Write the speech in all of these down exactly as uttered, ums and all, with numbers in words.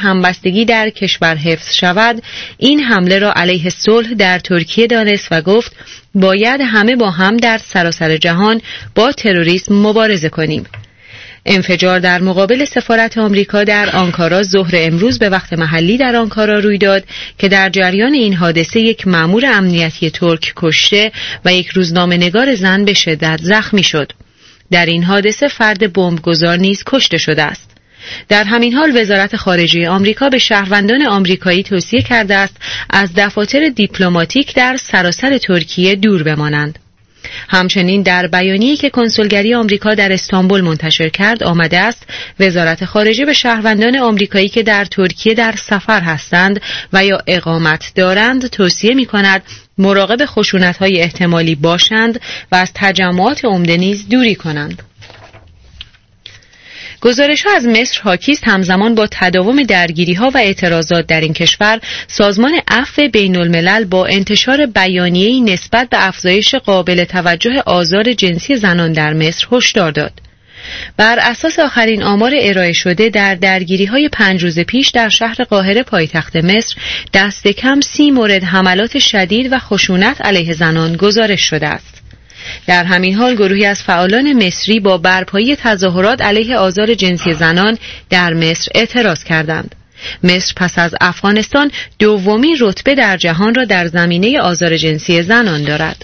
همبستگی در کشور حفظ شود، این حمله را علیه صلح در ترکیه دانست و گفت باید همه با هم در سراسر جهان با تروریسم مبارزه کنیم. انفجار در مقابل سفارت آمریکا در آنکارا ظهر امروز به وقت محلی در آنکارا روی داد که در جریان این حادثه یک مأمور امنیتی ترک کشته و یک روزنامه‌نگار زن به شدت زخمی شد. در این حادثه فرد بمبگذار نیز کشته شده است. در همین حال وزارت خارجه آمریکا به شهروندان آمریکایی توصیه کرده است از دفاتر دیپلماتیک در سراسر ترکیه دور بمانند. همچنین در بیانیه‌ای که کنسولگری آمریکا در استانبول منتشر کرد آمده است وزارت خارجه به شهروندان آمریکایی که در ترکیه در سفر هستند و یا اقامت دارند توصیه می‌کند مراقب خشونت‌های احتمالی باشند و از تجمعات عمده نیز دوری کنند. گزارش‌ها از مصر حاکی است همزمان با تداوم درگیری‌ها و اعتراضات در این کشور، سازمان عفو بین‌الملل با انتشار بیانیه‌ای نسبت به افزایش قابل توجه آزار جنسی زنان در مصر هشدار داد. بر اساس آخرین آمار ارائه شده در درگیری‌های پنج روز پیش در شهر قاهره پایتخت مصر، دست کم سی مورد حملات شدید و خشونت علیه زنان گزارش شده است. در همین حال گروهی از فعالان مصری با برپایی تظاهرات علیه آزار جنسی زنان در مصر اعتراض کردند. مصر پس از افغانستان دومین رتبه در جهان را در زمینه آزار جنسی زنان دارد.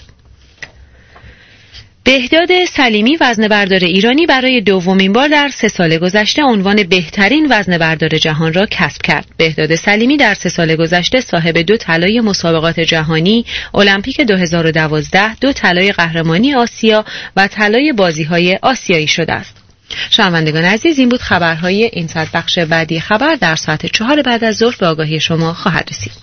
بهداد سلیمی وزنه‌بردار ایرانی برای دومین بار در سه سال گذشته عنوان بهترین وزنه‌بردار جهان را کسب کرد. بهداد سلیمی در سه سال گذشته صاحب دو طلای مسابقات جهانی، المپیک دو هزار و دوازده، دو طلای قهرمانی آسیا و طلای بازی‌های آسیایی شده است. شنوندگان عزیز، این بود خبرهای این ساعت. بخش بعدی خبر در ساعت چهار بعد از ظهر به آگاهی شما خواهد رسید.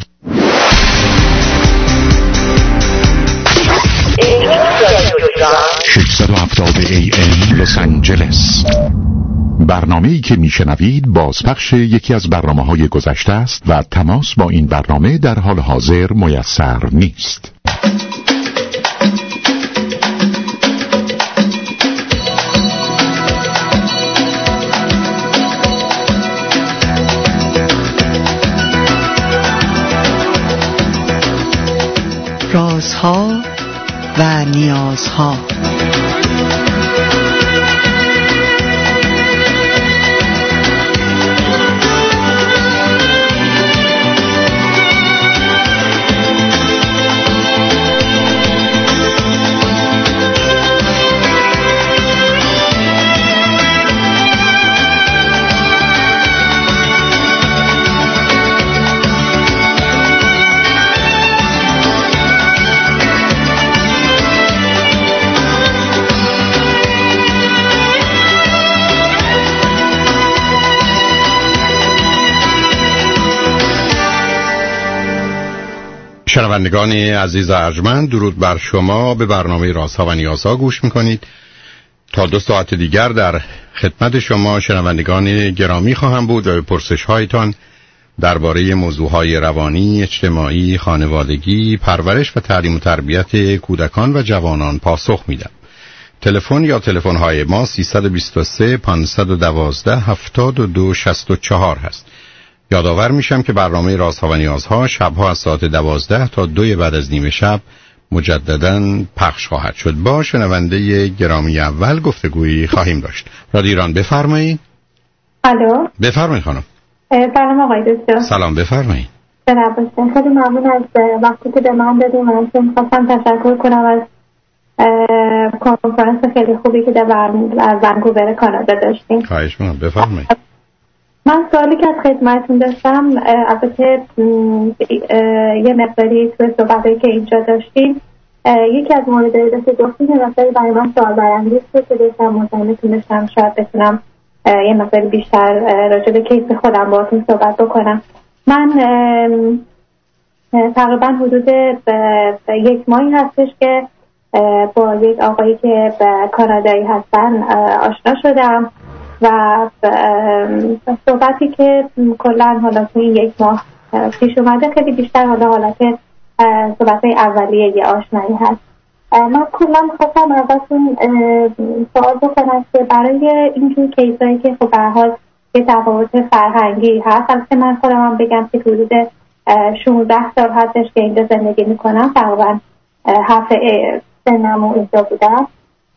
ششصد و هفتاد ای ام لس آنجلس. برنامه‌ای که میشنوید بازپخش یکی از برنامه‌های گذشته است و تماس با این برنامه در حال حاضر میسر نیست. رازها و نیازها. شنوندگان عزیز ارجمند، درود بر شما. به برنامه رازها و نیازها گوش میکنید. تا دو ساعت دیگر در خدمت شما شنوندگان گرامی خواهم بود و به پرسش هایتان درباره موضوعهای روانی، اجتماعی، خانوادگی، پرورش و تعلیم و تربیت کودکان و جوانان پاسخ میدم. تلفن یا تلفن های ما سیصد و بیست و سه پانصد و دوازده هفتاد و دو شصت و چهار هست. یادآور میشم که برنامه رازها و نیازها شبها از ساعت دوازده تا دوی بعد از نیمه شب مجدداً پخش خواهد شد. با شنونده گرامی اول گفتگویی خواهیم داشت. رادیو ایران، بفرمایید. الو، بفرمایید خانم. سلام آقای دکتر. سلام، بفرمایید. جناب دکتر، خیلی ممنون از وقتی که به من دادید. من خواستم تشکر کنم از کنفرانس خیلی خوبی که در ونکوور کانادا داشتیم. خواهش می‌کنم، بفرمایید. من سوالی که از خدمتتون داشتم، البته یه مقداری توی صحبتایی که اینجا داشتیم یکی از موردهایی که گفتیم یه مقداری برای من سوال برانگیز بود که داشتم مطمئنتون داشتم شاید بتونم یه مقداری بیشتر راجع به کیس خودم باهاتون صحبت بکنم. من تقریبا حدود یک ماهی هستش که با یک آقایی که کانادایی هستن آشنا شدم و صحبتی که کلن حالا تو این یک ماه پیش اومده خیلی بیشتر حالا حالت صحبت اولیه یه آشنایی هست. من کلن خواستم ازتون سوال بکنم که برای اینجور کیسایی که خب به هر حال یه تفاوت فرهنگی هست. البته من خودم هم بگم که حدود شانزده سال هستش که اینجا زندگی میکنم، تقریبا هفت سنم و اینجا بودم.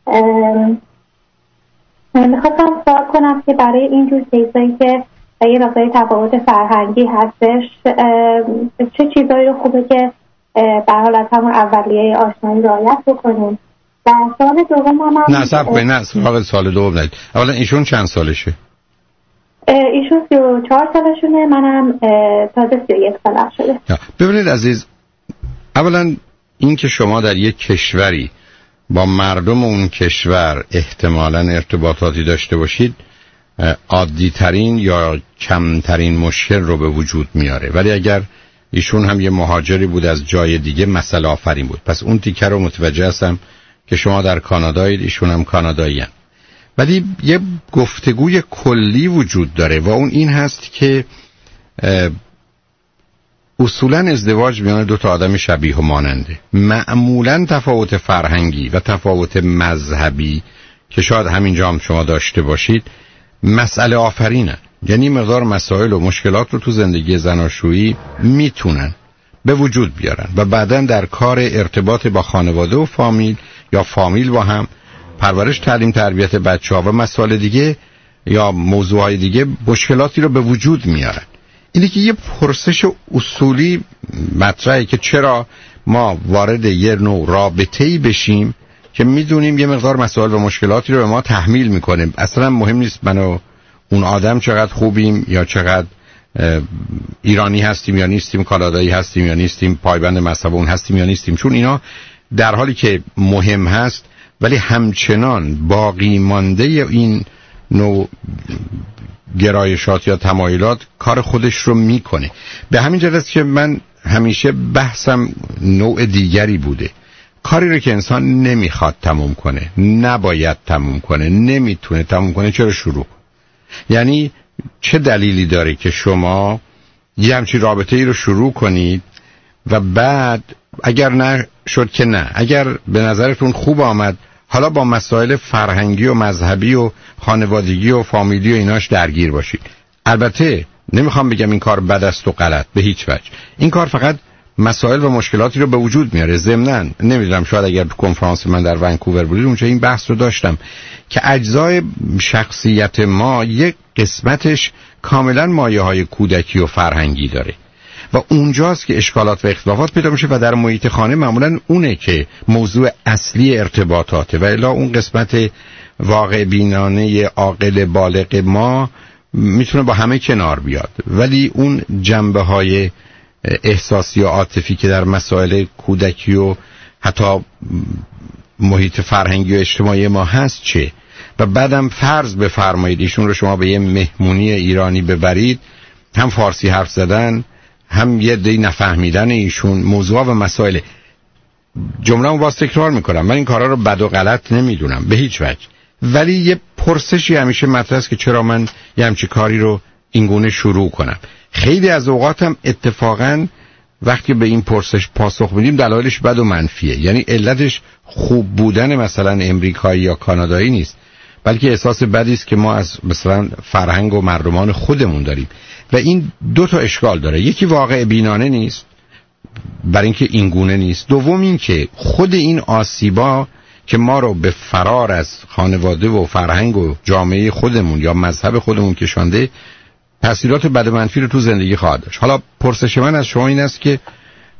میخواستم سوال کنم که برای اینجور کیسایی که یه مقداری تفاوت فرهنگی هستش چه چیزایی رو خوبه که به حال از همون اولیه آشنایی رعایت بکنیم؟ و سال دوم هم, هم نه صبر کنید، نه سراغ سال دوم نید. اولا ایشون چند سالشه؟ ایشون سی و چهار سالشونه، منم تازه سی و یک سالم شده. ببینید عزیز، اولا این که شما در یک کشوری با مردم اون کشور احتمالاً ارتباطاتی داشته باشید عادی ترین یا کمترین مشکل رو به وجود میاره، ولی اگر ایشون هم یه مهاجری بود از جای دیگه مسئله آفرین بود. پس اون تیکه رو متوجه هستم که شما در کانادایید، ایشون هم کانادایی هستند. ولی یه گفتگوی کلی وجود داره و اون این هست که اصولاً ازدواج میان دو تا آدم شبیه و ماننده. معمولاً تفاوت فرهنگی و تفاوت مذهبی که شاید همینجا هم شما داشته باشید مسئله آفرینه. یعنی مقدار مسائل و مشکلات رو تو زندگی زناشویی میتونن به وجود بیارن و بعداً در کار ارتباط با خانواده و فامیل یا فامیل با هم، پرورش، تعلیم، تربیت بچه‌ها و مسائل دیگه یا موضوعهای دیگه مشکلاتی رو به وجود میارن. اینه که یه پرسش اصولی مطرحه که چرا ما وارد یه نوع رابطه‌ای بشیم که میدونیم یه مقدار مسائل و مشکلاتی رو به ما تحمیل میکنه. اصلا مهم نیست من و اون آدم چقدر خوبیم یا چقدر ایرانی هستیم یا نیستیم، کانادایی هستیم یا نیستیم، پایبند مذهب اون هستیم یا نیستیم، چون اینا در حالی که مهم هست ولی همچنان باقی مانده این نوع گرایشات یا تمایلات کار خودش رو میکنه. به همین جهت است که من همیشه بحثم نوع دیگری بوده. کاری رو که انسان نمیخواد تموم کنه، نباید تموم کنه، نمیتونه تموم کنه، چرا شروع؟ یعنی چه دلیلی داره که شما یه همچین رابطه ای رو شروع کنید و بعد اگر نه شد که نه، اگر به نظرتون خوب آمد حالا با مسائل فرهنگی و مذهبی و خانوادگی و فامیلی و ایناش درگیر باشید. البته نمیخوام بگم این کار بد است و غلط، به هیچ وجه. این کار فقط مسائل و مشکلاتی رو به وجود میاره. ضمناً نمیدونم شاید اگر تو کنفرانس من در ونکوور بودید اونجا این بحث رو داشتم که اجزای شخصیت ما یک قسمتش کاملا مایه‌های کودکی و فرهنگی داره و اونجاست که اشکالات و اختلافات پیدا میشه و در محیط خانه معمولا اونه که موضوع اصلی ارتباطاته و الا اون قسمت واقع بینانه عاقل بالغ ما میتونه با همه کنار بیاد، ولی اون جنبه های احساسی و عاطفی که در مسائل کودکی و حتی محیط فرهنگی و اجتماعی ما هست چه؟ و بعدم فرض بفرمایید ایشون رو شما به یه مهمونی ایرانی ببرید، هم فارسی حرف زدن هم یه دی نفهمیدن ایشون موضوع و مسائل. جمله رو باز تکرار میکنم، من این کارا رو بد و غلط نمیدونم به هیچ وجه، ولی یه پرسشی همیشه مطرح است که چرا من یه همچین کاری رو اینگونه شروع کنم. خیلی از اوقاتم اتفاقاً وقتی به این پرسش پاسخ میدیم دلایلش بد و منفیه، یعنی علتش خوب بودن مثلا امریکایی یا کانادایی نیست، بلکه احساس بدی است که ما از مثلا فرهنگ و مردمان خودمون داریم و این دو تا اشکال داره. یکی واقع بینانه نیست برای اینکه این گونه نیست، دوم این که خود این آسیبا که ما رو به فرار از خانواده و فرهنگ و جامعه خودمون یا مذهب خودمون کشانده تأثیرات بد و منفی رو تو زندگی خواهد داشت. حالا پرسش من از شما این است که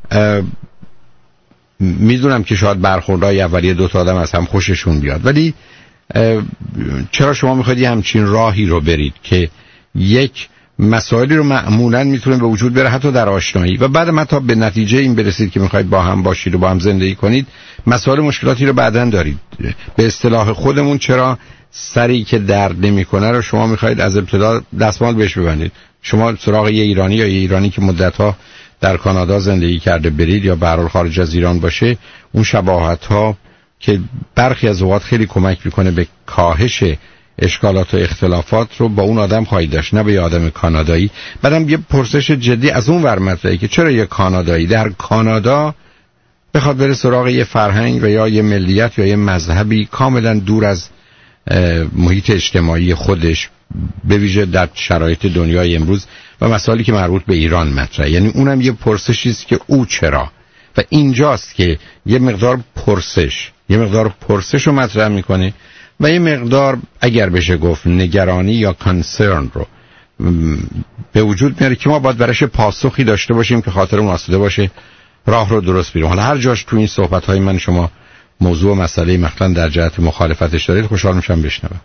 میدونم که شاید برخوردهای اولیه دو تا آدم از هم خوششون بیاد، ولی چرا شما میخواید یه همچین راهی رو برید که یک مسائلی رو معمولاً میتونه به وجود بره حتی در آشنایی و بعد حتی به نتیجه این برسید که میخواید با هم باشید و با هم زندگی کنید مسائل مشکلاتی رو بعداً دارید. به اصطلاح خودمون چرا سری که درد نمیکنه رو شما میخواید از ابتدا دستمال بهش ببندید؟ شما سراغ یه ایرانی یا یه ایرانی که مدت‌ها در کانادا زندگی کرده برید یا به هر حال خارج از ایران باشه، اون شباهت‌ها که برخی از اوقات خیلی کمک میکنه به کاهش اشکالات و اختلافات رو با اون آدم خواهید داشت، نه به یه آدم کانادایی. بعدم یه پرسش جدی از اون ور مطرحه که چرا یه کانادایی در کانادا بخواد بره سراغ یه فرهنگ و یا یه ملیت یا یه مذهبی کاملا دور از محیط اجتماعی خودش به ویژه در شرایط دنیای امروز و مسائلی که مربوط به ایران مطرحه. یعنی اونم یه پرسشی است که او چرا، و اینجاست که یه مقدار پرسش یه مقدار پرسش رو مطرح میکنه و یه مقدار اگر بشه گفت نگرانی یا کانسرن رو به وجود میاره که ما باید براش پاسخی داشته باشیم که خاطر آسوده باشه راه رو درست بریم. حالا هر جاش تو این صحبت‌های من شما موضوع و مسئله مثلا در جهت مخالفتش دارید خوشحال میشم بشنوم.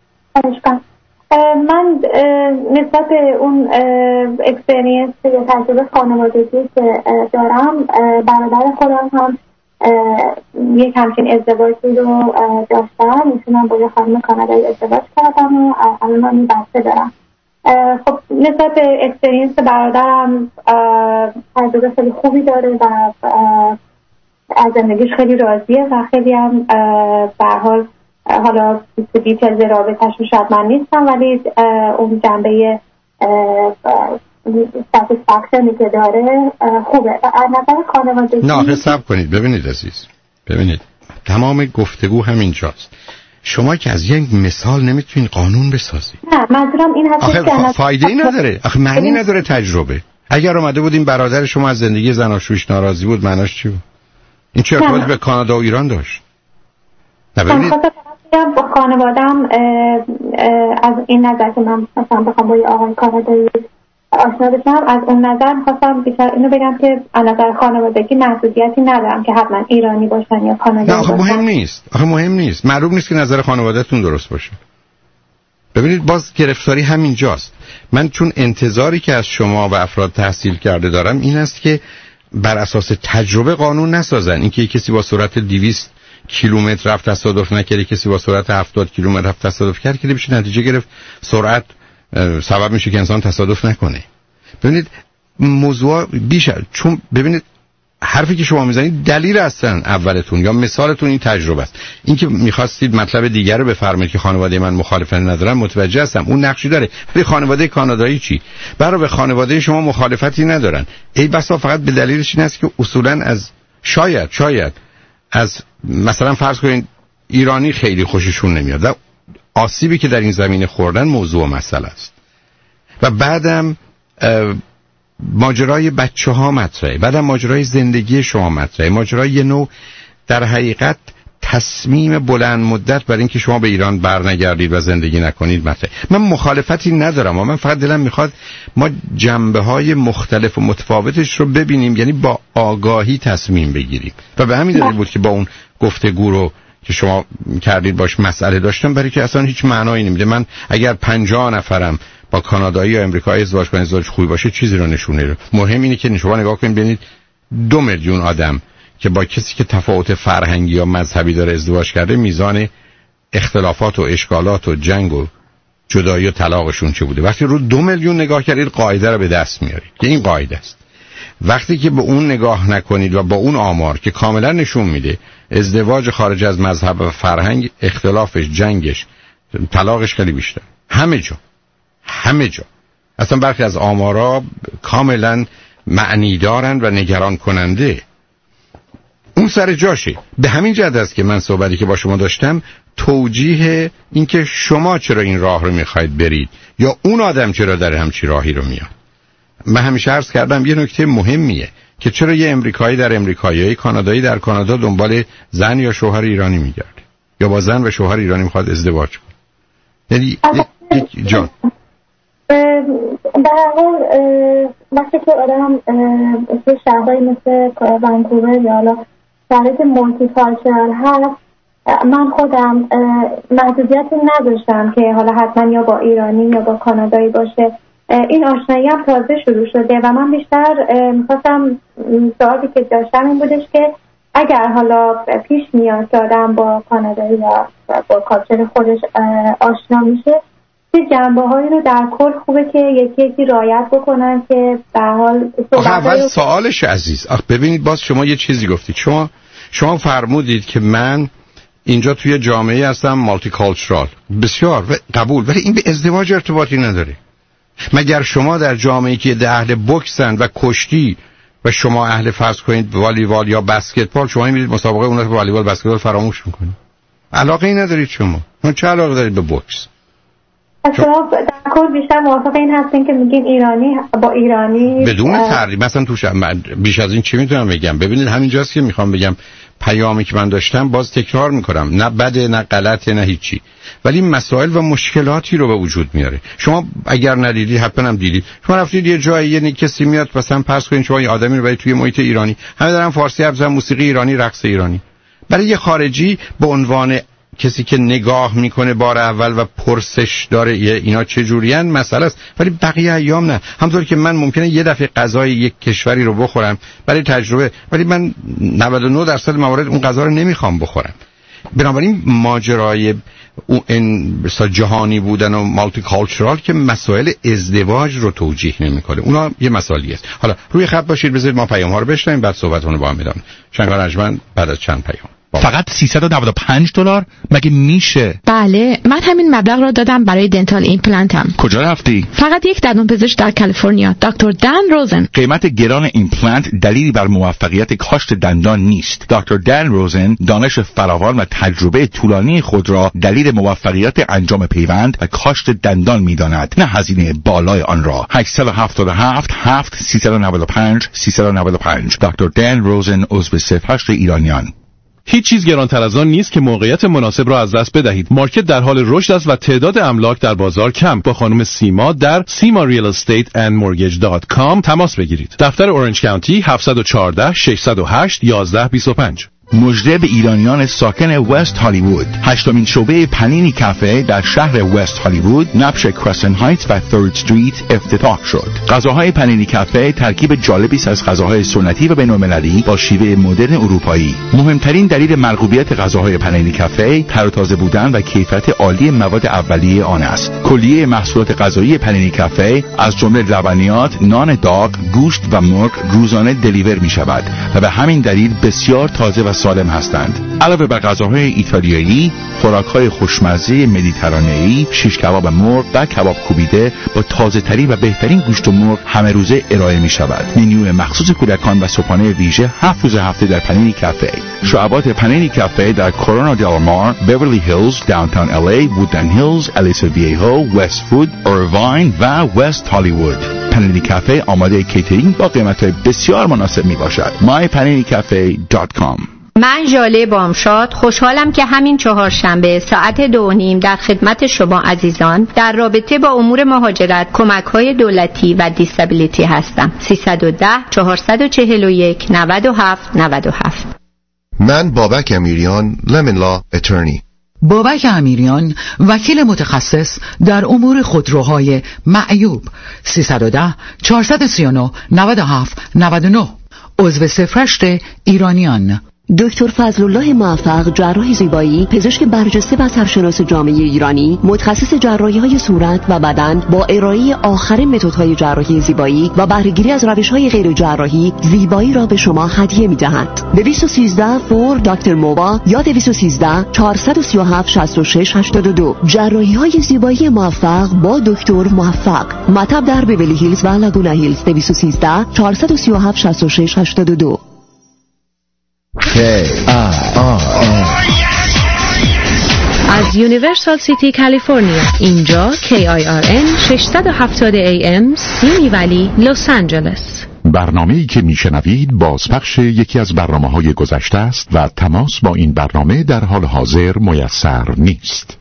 من نسبت به اون اکسپریانس یا تجربه خانوادگی که دارم، برادر خودم هم یک همچین ازدواجی رو داشتم. ایشون با یه خانم کانادایی ازدواج کردم و الان من بچه دارم. خب نسبت به اکسپریانس برادرم تجربه خیلی خوبی داره و از زندگیش خیلی راضیه و خیلی هم به هر حال، حالا دیتیلز رابطه‌اش رو شاید من نیستم، ولی اون جنبه ساتیسفکشنی که داره خوبه. از نظر خانوادگی نه آخه صبر کنید ببینید عزیز، ببینید تمام گفتگو همینجاست. شما که از یک مثال نمیتونین قانون بسازید. نه منظورم این هست آخه که فایده ای نداره، آخه معنی نداره تجربه. اگر اومده بودیم برادر شما از زندگی زناشویش ناراضی بود، معناش چی بود؟ این چه ارتباطی به کانادا و ایران داشت؟ نبینید با خانوادم از این نظر که من مثلا بخوام با یه آقای کانادایی آشنا بشم، از اون نظر می‌خواستم بیشتر اینو بگم که از نظر خانوادگی محدودیتی ندارم که حتما ایرانی باشن یا کانادایی. نه آخه مهم نیست، آخه مهم نیست، معلوم نیست که نظر خانواده‌تون درست باشه. ببینید باز گرفتاری همینجاست. من چون انتظاری که از شما و افراد تحصیل کرده دارم این است که بر اساس تجربه قانون نسازن. اینکه کسی با سرعت دویست کیلومتر رفت تصادف نکرده، کسی با سرعت هفتاد کیلومتر رفت تصادف کرد که بشه نتیجه گرفت سرعت سبب میشه که انسان تصادف نکنه. ببینید موضوع بیشتر، چون ببینید حرفی که شما میزنید دلیل هستن اولتون یا مثالتون این تجربه است. اینکه میخواستید مطلب دیگر رو بفرمایید که خانواده من مخالفت ندارن، متوجه هستم اون نقشی داره، ولی خانواده کانادایی چی؟ برای خانواده شما مخالفتی ندارن. ای بسا فقط به دلیلش این است که اصولا از شاید شاید از مثلا فرض کنید ایرانی خیلی خوششون نمیاد و آسیبی که در این زمینه خوردن موضوع مسئله است. و بعدم ماجرای بچه ها مطرحه، بعدم ماجرای زندگی شما مطرحه، ماجرای یه نوع در حقیقت تصمیم بلند مدت برای اینکه شما به ایران برنگردید و زندگی نکنید مطرحه. من مخالفتی ندارم و من فقط دلم میخواد ما جنبه های مختلف و متفاوتش رو ببینیم، یعنی با آگاهی تصمیم بگیریم. و به همین دلیل بود که با اون گفتگو رو که شما کردید باش مسئله داشتم، برای که اصلا هیچ معنایی نمیده. من اگر پنجاه نفرم با کانادایی یا امریکایی ازدواج کنن، ازدواج خوبی باشه چیزی رو نشونه. مهم اینه که شما نگاه کنید ببینید دو میلیون آدم که با کسی که تفاوت فرهنگی یا مذهبی داره ازدواج کرده، میزان اختلافات و اشکالات و جنگ و جدایی و طلاقشون چه بوده. وقتی رو دو میلیون نگاه کردید قاعده رو به دست میارید که این قاعده است. وقتی که به اون نگاه نکنید و با اون آمار که کاملا نشون میده ازدواج خارج از مذهب و فرهنگ اختلافش، جنگش، طلاقش خیلی بیشتر، همه جا همه جا اصلا برخی از آمارا کاملا معنی دارن و نگران کننده. اون سر جاشه. به همین جهت است که من صحبتی که با شما داشتم توجیه این که شما چرا این راه رو میخواید برید یا اون آدم چرا در همچی راهی رو میاد. من همیشه عرض کردم یه نکته مهمیه که چرا یه امریکایی در امریکا یا یه کانادایی در کانادا دنبال زن یا شوهر ایرانی میگرده یا با زن و شوهر ایرانی میخواد ازدواج کنه. یعنی یک جان در حال وقتی که آدم توی شهرهایی مثل ونکوور یا حالا شهرهایی که مولتی کالچرال هست، من خودم محدودیتی نداشتم که حالا حتما یا با ایرانی یا با کانادایی باشه. این آشنایی هم تازه شروع شده و من بیشتر میخواستم سوالی که داشتم این بودش که اگر حالا پیش میاد که آدم با کانادایی یا با کالچر خودش آشنا میشه، چه جنبه هایی رو در کل خوبه که یکی یکی رعایت بکنن که به حال آخه اول سوالش عزیز. آخه ببینید باز شما یه چیزی گفتید، شما شما فرمودید که من اینجا توی جامعه هستم مالتی کالچرال، بسیار قبول، ولی این به ازدواج ارتباطی نداره. مگر شما در جامعه‌ای که ده اهل بوکسن و کشتی و شما اهل فرض کنید والیبال یا بسکتبال، شما میرید مسابقه اونها که والیبال بسکتبال فراموش میکنید؟ علاقه ای ندارید شما. شما چه علاقه دارید به بوکس؟ شما در کل بیشتر موافق این هستین که میگین ایرانی با ایرانی بدون تحریم مثلا توش بیش از این چی میتونم بگم؟ ببینید همینجاست که میخوام بگم پیامی که من داشتم باز تکرار میکنم، نه بده نه غلطه نه هیچی، ولی مسائل و مشکلاتی رو به وجود میاره. شما اگر ندیدی حتما هم دیدید، شما رفتید یه جایی یه کسی میاد مثلا فرض کنید شما یه آدمی رو برید توی محیط ایرانی، همه دارن فارسی حرف میزنن، موسیقی ایرانی، رقص ایرانی. برای یه خارجی به عنوان کسی که نگاه میکنه بار اول و پرسش داره اینا چه جورین مسئله است، ولی بقیه ایام نه. همونطور که من ممکنه یه دفعه غذای یک کشوری رو بخورم برای تجربه، ولی من نود و نه درصد موارد اون غذا رو نمیخوام بخورم. بنابراین ماجرای اون جهانی بودن و مالتی کالچورال که مسائل ازدواج رو توجیه نمیکنه، اونا یه مسائلی است. حالا روی خط باشید، بذارید ما پیام ها رو بشنویم بعد صحبتونو با هم ادامه. شنگار نجمن بعد از چند پیام. فقط سیصد و نود و پنج دلار؟ مگه میشه؟ بله، من همین مبلغ را دادم برای دنتال ایمپلنتم. کجا رفتی؟ فقط یک دندانپزشک در کالیفرنیا، دکتر دن روزن. قیمت گران ایمپلنت دلیلی بر موفقیت کاشت دندان نیست. دکتر دن روزن دانش فراوان و تجربه طولانی خود را دلیل موفقیت انجام پیوند و کاشت دندان میداند، نه هزینه بالای آن را. هشت هفت هفت هفت سیصد و نود و پنج سیصد و نود و پنج. دکتر دن روزن، عضو صف هشت ایرانیان. هیچ چیز گرانتر از آن نیست که موقعیت مناسب را از دست بدهید. مارکت در حال رشد است و تعداد املاک در بازار کم. با خانم سیما در سیما ریل استیت اند مورگیج دات کام تماس بگیرید. دفتر اورنج کانتی هفت یک چهار شش صفر هشت یازده بیست و پنج. مژده به ایرانیان ساکن وست هالیوود. هشتمین شعبه پنینی کافه در شهر وست هالیوود، نبش کرسن هایتس و ثرد استریت افتتاح شد. غذاهای پنینی کافه ترکیب جالبی است از غذاهای سنتی و بین‌المللی با شیوه مدرن اروپایی. مهمترین دلیل مرغوبیت غذاهای پنینی کافه تر و تازه بودن و کیفیت عالی مواد اولیه آن است. کلیه محصولات غذایی پنینی کافه از جمله لبنیات، نان داغ، گوشت و مرغ روزانه دلیور می شود و به همین دلیل بسیار تازه و سالم هستند. علاوه بر غذاهای ایتالیایی، خوراک‌های خوشمزه مدیترانه‌ای، شیش کباب مرغ و کباب کوبیده با تازه‌ترین و بهترین گوشت مرغ همه روزه ارائه می‌شود. منیو مخصوص کودکان و صبحانه ویژه هفت روز هفته در پنینی کافه. شعبات پنینی کافه در کورونا دل مار، بیورلی هیلز، داونتاون ال ای، وودلند هیلز، الیسا ویهو، وست فود، ایرواین و وست هالیوود. پنینی کافه آماده کیترینگ با قیمت‌های بسیار مناسب میباشد. مای پنینی کافه دات کام. من ژاله بامشاد خوشحالم که همین چهارشنبه ساعت دو و نیم در خدمت شما عزیزان در رابطه با امور مهاجرت، کمک‌های دولتی و دیسابیلیتی هستم. سیصد و ده چهارصد و چهل و یک نود و هفت نود و هفت. من بابک امیریان، لمنلا اترنی. بابک امیریان، وکیل متخصص در امور خودروهای معیوب. سیصد و ده چهارصد و سی و نه نود و هفت نود و نه. عضو صف هشت ایرانیان. دکتر فضلالله موفق، جراح زیبایی، پزشک برجسته و سرشناس جامعه ایرانی، متخصص جراحی‌های صورت و بدن با ارائه آخرین متدهای جراحی زیبایی و بهره‌گیری از روش‌های غیر جراحی، زیبایی را به شما هدیه می‌دهند. دویست و سیزده فور دکتر موبا یا دویست و سیزده چهارصد و سی و هفت شصت و شش هشتاد و دو. جراحی‌های زیبایی موفق با دکتر موفق. مطب در بیولی هیلز و لاگونا هیلز. دویست و سیزده چهارصد و سی و هفت شصت و شش هشتاد و دو. K I R N از یونیورسال سیتی کالیفرنیا. اینجا کی آی آر ان ششصد و هفتاد ای ام سیمی ولی لس آنجلس. برنامه‌ای که میشنوید بازپخش یکی از برنامه‌های گذشته است و تماس با این برنامه در حال حاضر میسر نیست.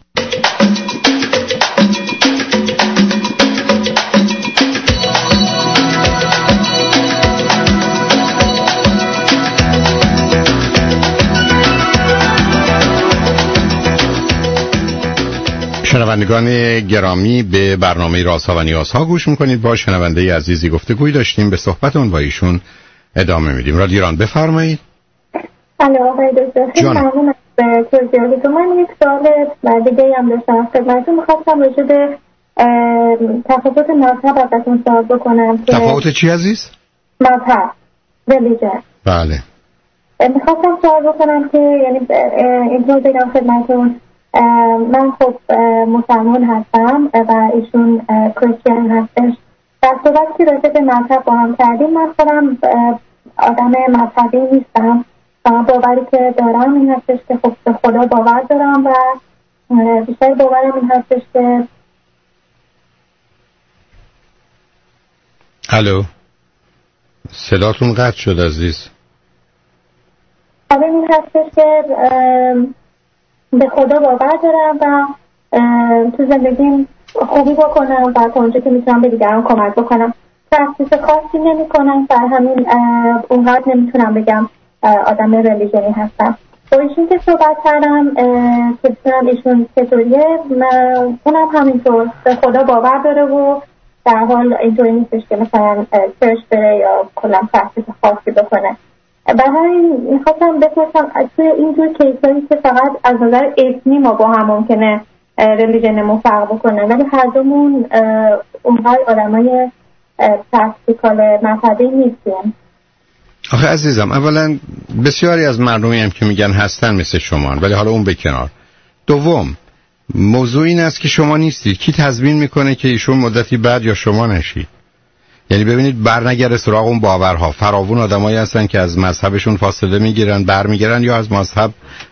شنوندگان گرامی، به برنامه رازها و نیازها گوش میکنید. با شنونده عزیزی گفتگویی داشتیم، به صحبتون با ایشون ادامه میدیم. رادیو ایران، بفرمایید. الو آقای دکتر، خیلی ممنون از توضیحاتتون. من یک سوال دیگه هم داشتم خدمتتون. میخواستم راجع به تفاوت مذهب ازتون سوال بکنم. تفاوت چی عزیز؟ مذهب، ریلیجن. بله. میخواستم سوال بکنم که یعنی اینطور بگم خدمتتون، من خب مسلمان هستم و ایشون کریستیان هستش. در صورت که راجع به مذهب با هم کردیم، من خودم آدم مذهبی نیستم. باوری که دارم این هستش که خب به خدا باور دارم و بیشتر باورم این هستش که الو، صداتون قطع شد عزیز. اول این هستش که به خدا باور دارم و تو زندگیم خوبی بکنم و تا اونجا که میتونم به دیگران کمک بکنم. تخصیص خاصی نمی کنم، در همین اونقدر نمیتونم بگم آدم ریلیژنی هستم. با ایشون که صحبت کردم که بسیارم ایشون چطوریه، اونم همینطور به خدا باور داره و در حال اینطوری نیستش که مثلا سرچ بره یا کلا تخصیص خاصی بکنه. برای همین میخواستم بپرسم توی اینجور کیسایی که فقط از نظر اسمی ما با هم ممکنه ریلیژنمون فرق بکنه ولی هر دومون اونقدر آدمای پرکتیکال مذهبی نیستیم. آخه عزیزم، اولا بسیاری از مردمی هم که میگن هستن مثل شما، ولی حالا اون به کنار. دوم، موضوع این است که شما نیستید. کی تضمین میکنه که ایشون مدتی بعد یا شما نشید؟ یعنی ببینید، برنگره سراغ اون باورها. فراوون آدمایی هستن که از مذهبشون فاصله میگیرن، برمیگردن، یا از مذهب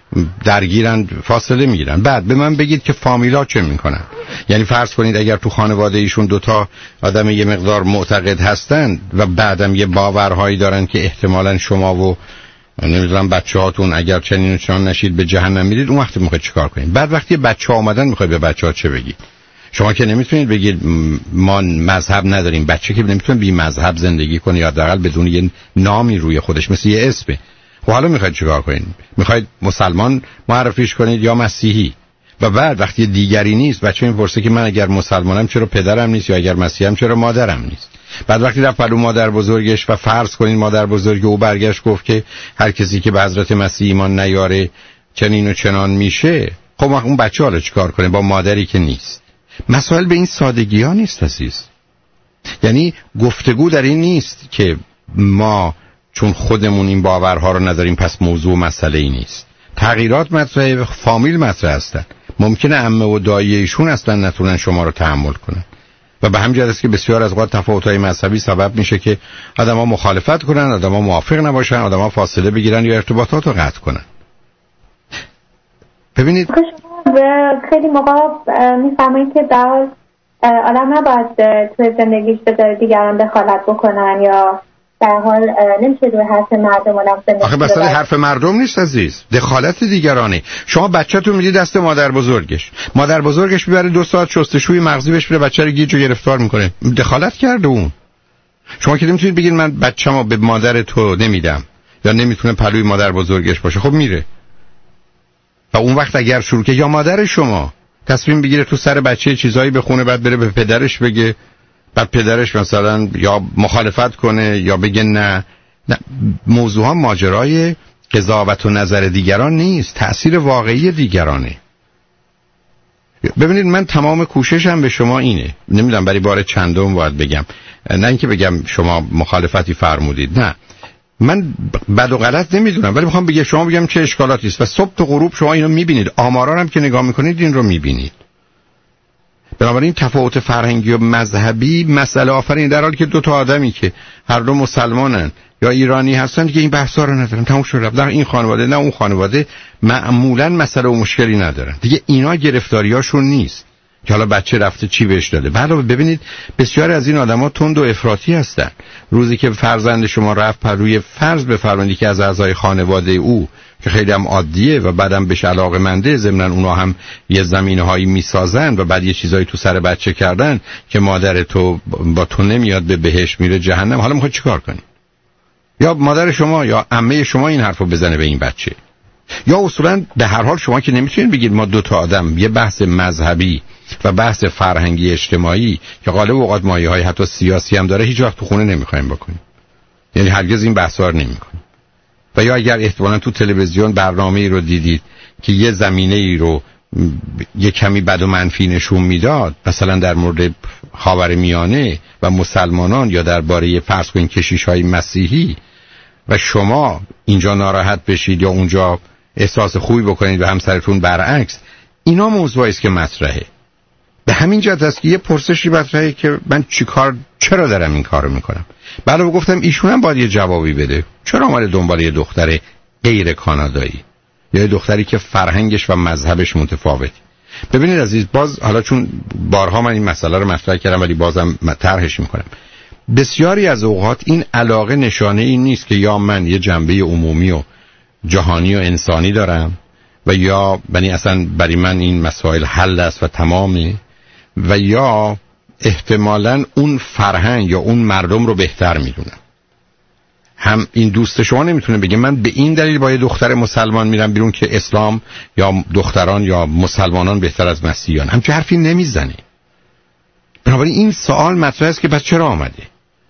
درگیرن، فاصله میگیرن. بعد به من بگید که فامیلا چه میکنن؟ یعنی فرض کنید اگر تو خانواده ایشون دوتا آدم یه مقدار معتقد هستن و بعدم یه باورهایی دارن که احتمالاً شما و نمیدونم بچه‌هاتون اگر چنین و چنان نشید به جهنم میرید، اون وقت میخواید چیکار کنید؟ بعد وقتی بچه‌ها اومدن میخواید به بچه‌ها چه بگید؟ شما که نمیتونید بگید ما مذهب نداریم. بچه که نمیتونه بی مذهب زندگی کنه یا حداقل بدون یه نامی روی خودش، مثل یه اسمه. خب حالا میخواید چیکار کنید؟ میخواید مسلمان معرفیش کنید یا مسیحی؟ و بعد وقتی دیگری نیست، بچه میپرسه که من اگر مسلمانم چرا پدرم نیست، یا اگر مسیحیم چرا مادرم نیست؟ بعد وقتی رفت پلو مادر بزرگش و فرض کنید مادر بزرگ او برگشت گفت که هر کسی که به حضرت مسیح ایمان نیاره چنین و چنان میشه، خب اون بچه حالا چیکار کنه با مادری که نیست؟ مسائل به این سادگی ها نیست عزیز. یعنی گفتگو در این نیست که ما چون خودمون این باورها رو نداریم پس موضوع مسئله ای نیست. تغییرات مطرحه، فامیل مطرح هستن. ممکنه عمه و دایی ایشون اصلا نتونن شما رو تحمل کنن و به همین جهت است که بسیار از اوقات تفاوت‌های مذهبی سبب میشه که آدم‌ها مخالفت کنن، آدم‌ها موافق نباشن، آدم‌ها فاصله بگیرن یا ارتباطات رو قطع کنن. ببینید خیلی موقع میفهمید که در آدم نباید توی زندگیش بذاره دیگران دخالت بکنن یا در حال نمیشه روی حرف مردم آدم زندگی. آخه مثلا حرف مردم نیست عزیز، دخالت دیگرانه. شما بچه‌تون میدی دست مادر بزرگش، مادر بزرگش میبره دو ساعت شستشوی مغزی بهش میده، بچه رو گیج و گرفتار میکنه، دخالت کرده اون. شما که نمیتونید بگید من بچه‌مو به مادر تو نمیدم یا نمیتونه پلوی مادر بزرگش باشه. خب میره و اون وقت اگر شروع که یا مادر شما تصمیم بگیره تو سر بچه چیزایی بخونه، بعد بره به پدرش بگه، بعد پدرش مثلا یا مخالفت کنه یا بگه نه, نه. موضوع ها ماجرای قضاوت و نظر دیگران نیست، تأثیر واقعی دیگرانه. ببینید من تمام کوششم به شما اینه، نمیدونم برای بار چندم باید بگم، نه اینکه بگم شما مخالفتی فرمودید، نه، من بد و غلط نمیدونم، ولی میخوام بگم شما بگم چه اشکالاتی است و صبح تا غروب شما اینو میبینید، آمارا هم که نگاه میکنید این رو میبینید. بنابراین تفاوت فرهنگی و مذهبی مسئله آفرین، در حالی که دو تا آدمی که هر دو مسلمانن یا ایرانی هستن که این بحثا رو ندارن، تموم شد. در این خانواده نه اون خانواده معمولا مسئله و مشکلی ندارن دیگه، اینا گرفتاریاشون نیست که حالا بچه رفته چی بهش داده. علاوه ببینید بسیاری از این آدما تند و افراطی هستن. روزی که فرزند شما رفت پروی فرض بفرمایید که از اعضای خانواده او که خیلی هم عادیه و بعدم بهش علاقه‌منده، ضمن اونا هم یه زمینه‌هایی میسازن و بعد یه چیزایی تو سر بچه کردن که مادر تو با تو نمیاد به بهش میره جهنم، حالا میخواد چیکار کنی؟ یا مادر شما یا عمه شما این حرفو بزنه به این بچه، یا اصولا به هر حال شما که نمیتونید بگید ما دو تا آدم یه بحث مذهبی و بحث فرهنگی اجتماعی که غالب اوقات مایه‌های حتی سیاسی هم داره هیچ وقت تو خونه نمیخوایم بکنیم، یعنی هرگز این بحثا رو نمی‌کنیم. و یا اگر احتمالاً تو تلویزیون برنامه‌ای رو دیدید که یه زمینه‌ای رو یه کمی بد و منفی نشون میداد، مثلا در مورد خاورمیانه و مسلمانان یا درباره فرض کنید کشیش‌های مسیحی، و شما اینجا ناراحت بشید یا اونجا احساس خوبی بکنید و همسرتون برعکس، اینا موضوعی است که مطرحه. به همین جهت است که یه پرسشی مطرحه که من چیکار چرا دارم این کارو میکنم. بعد گفتم ایشون هم باید یه جوابی بده، چرا اومده دنبال یه دختر غیر کانادایی یا یه دختری که فرهنگش و مذهبش متفاوته. ببینید عزیز، باز حالا چون بارها من این مسئله رو مطرح کردم ولی بازم طرحش میکنم، بسیاری از اوقات این علاقه نشانه این نیست که یا من یه جنبه عمومی و جهانی و انسانی دارم و یا بنی اصلا برای من این مسائل حل است و تمامه، و یا احتمالاً اون فرهنگ یا اون مردم رو بهتر میدونم. هم این دوست شما نمیتونه بگه من به این دلیل با یه دختر مسلمان میرم بیرون که اسلام یا دختران یا مسلمانان بهتر از مسیحیان، همچه حرفی نمیزنه. بنابراین این سوال مطرح است که پس چرا آمده؟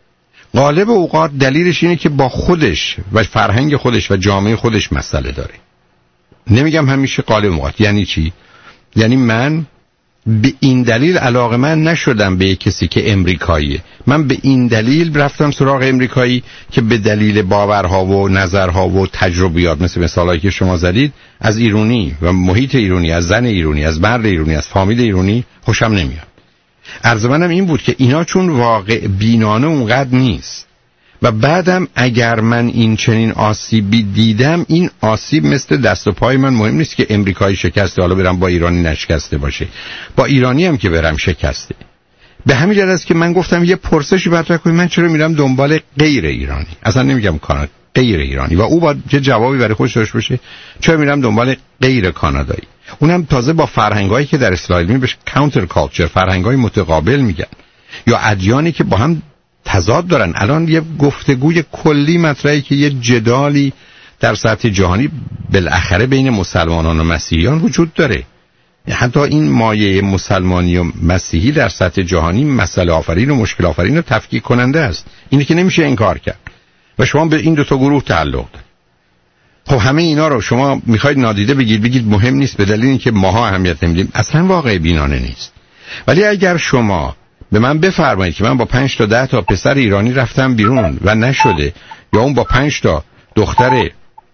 غالب اوقات دلیلش اینه که با خودش و فرهنگ خودش و جامعه خودش مسئله داره. نمیگم همیشه، غالب اوقات. یعنی چی؟ یعنی من به این دلیل علاقه من نشدم به کسی که امریکاییه، من به این دلیل رفتم سراغ امریکایی که به دلیل باورها و نظرها و تجربیات مثل مثالایی که شما زدید از ایرانی و محیط ایرانی، از زن ایرانی، از مرد ایرانی، از فامیل ایرانی خوشم نمیاد. عرض منم این بود که اینا چون واقع بینانه اونقدر نیست و بعدم اگر من این چنین آسیبی دیدم، این آسیب مثل دست و پای من مهم نیست که امریکایی شکسته حالا برم با ایرانی نشکسته باشه، با ایرانی هم که برم شکسته. به همین جهت است که من گفتم یه پرسشی مطرح کنیم، من چرا میرم دنبال غیر ایرانی، اصلا نمیگم کانادا، غیر ایرانی، و او با چه جوابی برای خودش داشته باشه چرا میرم دنبال غیر کانادایی، اونم تازه با فرهنگایی که در اسرائیل می بهش کانتر کالچر، فرهنگای متقابل میگن، یا ادیانی که با هم تضاد دارن. الان یه گفتگوی کلی مطرحی که یه جدالی در سطح جهانی بالاخره بین مسلمانان و مسیحیان وجود داره. حتی این مایه مسلمانی و مسیحی در سطح جهانی مسئله آفرین و مشکل آفرین و تفکیک کننده است. اینه که نمیشه انکار کرد و شما به این دو تا گروه تعلق دارید. خب همه اینا رو شما میخواید نادیده بگید، بگید مهم نیست به دلیل اینکه ماها اهمیت نمیدیم، اصلا واقع بینانه نیست. ولی اگر شما به من بفرمایید که من با پنج تا ده تا پسر ایرانی رفتم بیرون و نشده، یا اون با پنج تا دختر،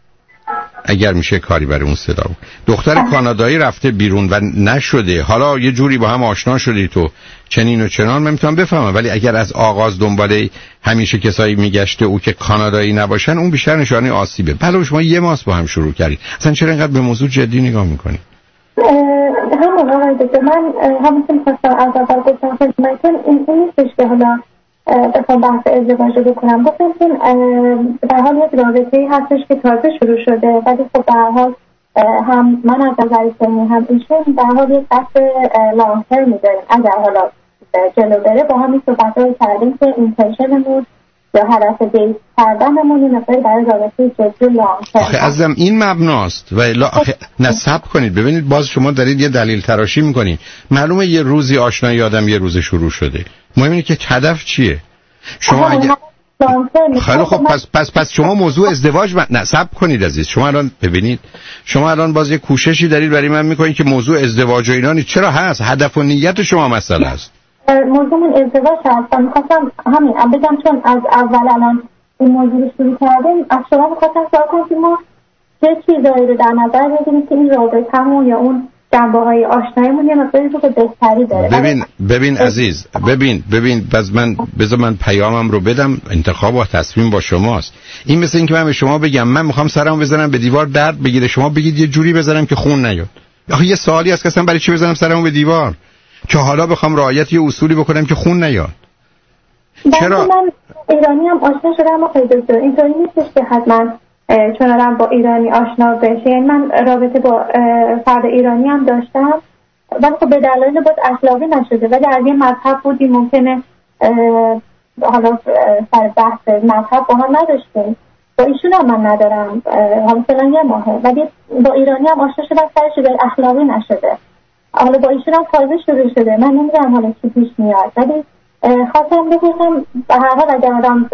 اگر میشه کاری برای اون صدا، دختر کانادایی رفته بیرون و نشده، حالا یه جوری با هم آشنا شدید تو چنین و چنان، من میتونم بفهمم. ولی اگر از آغاز دنباله همیشه کسایی میگشته او که کانادایی نباشن، اون بیشتر نشانه آسیبه. بله شما یه ماه با هم شروع کردید، اصلا چرا اینقدر به موضوع جدی نگاه میکنید؟ همون آقای دکتر، من همون که میخواستم از اول گفتم خدمتتون این نیستش که حالا بخوام بحث ازدواج رو بکنم. گفتم که در حال یک رابطه‌ای هستش که تازه شروع شده، ولی خب در حال هم من از نظر سنی هم ایشون در حال یک قصد لانگ ترم می‌داریم. اگر حالا جلو بره با هم این صحبت‌ها کردیم که اینتنشنمون یا هدف دیت کردنمون این مقداری برای رابطه جدی لانگ ترم. آخه عزیزم این مبناست و الا آخه نصب کنید. ببینید باز شما دارید یه دلیل تراشی می‌کنید. معلومه یه روزی آشنایی آدم یه روز شروع شده. مهم اینه که هدف چیه. شما اگه خیلی خب پس پس پس شما موضوع ازدواج من... نه صبر کنید عزیز. شما الان ببینید شما الان باز یه کوششی دارید برای من میکنید که موضوع ازدواج و اینا نیست. چرا هست؟ هدف و نیت شما مسئله است. موضوع من ازدواج هست. میخواستم همین بگم چون از اول الان این موضوع رو شروع کردیم، از شما میخواستم سوال کنم که ما چه چیزایی رو در نظر بگیریم که این رابطه‌مون یا اون جنبه‌های آشناییمون یه مقداری رو بهتری داره. ببین ببین عزیز، ببین ببین باز من بذار من پیامم رو بدم، انتخاب و تصمیم با شماست. این مثل این که من به شما بگم من میخوام سرمو بزنم به دیوار درد بگیره، شما بگید یه جوری بزنم که خون نیاد. آخه یه سوالی هست که اصلا برای چی بزنم سرمو به دیوار که حالا بخوام رعایت یه اصولی بکنم که خون نیاد؟ چرا من ایرانی هم آشنا شدم اما خیلی دکتر اینطوری نیستش که حتما چون آدم با ایرانی آشنا بشه. یعنی من رابطه با فرد ایرانی هم داشتم ولی خب به دلایل بود اخلاقی نشده، ولی از یه مذهب بودی ممکنه حالا سر بحث مذهب با هم نداشتیم. با ایشون هم من ندارم حالا فعلا یه ماهه، ولی با ایرانی هم آشنا شدم سرش به اخلاقی نشده. حالا با ایشون هم تازه شروع شده، من نمیدونم حالا چی پیش میاد، ولی خواستم بگم به هر حال اگر آدم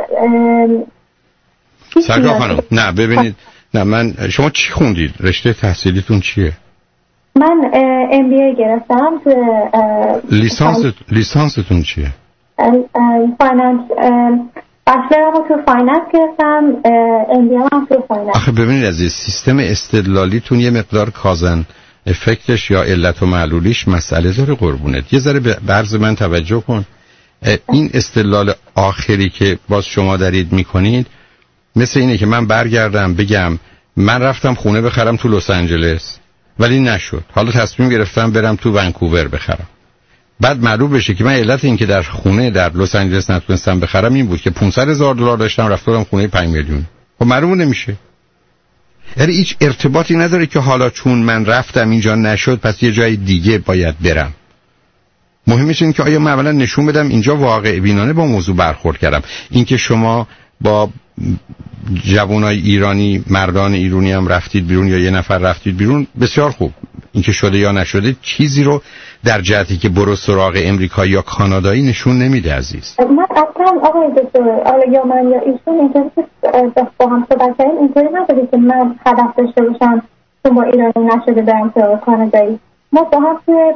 سرکار خانم نه ببینید نه من شما چی خوندید؟ رشته تحصیلیتون چیه؟ من ام بی ای گرفتم. تو لیسانس لیسانستون چیه؟ فایننس بچلرم تو فایننس گرفتم، ام بی ای هم تو فایننس. آخه ببینید عزیز سیستم استدلالیتون یه مقدار کازن افکتش یا علت و معلولیش مسئله داره قربونت. یه ذره به عرض من توجه کن. این استدلال آخری که باز شما دارید میکنید مثل اینه که من برگردم بگم من رفتم خونه بخرم تو لس آنجلس ولی نشد، حالا تصمیم گرفتم برم تو ونکوور بخرم. بعد معلوم بشه که من علت این که در خونه در لس آنجلس نتونستم بخرم این بود که پانصد هزار دلار داشتم رفتم خونه پنج میلیون. خب معلوم نمیشه. یعنی هیچ ارتباطی نداره که حالا چون من رفتم اینجا نشد پس یه جای دیگه باید برم. مهمش این که آیا من اولا نشون بدم اینجا واقع بینانه با موضوع برخورد کردم. این که شما با جوانای ایرانی، مردان ایرانی هم رفتید بیرون یا یه نفر رفتید بیرون بسیار خوب. این که شده یا نشده چیزی رو در جهتی که برو سراغ امریکایی یا کانادایی نشون نمیده عزیز. من اصلا آقای دکتر حالا یا من یا ایشون اینطوری که با هم صحبت کردیم اینطوری نبوده که من هدف داشته باشم چون با ایرانی نشده برم سراغ کانادایی. ما با هم که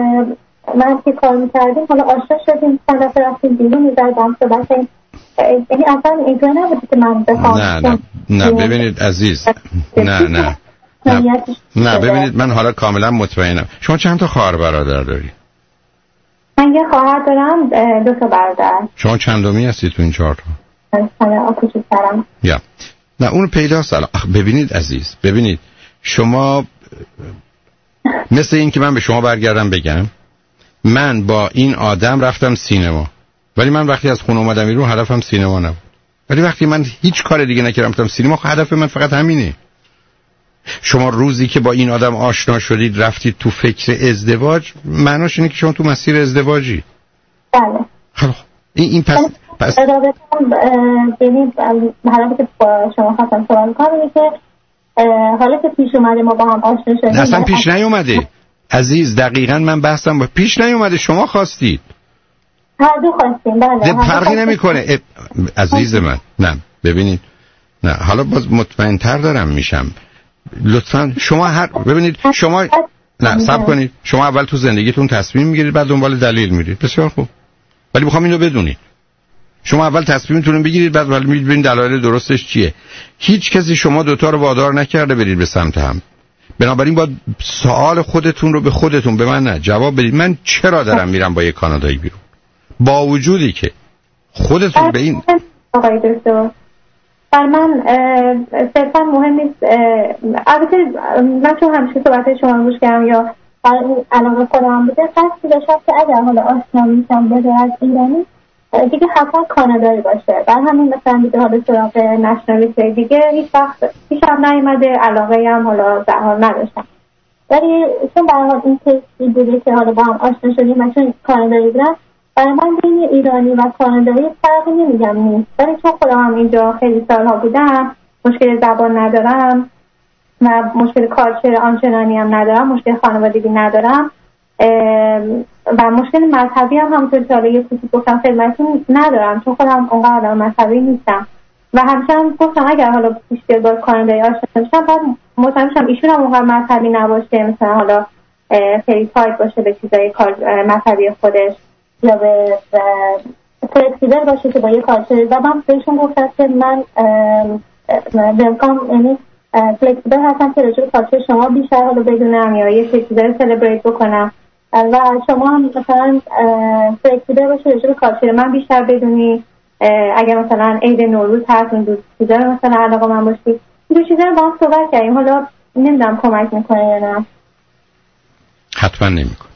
من که کار میکردیم حالا آشنا شدیم چند دفعه رفتیم بیرون میزد با هم صحبت کردیم. یعنی اصلا اینطوری نبوده که من بخوام. نه نه نه ببینید عزیز نه نه نه نه ببینید من حالا کاملا مطمئنم. شما چند تا خواهر برادر داری؟ من یه خواهر دارم دو تا برادر. شما چندمی هستی تو این چهار تا؟ من کوچیک‌ترم. یا نه اون پیداست. ببینید عزیز ببینید شما مثل این که من به شما برگردم بگم من با این آدم رفتم سینما ولی من وقتی از خونه اومدم بیرون هدفم سینما نبود. ولی وقتی من هیچ کار دیگه نکردم رفتم سینما هدف من فقط همینه. شما روزی که با این آدم آشنا شدید رفتید تو فکر ازدواج معناش اینه که شما تو مسیر ازدواجی. بله. خب این این پس پس رابطه‌ام یعنی حالا که با شما خواستم سوال کنم اینه که حالا که پیش اومده ما با هم آشنا شدیم. اصلا پیش نیومده عزیز. دقیقاً من بحثم با پیش نیومده شما خواستید. هر دو خواستیم. بله. فرقی نمیکنه عزیز من. نه ببینید نه حالا باز مطمئن‌تر دارم میشم. لطفاً شما هر ببینید شما نه صبر کنید. شما اول تو زندگیتون تصمیم میگیرید بعد دنبال دلیل میرید. بسیار خوب. ولی میخوام اینو بدونید. شما اول تصمیمتون رو بگیرید بعد ولی میبینید دلایل درستش چیه. هیچ کسی شما دوتا رو وادار نکرده برید به سمت هم. بنابراین باید سوال خودتون رو به خودتون به من نه جواب بدید. من چرا دارم میرم با یک کانادایی بیرون؟ با وجودی که خودتون به این آقای دکتر بر من صرفا مهم نیست. البته من چون همیشه صحبت شما رو گوش کردم یا علاقه خودم بوده قصدی داشتم که اگر حالا آشنا میشم بده از ایرانی دیگه حتما کانادایی باشه. بر همین مثلا دیگه حالا سراغ نشنالیتی دیگه هیچ وقت پیشم نیومده. علاقه هم حالا در حال نداشتم. ولی چون به هر حال این کیسی بوده که حالا با هم آشنا شدیم و چون کانادایی بودم برای من بین ایرانی و کانادایی فرقی نمیگم نیست. ولی چون خودم هم اینجا خیلی سالها بودم مشکل زبان ندارم و مشکل کالچر آنچنانی هم ندارم مشکل خانوادگی ندارم و مشکل مذهبی هم همونطور که حالا یه کوچیک گفتم خدمتتون ندارم چون خودم اونقدر مذهبی نیستم و همیشه هم گفتم اگر حالا بیشتر با کانادایی آشنا بشم بعد مطمئن شم ایشون هم اونقدر مذهبی نباشه مثلا حالا خیلی تایپ باشه به چیزای مذهبی خودش یا به فلکسیبل باشه که با یه کالچر و من بهشون گفتم که من ویلکام یعنی فلکسیبل هستم که راجع به کالچر شما بیشتر حالا بدونم یا یه چیزی رو سلبریت بکنم و شما هم مثلا فلکسیبل باشه راجع به کالچر من بیشتر بدونی. اگر مثلا عید نوروز هست اون دو چیزا رو مثلا علاقه من باشی این دو چیزا رو با هم صحبت کردیم. حالا نمیدونم کمک میکنه یا نه. حتما نمیکنه.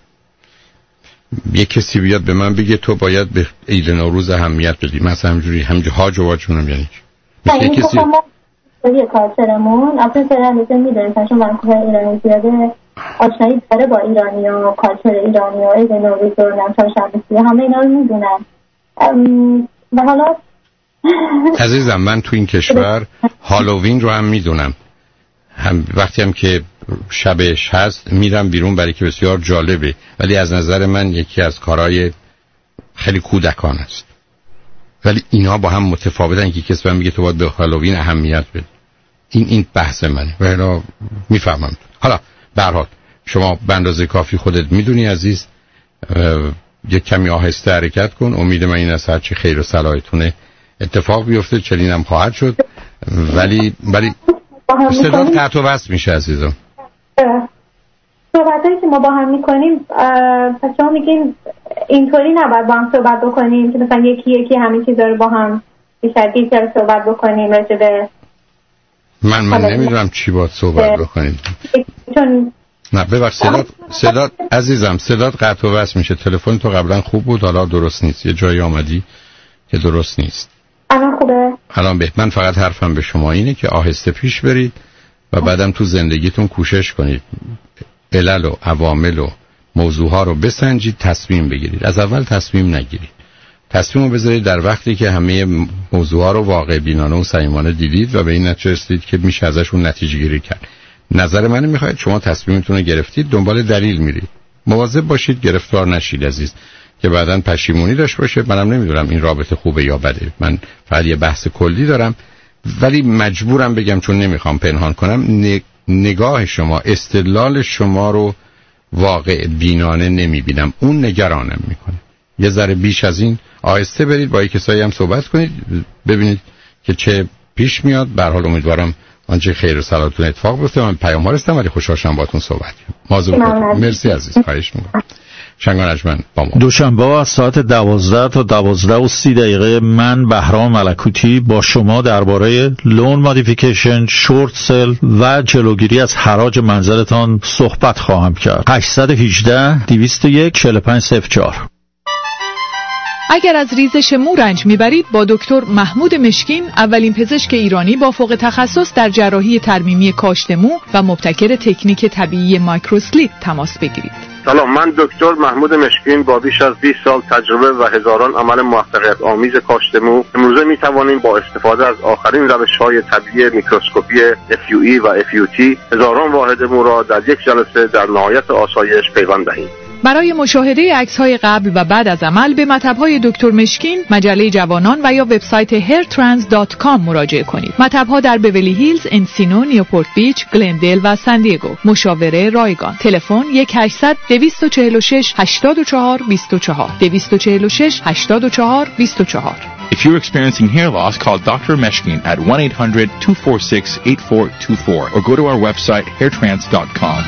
یه کسی بیاد به من بگه تو باید به عید نوروز اهمیت بدی مثلا همجوری همجوری هاج و واجونم یعنی مثل کسی یه کالچرمون اصلا سرانیزه میدونید چون من که ایرانی زیاده آشنایی داره با ایرانی و کالچر ایرانی و عید نوروز و چهارشنبه همه اینا رو میدونم. و حالا عزیزم من تو این کشور هالووین رو هم میدونم. هم وقتی هم که شبش هست میرم بیرون برای که بسیار جالبه ولی از نظر من یکی از کارهای خیلی کودکان است. ولی اینا با هم متفاوتن که کسی من میگه تو باید به هالووین اهمیت بده. این این بحث منه و اینا میفهمم. حالا به هر حال شما به اندازه کافی خودت میدونی عزیز. یه کمی آهسته حرکت کن. امید من این است هرچی خیر و صلاحتونه اتفاق بیفته. چنینم خواهد شد. ولی ولی صدا قطع و وصل میشه عزیزم. صحبتایی که ما با هم میکنیم پس شما میگین اینطوری نباید با هم صحبت بکنیم که مثلا یکی یکی همین چیزا رو با هم بیشتر دیتیل صحبت بکنیم راجع به من من نمیدونم چی باید صحبت بکنیم چون نه ببخش صدات صدات عزیزم صدات قطع و وصل میشه. تلفن تو قبلا خوب بود حالا درست نیست. یه جایی آمدی که درست نیست. الان خوبه؟ الان به من فقط حرفم به شما اینه که آهسته پیش برید و بعدم تو زندگیتون کوشش کنید علل و عوامل و موضوعها رو بسنجید، تصمیم بگیرید. از اول تصمیم نگیرید. تصمیم رو بذارید در وقتی که همه موضوعها رو واقع بینانه و صمیمانه دیدید و به این نتیجه رسیدید که میشه ازشون نتیجه گیری کرد. نظر منو میخواید شما تصمیمتون رو گرفتید دنبال دلیل میرید. مواظب باشید گرفتار نشید عزیز که بعداً پشیمونی داشت باشه. منم نمیدونم این رابطه خوبه یا بده. من فقط یه بحث کلی دارم ولی مجبورم بگم چون نمیخوام پنهان کنم نگاه شما استدلال شما رو واقع بینانه نمیبینم. اون نگرانم میکنه. یه ذره بیش از این آهسته برید با کسایی هم صحبت کنید ببینید که چه پیش میاد. به هر حال امیدوارم آنچه خیر و صلاحتون اتفاق بیفته. من پیام ها رستم ولی خوشحال شدم باهاتون صحبت کردم. مواظب خودتون. مرسی عزیز. خواهش میکنم. شنگان اجمن با ما. دوشنبه از ساعت دوازده تا دوازده و سی دقیقه من بهرام ملکوتی با شما درباره لون مودیفیکیشن، شورت سل و جلوگیری از حراج منزلتان صحبت خواهم کرد. هشت یک هشت دویست و یک چهل و پنج صفر چهار. اگر از ریزش مو رنج میبرید با دکتر محمود مشکین، اولین پزشک ایرانی با فوق تخصص در جراحی ترمیمی کاشت مو و مبتکر تکنیک طبیعی مایکروسلیپ تماس بگیرید. سلام، من دکتر محمود مشکین با بیش از بیست سال تجربه و هزاران عمل موفقیت آمیز کاشت مو امروزه می توانیم با استفاده از آخرین روش‌های طبیعی میکروسکوپی اف یو ای و اف یو تی هزاران واحد مو را در یک جلسه در نهایت آسایش پیوند دهیم. برای مشاهده عکس‌های قبل و بعد از عمل به مطب‌های دکتر مشکین، مجله جوانان و یا وبسایت هیر ترانس دات کام مراجعه کنید. مطب‌ها در بیولی هیلز، انسینو، نیوپورت بیچ، گلندل و سان دیگو. مشاوره رایگان. تلفن یک هشتصد دویست و چهل و شش هشتاد و چهار بیست و چهار دویست و چهل و شش هشتاد و چهار بیست و چهار. If you're experiencing hair loss, call Doctor Meshkin at one eight hundred two four six eight four two four or go to our website hair trance dot com.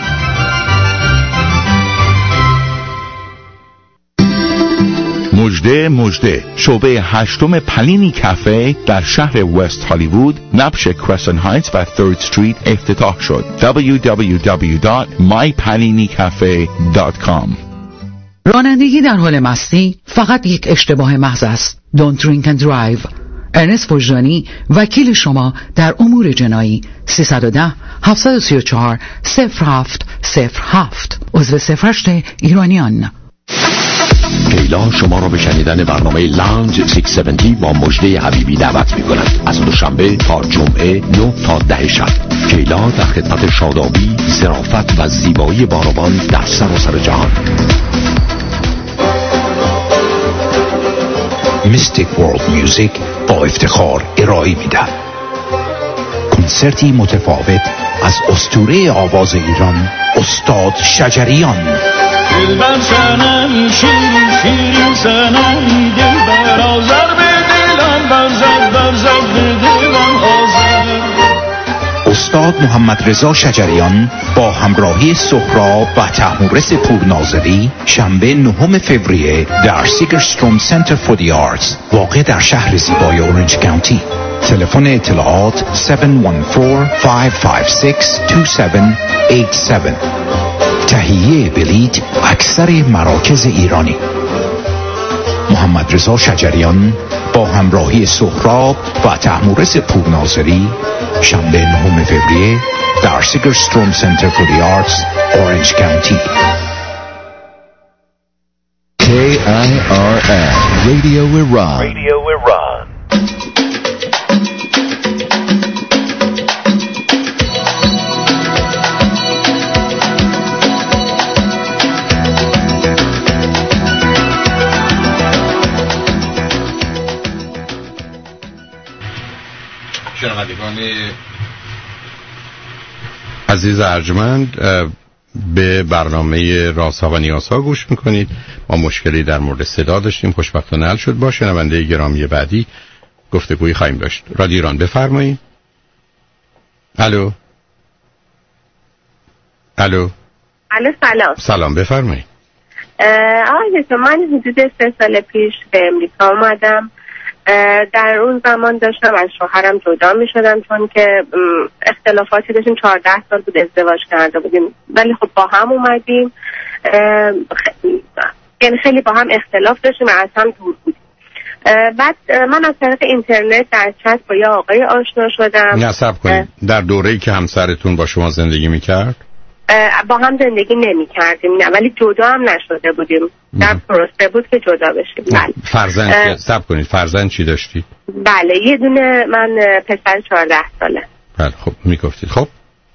مژده مژده شعبه هشتم پلینی کافه در شهر وست هالیوود نبش کرسن هایتس و ثرد استریت افتتاح شد. دبلیو دبلیو دبلیو دات مای پلینی کافه دات کام. رانندگی در حال مستی فقط یک اشتباه محض است. Don't drink and drive. ارنست وجدانی، وکیل شما در امور جنایی. سیصد و ده هفتصد و سی و چهار صفر هفت صفر هفت. عضو صفر هشت ایرانیان. کیلا شما را به شنیدن برنامه لانج ششصد و هفتاد با مژده حبیبی دعوت می کند. از دوشنبه تا جمعه نه تا ده شب. کیلا در خدمت شادابی، ظرافت و زیبایی بانوان در سراسر جهان. میستیک ورلد میوزیک با افتخار ارائه می دهد کنسرتی متفاوت از اسطوره آواز ایران استاد شجریان. دلبر سنم شیرین شیرین سنم دلبر آزر به دلم برزد برزد به دلم آزر. استاد محمد رضا شجریان با همراهی سهراب و طهمورث پورناظری شنبه نهم فوریه در سیگرستروم سنتر فور دی آرتس واقع در شهر زیبای اورنج کانتی. تلفن اطلاعات هفت یک چهار پنج پنج شش دو هفت هشت هفت. تهیه بلیط اکثر مراکز ایرانی. محمد رضا شجریان با همراهی سهراب و طهمورث پورناظری شنبه نهم فوریه در سیگرستروم سنتر فور دی آرتس اورنج کانتی. کی آی آر اس رادیو ایران. رادیو ایران. شنوندگان عزیز ارجمند، به برنامه رازها و نیازها گوش میکنید. ما مشکلی در مورد صدا داشتیم، خوشبختانه حل شد. با شنونده گرامی بعدی گفتگویی خواهیم داشت. رادیو ایران بفرمایید. الو الو الو سلام. سلام بفرمایید. آقای من حدود سه سال پیش به امریکا اومدم در اون زمان داشتم از شوهرم جدا می شدم چون که اختلافاتی داشتیم. چهارده سال بود ازدواج کرده بودیم ولی خب با هم اومدیم، یعنی خیلی با هم اختلاف داشتیم و از هم دور بودیم. بعد من از طریق اینترنت در چت با یه آقای آشنا شدم. نصب کنید در دوره‌ای که همسرتون با شما زندگی میکرد؟ با هم زندگی نمی کردیم نه، ولی جدا هم نشده بودیم، در پروسه بود که جدا بشیم. بله. فرزند که سب کنید فرزند چی داشتی؟ بله یه دونه من پسر چهارده ساله. بله خب میگفتید. خب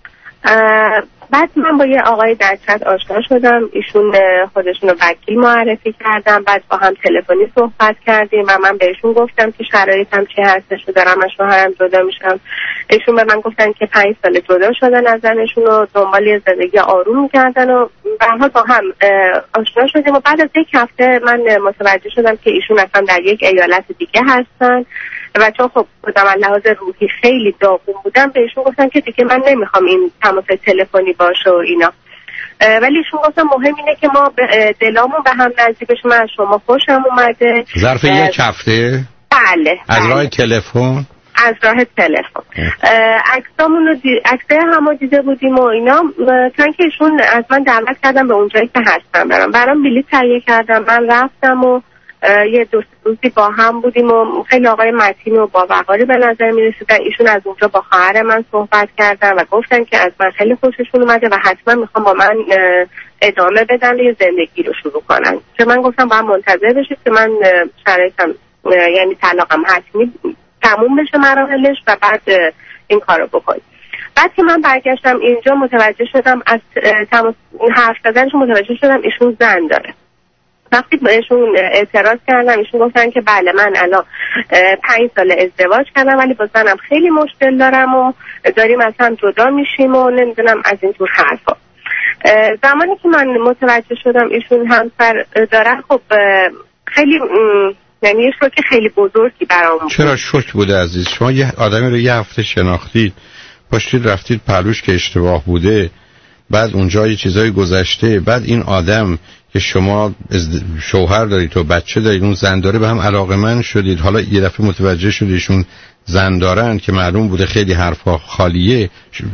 بعد من با یه آقای در چت آشنا شدم، ایشون خودشون رو وکیل معرفی کردم، بعد با هم تلفنی صحبت کردیم و من بهشون گفتم که شرایطم چی هستش و دارم از شوهرم جدا میشم. ایشون به من گفتن که پنج سال جدا شدن از زنشون و دنبال یه زندگی آروم می‌کردن و به هر حال با هم آشنا شدیم و بعد از یک هفته من متوجه شدم که ایشون اصلا در یک ایالت دیگه هستن و چون خب خودم از لحاظ روحی خیلی داغون بودم بهشون گفتم که دیگه من نمیخوام این تماس تلفنی باشه و اینا، ولی ایشون گفتم مهم اینه که ما دلامون به هم نزدیک بشه، من از شما خوشم اومده. ظرف یک هفته؟ بله. از بله. راه تلفن؟ از راه تلفن. عکسامون رو دی... عکسای همو دیده بودیم و اینا، چون که ایشون از من دعوت کردم به اونجایی که هستم برام برام بلیط تهیه کردم، من رفتم و یه دو روزی با هم بودیم و خیلی آقای متین و با وقاری به نظر می رسیدن. ایشون از اونجا با خواهر من صحبت کردن و گفتن که از من خیلی خوششون اومده و حتما میخوام با من ادامه بدن و یه زندگی رو شروع کنن. که من گفتم با هم منتظر بشید که من شرایطم یعنی طلاقم حتمی تموم بشه مراحلش و بعد این کارو بکنیم. بعد که من برگشتم اینجا متوجه شدم از تماس حرف زدنشون متوجه شدم ایشون زن داره. وقتی بهشون اعتراض کردم ایشون گفتن که بله من الان پنج سال ازدواج کردم ولی با زنم خیلی مشکل دارم و داریم از هم جدا میشیم و نمیدونم از این طور حرفا. زمانی که من متوجه شدم ایشون همسر دارن خب خیلی یعنی یه شوک خیلی بزرگی برام بود. چرا شوک بوده عزیز؟ شما یه آدمی رو یه هفته شناختید، پاشتید رفتید پهلوش که اشتباه بوده، بعد اونجا یه چیزای گذشته، بعد این آدم که شما شوهر دارید و بچه دارید اون زن داره به هم علاقه‌مند شدید، حالا یه دفعه متوجه شدید ایشون زن دارن که معلوم بوده خیلی حرفا خالیه،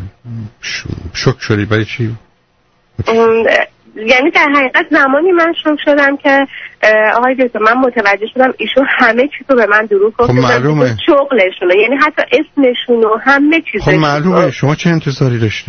شوک شدید برای چی؟ یعنی در حقیقت زمانی من شوک شدم که آقای دکتر من متوجه شدم ایشون همه چیز رو به من دروغ گفتن. خب معلومه شغلشون یعنی حتی اسمشون و همه چیز. خب معلومه شما چه انتظاری داشتی؟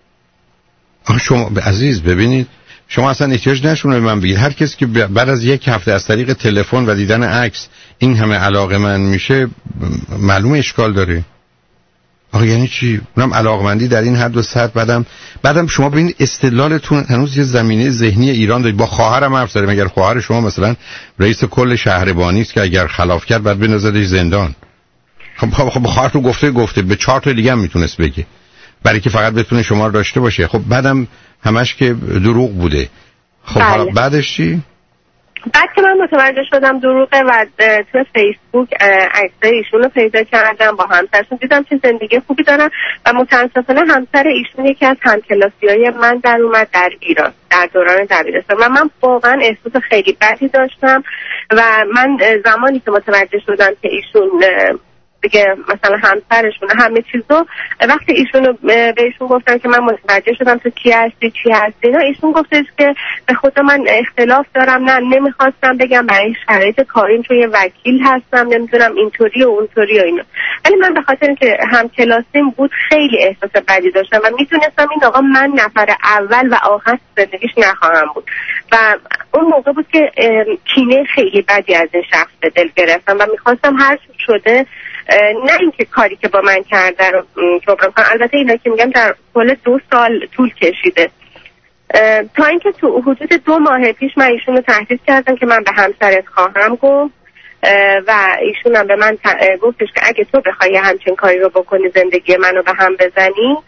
آخه شما عزیز ببینید شما اصلا احتیاج نشونه به من بگید. هر کسی که بعد از یک هفته از طریق تلفن و دیدن عکس این همه علاقه‌مند میشه معلومه اشکال داره. آخه یعنی چی؟ اونم علاقمندی در این حد و سطح. بعدم بعدم شما ببینید استدلالتون هنوز یه زمینه ذهنی ایران دارید. با خواهرم حرف زدیم، اگر خواهر شما مثلا رئیس کل شهربانی است که اگر خلاف کرد بعد بندازدش زندان. خب خب خواهر رو گفته گفته به چهار تا دیگه هم میتونست بگه برای که فقط بتونه شما رو داشته باشه. خب بعدم همش که دروغ بوده. خب حالا بعدش چی؟ بعد که من متوجه شدم دروغه و تو فیسبوک عکسای ایشون رو پیدا کردم، با همسرشون دیدم که زندگی خوبی دارن و متاسفانه همسر ایشون یکی از همکلاسی‌های من در اومد در ایران در دوران دبیرستان و من واقعا احساس خیلی بدی داشتم و من زمانی که متوجه شدم که ایشون دیگه مثلا همسرشون همه چیزو وقتی ایشونو بهشون گفتم که من متوجه شدم تو کی هستی چی هستی نه، ایشون گفتش که به خدا من اختلاف دارم، نه نمیخواستم بگم برای شرایط کاریم چون یه وکیل هستم نمیدونم اینطوری و اونطوری و اینا، ولی من به خاطر اینکه هم کلاسیم بود خیلی احساس بدی داشتم و میدونستم این آقا من نفر اول و آخر زندگیش نخواهم بود و اون موقع بود که کینه خیلی بدی از این شخص به دل گرفتم و میخواستم هر چی شده نه اینکه کاری که با من کرده رو جبران کنم. البته اینا که میگم در کل دو سال طول کشیده تا اینکه تو حدود دو ماه پیش من ایشون رو تهدید کردم که من به همسرت خواهم گفت و ایشون هم به من گفتش که اگه تو بخوای همچین کاری رو بکنی زندگی منو به هم بزنی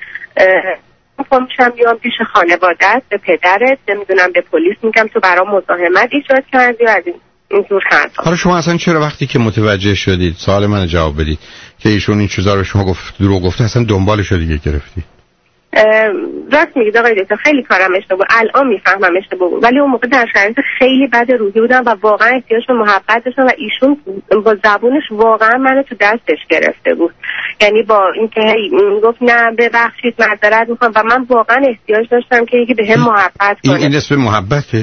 میشم بیام پیش خانوادت به پدرت نمیدونم به پلیس میگم تو برام مزاحمت ایجاد کردی و از این اینجور حرفا. حالا شما اصلا چرا وقتی که متوجه شدید سوال من جواب بدید که ایشون این چیزا رو شما گفت دروغ گفته اصلا دنبالش رو دیگه گرفتی؟ راست میگید آقای دکتر، خیلی کارم اشتباه، الان میفهمم اشتباه بود، ولی اون موقع در شرایط خیلی بد روحی بودم و واقعا احتیاج به محبت داشتم و ایشون با زبونش واقعا منو تو دستش گرفته بود. یعنی با اینکه گفت نه ببخشید معذرت میخوام و من واقعا احتیاج داشتم که یکی بهم محبت کنه. این اسم محبته؟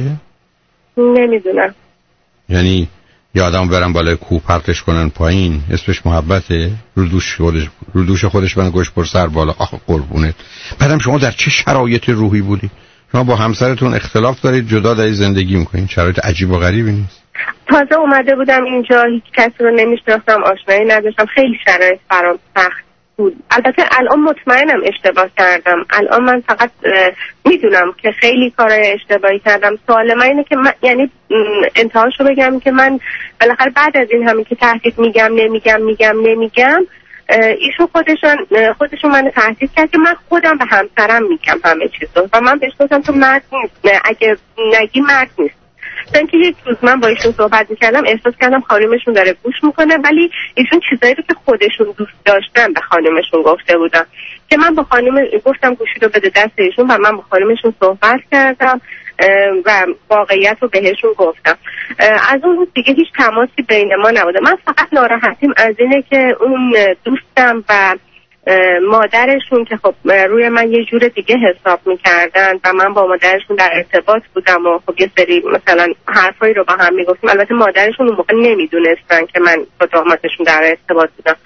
نمیدونم. یعنی یا آدم برن بالای کوه پرتش کنن پایین اسمش محبته؟ رو دوش خودش رو دوش خودش من گوش پر سر بالا. آخه قربونت. بعدم شما در چه شرایط روحی بودی؟ شما با همسرتون اختلاف دارید، جدا دارید زندگی میکنید، شرایط عجیب و غریبی نیست؟ تازه اومده بودم اینجا، هیچ کسی رو نمیشناختم، آشنایی نداشتم، خیلی شرایط برام سخت بود. البته الان مطمئنم اشتباه کردم، الان من فقط میدونم که خیلی کارهای اشتباهی کردم. سوال من اینه که من یعنی انتهاشو بگم که من بالاخره بعد از این همین که تهدید میگم نمیگم میگم نمیگم ایشون خودشون خودشون منو تهدید کرد که من خودم به همسرم میگم همه چیزو و من بهش گفتم تو مرد نیست، اگه نگی مرد نیست. چون که یک روز من با ایشون صحبت میکردم احساس کردم خانمشون داره گوش میکنه، ولی ایشون چیزایی رو که خودشون دوست داشتن به خانمشون گفته بودن که من با خانم گفتم گوشی رو بده دست ایشون و من با خانمشون صحبت کردم و واقعیت رو بهشون گفتم. از اون روز دیگه هیچ تماسی بین ما نبوده. من فقط ناراحتیم از اینه که اون دوستم و مادرشون که خب روی من یه جور دیگه حساب میکردن و من با مادرشون در ارتباط بودم و خب یه سری مثلا حرفایی رو با هم میگفتیم. البته مادرشون اون موقع نمیدونستن که من با دامادشون در ارتباط بودم.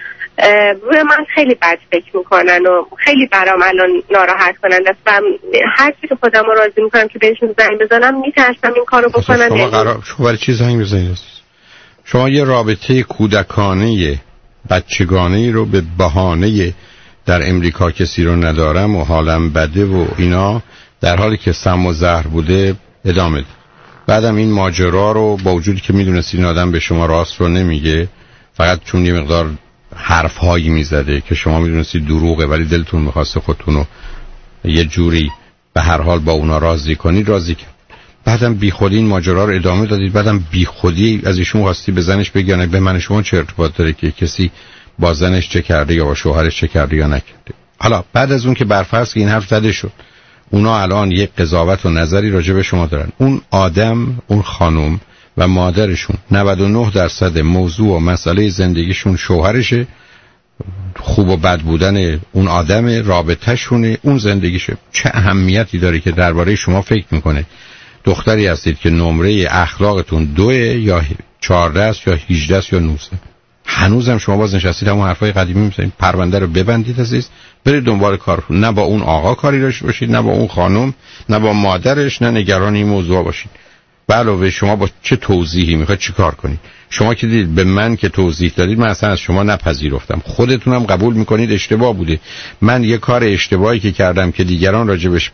روی من خیلی بد فکر میکنن و خیلی برام الان ناراحت کننده است و هر چی که خودم رو راضی میکنم که بهشون زنگ بزنم میترسم این کارو بکنن. شما قرار شما برای چی زنگ بزنید؟ شما یه رابطه کودکانه بچگانه‌ای رو به بهانه در امریکا کسی رو ندارم و حالم بده و اینا، در حالی که سم و زهر بوده ادامه ده. بعدم این ماجرا رو با وجودی که میدونستین آدم به شما راست رو نمیگه، فقط چون یه مقدار حرف هایی میزده که شما میدونستید دروغه ولی دلتون میخواسته خودتون رو یه جوری به هر حال با اونا راضی کنید، راضی کرد. بعدم بی خودی این ماجرا رو ادامه دادید. بعدم بی خودی از ایشون خواستی به زنش بگی به من شما چه ارتباط داره که کسی با زنش چه کرده یا با شوهرش چه کرده یا نکرده. حالا بعد از اون که برفرض که این حرف زده شد، اونا الان یک قضاوت و نظری راجع به شما دارن. اون آدم، اون خانم و مادرشون نود و نه درصد موضوع و مسئله زندگیشون شوهرشه، خوب و بد بودن اون آدم، رابطه‌شونه، اون زندگیشه. چه اهمیتی داره که درباره شما فکر میکنه دختری هستید که نمره اخلاقتون دوه یا چهارده است یا هجده است یا نوزده؟ هنوزم شما باز نشستید همون حرفای قدیمی میزنید. پرونده رو ببندید عزیز، برید دنبال کارتون. نه با اون آقا کاری داشته باشید، نه با اون خانم، نه با مادرش، نه نگران این موضوع باشید. به علاوه شما با چه توضیحی میخواید چیکار کنید؟ شما که دید به من که توضیح دادید من اصلا از شما نپذیرفتم، خودتونم قبول میکنید اشتباه بوده. من یه کار اشتباهی که کردم که دیگران راجبش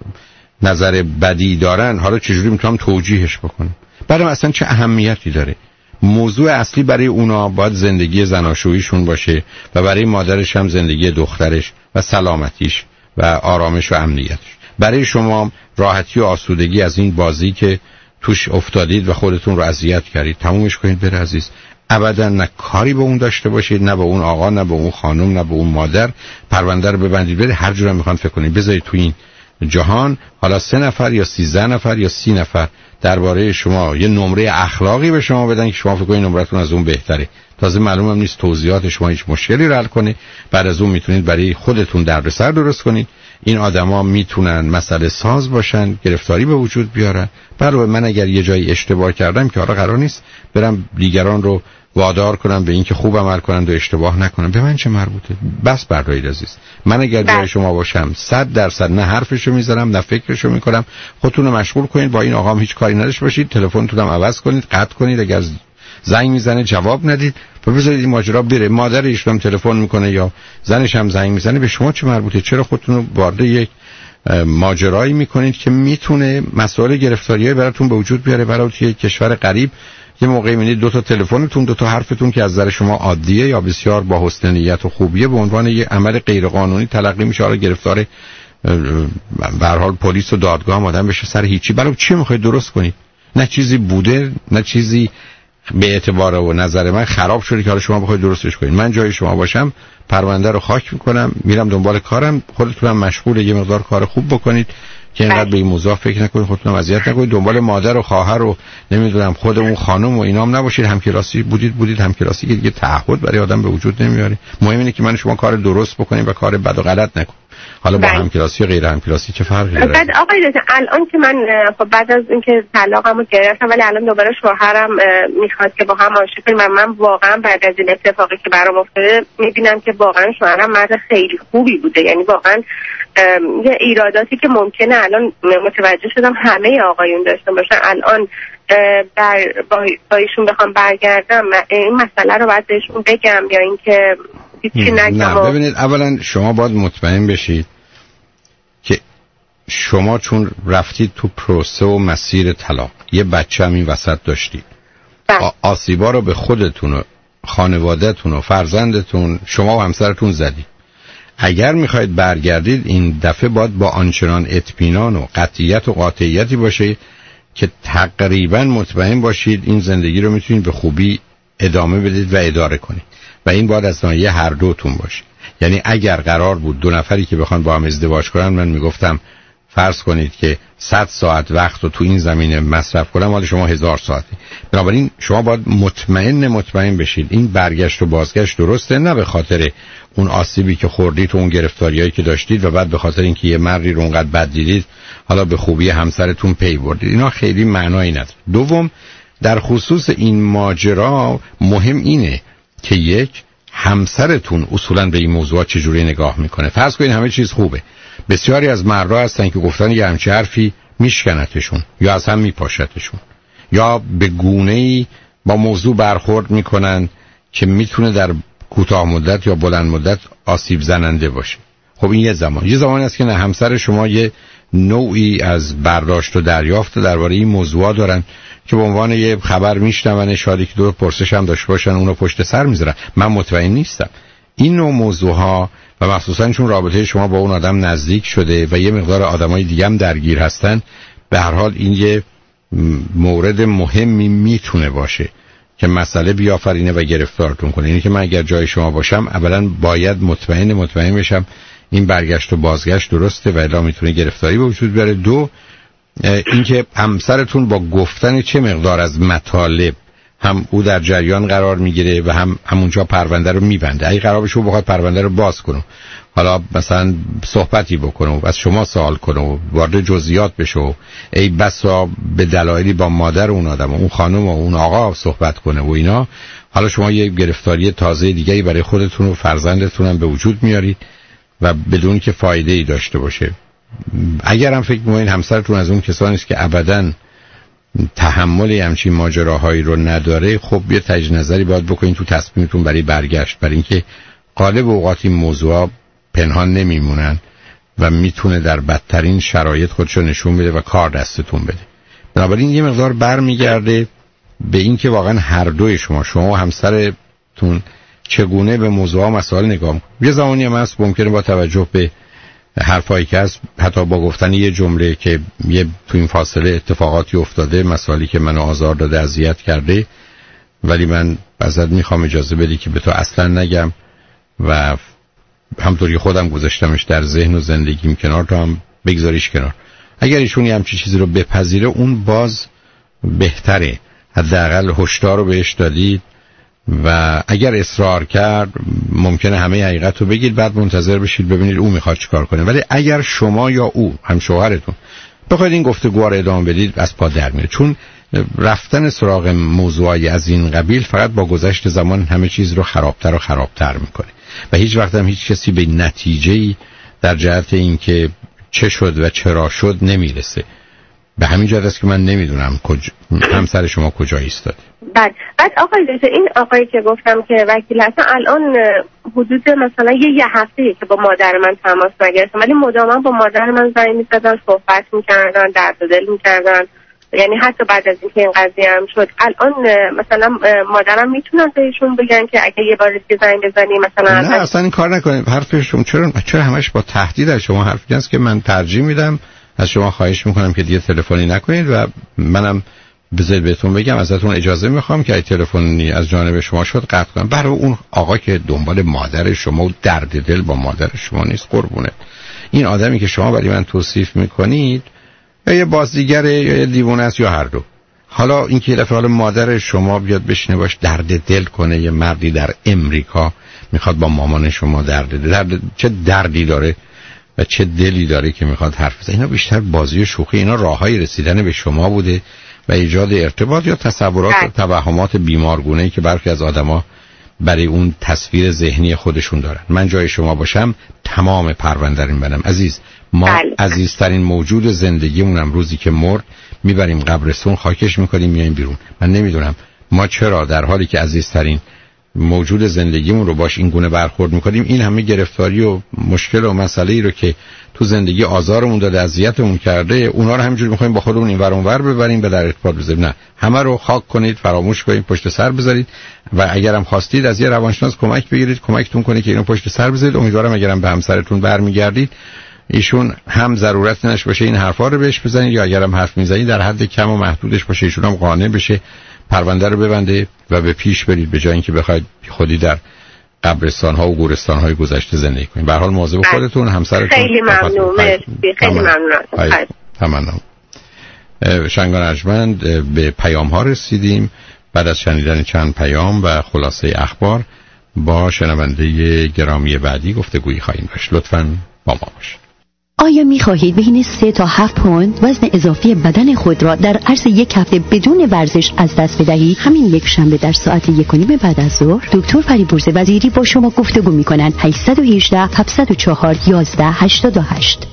نظر بدی دارن، حالا چجوری میتونم توجیهش بکنم؟ برام اصلا چه اهمیتی داره؟ موضوع اصلی برای اونا باید زندگی زناشوییشون باشه و برای مادرش هم زندگی دخترش و سلامتیش و آرامش و امنیتش. برای شما راحتی و آسودگی از این بازی که توش افتادید و خودتون رو اذیت کردید تمومش کنید بره عزیز. ابدا نه کاری به اون داشته باشید، نه به اون آقا، نه به اون خانم، نه به اون مادر. پرونده رو ببندید بره، هر جوری میخوان فکر کنید. بذارید تو این جهان حالا سه نفر یا سیزده نفر یا سی نفر درباره شما یه نمره اخلاقی به شما بدن که شما فکر کنید نمرتون از اون بهتره. تازه معلوم هم نیست توضیحات شما هیچ مشکلی رو حل کنه. بعد از اون میتونید برای خودتون دردسر درست کنید. این آدما میتونن مسئله ساز باشن، گرفتاری به وجود بیارن. برای من اگر یه جایی اشتباه کردم که حالا قرار نیست برم دیگران رو وادار کنم به این که خوب عمل کنن و اشتباه نکنن. به من چه مربوطه؟ بس بردارید عزیز. من اگر جای شما باشم صد درصد نه حرفشو میذارم نه فکرشو میکنم. خودتون رو مشغول کنید، با این آقام هیچ کاری نداشته باشید. تلفنتون هم عوض کنید، قطع کنید. اگر زنگ میزنه جواب ندید و بذارید این ماجرا بره. مادر ایشون تلفن میکنه یا زنش هم زنگ میزنه، به شما چه مربوطه؟ چرا خودتون رو وارد یک ماجرایی میکنید که میتونه مسائل گرفتاریای براتون به وجود بیاره؟ برای توی کشور غریب یه موقعی میبینید دو تا تلفنتون، دو تا حرفتون که از نظر شما عادیه یا بسیار با حسن نیت و خوبیه به عنوان یه عمل غیر قانونی تلقی میشه. حالا گرفتار به هر حال پلیس و دادگاه هم آدم بشه سر هیچی. برای چی میخواید درست کنید؟ نه چیزی بوده، نه چیزی به اعتبار و نظر من خراب شده که حالا شما بخواید درستش کنید. من جای شما باشم پرونده رو خاک میکنم، میرم دنبال کارم، خودتونم مشغول یه مقدار کار خوب بکنید که اینقدر به این موضوع فکر نکنید، خودتونم اذیت نکنید، دنبال مادر و خواهر و نمیدونم خود اون خانم و اینام نباشید. همکلاسی بودید بودید همکلاسی که دیگه تعهد برای آدم به وجود نمیاره. مهم اینه که من شما کار درست بکنید و کار بد و غلط نکنید. حالا با همکلاسی و غیر همکلاسی چه فرقی داره؟ بعد آقای دکتر الان که من خب بعد از اینکه طلاقمو گرفتم ولی الان دوباره شوهرم میخواد که با هم عاشق کنیم و من واقعا بعد از این اتفاقی که برام افتاده میبینم که واقعا شوهرم مرد خیلی خوبی بوده. یعنی واقعا یه ایراداتی که ممکنه الان متوجه شدم همه آقایون داشتن باشن، الان بر با ایشون بخوام برگردم این مسئله رو باید بهشون بگم یا اینکه هیچی نگم؟ نه ببینید، اولا شما باید مطمئن بشید که شما چون رفتید تو پروسه و مسیر طلاق، یه بچه هم این وسط داشتید، آسیبا رو به خودتون و خانوادهتون و فرزندتون شما و همسرتون زدید. اگر میخواید برگردید این دفعه باید با آنچنان اطمینان و قطعیت و قاطعیتی باشه که تقریبا مطمئن باشید این زندگی رو میتونید به خوبی ادامه بدید و اداره کنید و این باید از ناحیه هر دوتون باشه. یعنی اگر قرار بود دو نفری که بخوان با هم ازدواج کنن، من میگفتم فرض کنید که صد ساعت وقت رو تو این زمینه مصرف کنم، حالا شما هزار ساعتی. بنابراین شما باید مطمئن مطمئن بشید این برگشت و بازگشت درسته، نه به خاطر اون آسیبی که خوردید و اون گرفتاریایی که داشتید و بعد به خاطر اینکه یه مردی رو اونقدر بد دیدید حالا به خوبی همسرتون پی بردید. اینا خیلی معنایی نداره. دوم، در خصوص این ماجرا مهم اینه که یک، همسرتون اصولاً به این موضوع چجوری نگاه میکنه. فرض کنید همه چیز خوبه، بسیاری از مردها هستن که گفتن یه همچه حرفی میشکنتشون یا از هم میپاشتشون یا به گونه‌ای با موضوع برخورد میکنن که میتونه در کوتاه مدت یا بلند مدت آسیب زننده باشه. خب این یه زمان یه زمانی است که نه همسر شما یه نوعی از برداشت و دریافت درباره این موضوع دارن که به عنوان یه خبر میشنون، شاید که دو پرسش هم داشته باشن اونو پشت سر میذارن. من مطمئن نیستم این نوع موضوع ها و مخصوصا چون رابطه شما با اون آدم نزدیک شده و یه مقدار آدمای دیگه هم درگیر هستن، به هر حال این یه مورد مهمی میتونه باشه که مسئله بیافرینه و گرفتارتون کنه. اینه که من اگر جای شما باشم اولا باید مطمئن مطمئن بشم این برگشت و بازگشت درسته و الا میتونه گرفتاری به وجود بیاره. دو، اینکه همسرتون با گفتن چه مقدار از مطالب هم او در جریان قرار میگیره و هم همونجا پرونده رو میبنده. اگه قرار بشه بخواد پرونده رو باز کنه، حالا مثلا صحبتی بکنه و از شما سوال کنه و وارد جزئیات بشه و ای بسا به دلایلی با مادر اون آدم و اون خانم و اون آقا صحبت کنه و اینا، حالا شما یه گرفتاری تازه دیگه‌ای برای خودتون و فرزندتون هم به وجود میارید و بدون که فایده ای داشته باشه. اگر هم فکر می‌کنید همسرتون از اون کسانی است که ابداً تحمل همچین ماجراهایی رو نداره، خب یه تجدید نظری باید بکنید تو تصمیمتون برای برگشت، برای اینکه غالب اوقات این موضوعا پنهان نمیمونن و میتونه در بدترین شرایط خودشو نشون بده و کار دستتون بده. بنابراین یه مقدار برمیگرده به اینکه واقعا هر دوی شما شما و همسرتون چگونه به موضوعا مسائل نگاه می‌کنید. یه زمانی هم هست ممکنه با توجه به حرفایی که هست، حتی با گفتن یه جمله که یه تو این فاصله اتفاقاتی افتاده، مسائلی که منو آزار داده، اذیت کرده، ولی من ازت میخوام اجازه بدی که به تو اصلا نگم و همطوری خودم گذاشتمش در ذهن و زندگیم کنار، تو هم بگذاریش کنار. اگر ایشون یه همچین چیزی رو بپذیره اون باز بهتره، حداقل هشدار رو بهش دادید و اگر اصرار کرد ممکنه همه حقیقت رو بگید، بعد منتظر بشید ببینید او میخواد چیکار کنه. ولی اگر شما یا او هم شوهرتون بخواید این گفتگو رو ادامه بدید، از پا در میره، چون رفتن سراغ موضوعی از این قبیل فقط با گذشت زمان همه چیز رو خرابتر و خرابتر میکنه و هیچ وقت هم هیچ کسی به نتیجه‌ای در جهت اینکه چه شد و چرا شد نمیرسه. به همین جهت است که من نمیدونم کجا همسر شما کجا ایستاده. بعد بعد آقای دکتر، این آقایی که گفتم که وکیل هستن الان حدود مثلا یه یه هفته‌ای که با مادر من تماس نگرفتم، ولی مدام با مادر من زنگ می‌زدن، صحبت می‌کردن، درد دل می‌کردن. یعنی حتی بعد از اینکه این قضیه هم شد الان مثلا مادرم میتونن بهشون بگن که اگه یه بار دیگه زنگ بزنی مثلا نه اصلا این کار نکنید. حرفشون چرا چرا همش با تهدید از شما حرف میزنن که من ترجیح میدم از شما خواهش میکنم که دیگه تلفنی نکنید و منم بذارید بهتون بگم، ازتون اجازه میخوام که اگه تلفنی از جانب شما شد قطع کنم. برای اون آقا که دنبال مادر شما و درد دل با مادر شما نیست قربونه، این آدمی که شما برای من توصیف میکنید یا یه بازیگر یا یه دیوانه است یا هر دو. حالا این که یه دفعه حالا مادر شما بیاد بشینه باش درد دل کنه، یه مردی در امریکا میخواد با مامان شما درد دل، درد چه دردی داره و چه دلی داره که میخواد حرف بزنه. اینا بیشتر بازی و شوخی، اینا راههای رسیدن به شما بوده و ایجاد ارتباط یا تصورات و توهمات بیمارگونه‌ای که برخی از آدما برای اون تصویر ذهنی خودشون دارن. من جای شما باشم تمام پرونده رو میبرم. عزیز، ما بله. عزیزترین موجود زندگیمونم روزی که مرد میبریم قبرستون، خاکش میکنیم، میایم بیرون. من نمیدونم ما چرا در حالی که عزیزترین موجود زندگیمون رو باش این گونه برخورد میکنیم، این همه گرفتاری و مشکل و مسئله‌ای رو که تو زندگی آزارمون داده، اذیتمون کرده، اونا رو همینجوری می‌خوایم با خودمون اینور اونور ببریم به در ارتباط بذاریم. نه، همه رو خاک کنید، فراموش کنید، پشت سر بذارید و اگرم خواستید از یه روانشناس کمک بگیرید، کمکتون کنه که اینو پشت سر بذارید. امیدوارم اگرم به همسرتون برمیگردید ایشون هم ضرورت نش باشه این حرفا رو بهش بزنید، یا اگرم حرف میزنید در حد کم و محدودش باشه، ایشون هم قانع بشه، پرونده رو ببنده و به پیش برید، به جای اینکه بخواید خودی در قبرستان ها و گورستان های گذشته زندگی کنید. به هر حال مواظب خودتون، همسرتون. خیلی ممنون، مرسی، خیلی ممنون. تمام. شنگان ارجمند، به پیام ها رسیدیم. بعد از شنیدن چند پیام و خلاصه اخبار با شنونده گرامی بعدی گفتگویی خواهیم داشت. لطفاً با ما باشید. آیا می خواهید بین سه تا هفت پوند وزن اضافی بدن خود را در عرض یک هفته بدون ورزش از دست بدهید؟ همین یک شنبه در ساعت یک و نیم بعد از ظهر دکتر فریبرز وزیری با شما گفتگو می کنند. هشت یک هشت، هفت صفر چهار، یازده هشتاد و هشت.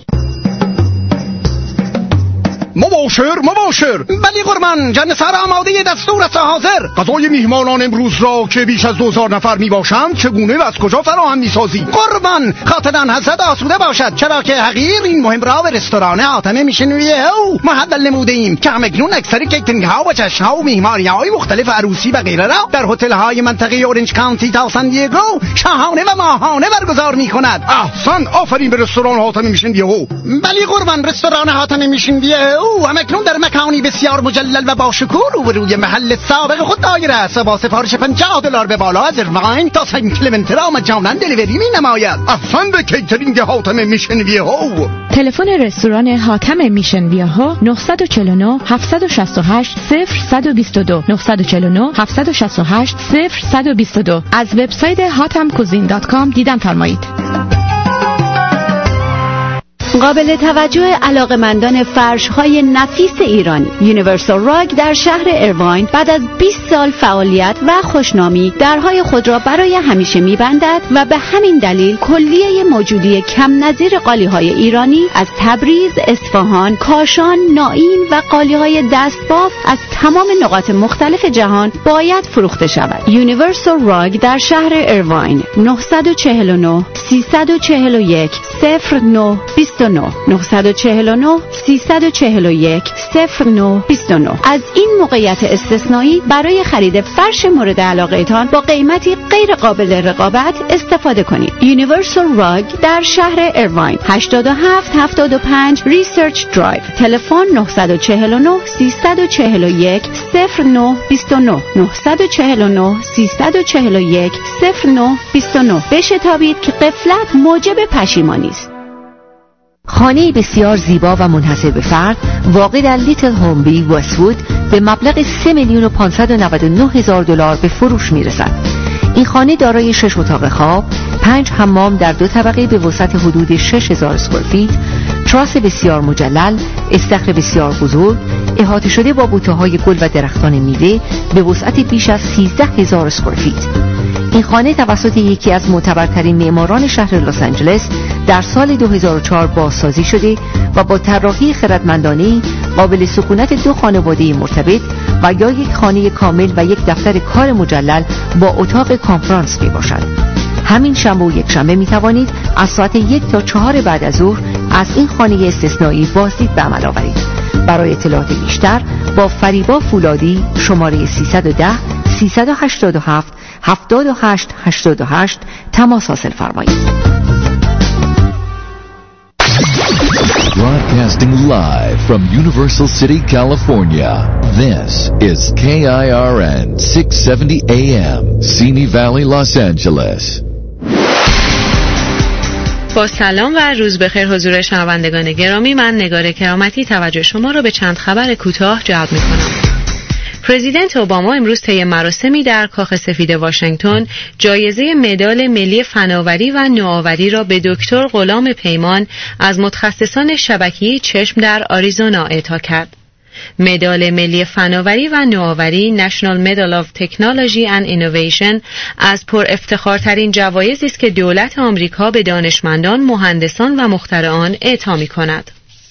مباشر مباشر. بلی قربان، جان سر آماده دستور است حاضر. غذای میهمانان امروز را که بیش از دوزار نفر می باشند چگونه و از کجا فراهم می سازی؟ قربان، خاطران حضرت آسوده باشد، چرا که حقیر این مهم را به رستوران حاتم میشنویه او محول نموده ایم که همکنون اکثر کیترینگ ها و جشن ها و میهمانی های مختلف عروسی و غیره را در هتل های منطقه اورنج کانتی تا سان دیگو شاهانه و ماهانه برگزار می کند. احسن، آفرین به رستوران حاتم میشنویه او. بلی قربان، رستوران حاتم میشنویه او همکنون در مکانی بسیار مجلل و با شکوه روبروی محل سابق خود دایر است. با سفارش پنجاه دلار به بالا از ارواین تا سن کلمنترا مجانا دلیوری می نماید. احسن به کیترینگ حاتم میشن ویهو. تلفن رستوران حاتم میشن ویهو نه چهار نه، هفت شش هشت، صفر یک دو دو نه چهار نه، هفت شش هشت، صفر یک دو دو. از وبسایت هاتم کوزین دات کام دیدن فرمایید. قابل توجه علاقمندان فرش‌های نفیس ایرانی، یونیورسال راگ در شهر ایرواین بعد از بیست سال فعالیت و خوشنامی درهای خود را برای همیشه می‌بندد و به همین دلیل کلیه موجودی کم نظیر قالی‌های ایرانی از تبریز، اصفهان، کاشان، نائین و قالی‌های دستباف از تمام نقاط مختلف جهان باید فروخته شود. یونیورسال راگ در شهر ایرواین نه چهار نه، سه چهار یک، صفر نه دو نه نه چهار نه، سه چهار یک، صفر نه دو نه. از این موقعیت استثنایی برای خرید فرش مورد علاقه‌تان با قیمتی غیر قابل رقابت استفاده کنید. یونیورسال راگ در شهر ایرواین، هشتاد و هفت هفتاد و پنج ریسرچ درایو. تلفن نه چهار نه، سه چهار یک، صفر نه دو نه نه چهار نه، سه چهار یک، صفر نه دو نه. بشتابید که غفلت موجب پشیمانی است. خانه بسیار زیبا و منحصر به فرد واقع در لیتل هومبی وست‌وود به مبلغ سه میلیون و پانصد و نود و نه هزار دلار به فروش میرسد. این خانه دارای شش اتاق خواب، پنج حمام در دو طبقه به وسعت حدود شش هزار اسکوئر فیت، تراس بسیار مجلل، استخر بسیار بزرگ، احاطه شده با بوته‌های گل و درختان میوه به وسعت بیش از سیزده هزار اسکوئر فیت. این خانه توسط یکی از معتبرترین معماران شهر لس آنجلس در سال دو هزار و چهار بازسازی شده و با طراحی خردمندانه قابل سکونت دو خانواده مرتبط و یا یک خانه کامل و یک دفتر کار مجلل با اتاق کنفرانس می باشد. همین شنبه و یک شنبه می توانید از ساعت یک تا چهار بعد از ظهر از این خانه استثنایی بازدید به عمل آورید. برای اطلاعات بیشتر با فریبا فولادی شماره سیصد و ده، سیصد و هشتاد و هفت، هفتاد و هشت هشتاد و هشت تماس حاصل فرمایید. Broadcasting live from Universal City, California. This is K I R N six seventy A M, Simi Valley, Los Angeles. با سلام و روز بخیر حضور شنوندگان گرامی، من نگار کرامتی توجه شما را به چند خبر کوتاه جلب می‌کنم. پرزیدنت اوباما امروز طی مراسمی در کاخ سفید واشنگتن جایزه مدال ملی فناوری و نوآوری را به دکتر غلام پیمان از متخصصان شبکه‌ای چشم در آریزونا اعطا کرد. مدال ملی فناوری و نوآوری National Medal of Technology and Innovation از پر افتخارترین جوایزی است که دولت آمریکا به دانشمندان، مهندسان و مخترعان اعطا می‌کند.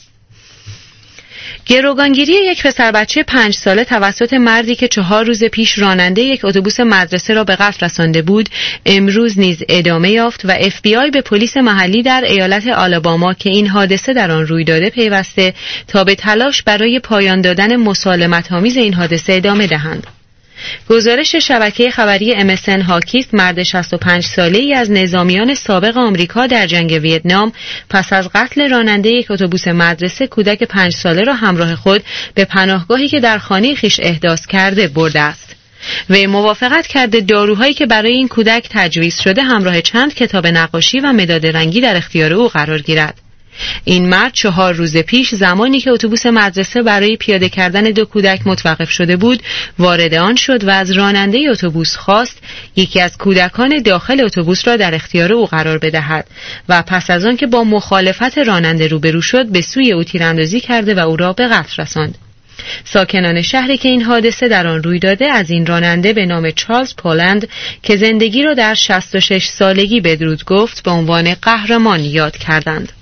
گروگانگیری یک پسر بچه پنج ساله توسط مردی که چهار روز پیش راننده یک اتوبوس مدرسه را به قتل رسانده بود، امروز نیز ادامه یافت و اف بی آی به پلیس محلی در ایالت آلاباما که این حادثه در آن روی داده پیوسته تا به تلاش برای پایان دادن مسالمت‌آمیز این حادثه ادامه دهند. گزارش شبکه خبری ام اس ان هاکیست، مرد شصت و پنج ساله‌ای از نظامیان سابق آمریکا در جنگ ویتنام، پس از قتل راننده یک اتوبوس مدرسه کودک پنج ساله را همراه خود به پناهگاهی که در خانه خویش احداث کرده برده است. و موافقت کرده داروهایی که برای این کودک تجویز شده همراه چند کتاب نقاشی و مداد رنگی در اختیار او قرار گیرد. این مرد چهار روز پیش زمانی که اتوبوس مدرسه برای پیاده کردن دو کودک متوقف شده بود، وارد آن شد و از راننده اتوبوس خواست یکی از کودکان داخل اتوبوس را در اختیار او قرار بدهد و پس از آن که با مخالفت راننده روبرو شد به سوی او تیراندازی کرده و او را به قتل رساند. ساکنان شهری که این حادثه در آن روی داده از این راننده به نام چارلز پولند که زندگی را در شصت و شش سالگی بدرود گفت به عنوان قهرمان یاد کردند.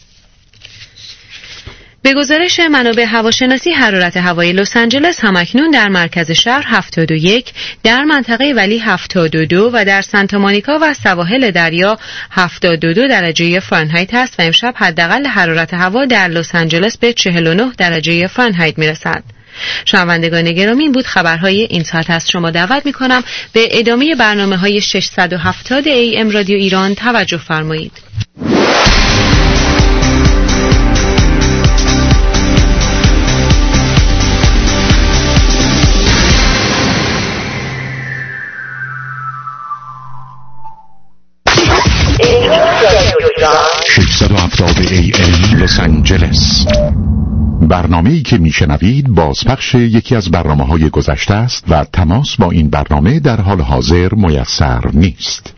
به گزارش منابع هواشناسی، حرارت هوای لس آنجلس همکنون در مرکز شهر هفتاد و یک، در منطقه ولی هفتاد و دو و در سانتا مونیکا و سواحل دریا هفتاد و دو درجه فارنهایت است و امشب حداقل حرارت هوا در لس آنجلس به چهل و نه درجه فارنهایت میرسد. شنوندگان گرامی، این بود خبرهای این ساعت. از شما دعوت میکنم به ادامه برنامه‌های ششصد و هفتاد ای ام رادیو ایران توجه فرمایید. ششصد و هفتاد ای ام لس آنجلس. برنامه‌ای که میشنوید بازپخش یکی از برنامه‌های گذشته است و تماس با این برنامه در حال حاضر میسر نیست.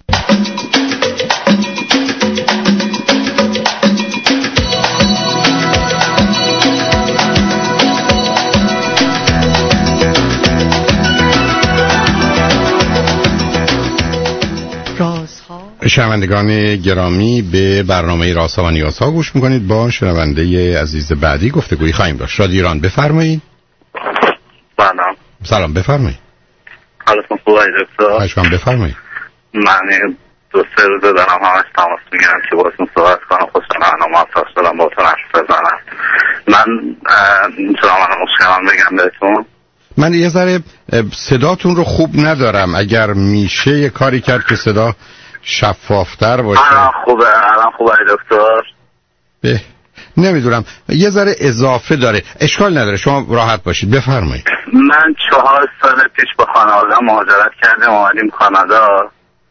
شنوندگان گرامی، به برنامه رازها و نیازها گوش میکنید. با شنونده عزیز بعدی گفتگویی خواهیم داشت. رادیو ایران، بفرمایید. سلام. سلام، بفرمایید. حالتون خوبه دکتر؟ خوشم، بفرمایید. من دو سه روزه دارم همش تماس میگیرم که باهاتون صحبت کنم. خوشحالم انا موفق شدم باهاتون حرف بزنم. من میتونم الان مشکلم بگم بهتون؟ من یه ذره صداتون رو خوب ندارم. اگر میشه یه کاری کرد که صدا شفافتر باشه. الان خوبه، الان خوبه دکتر. به نمیدونم، یه ذره اضافه داره. اشکال نداره، شما راحت باشید، بفرمایید. من چهار سال پیش با خانواده مهاجرت کردم، اومدیم کانادا.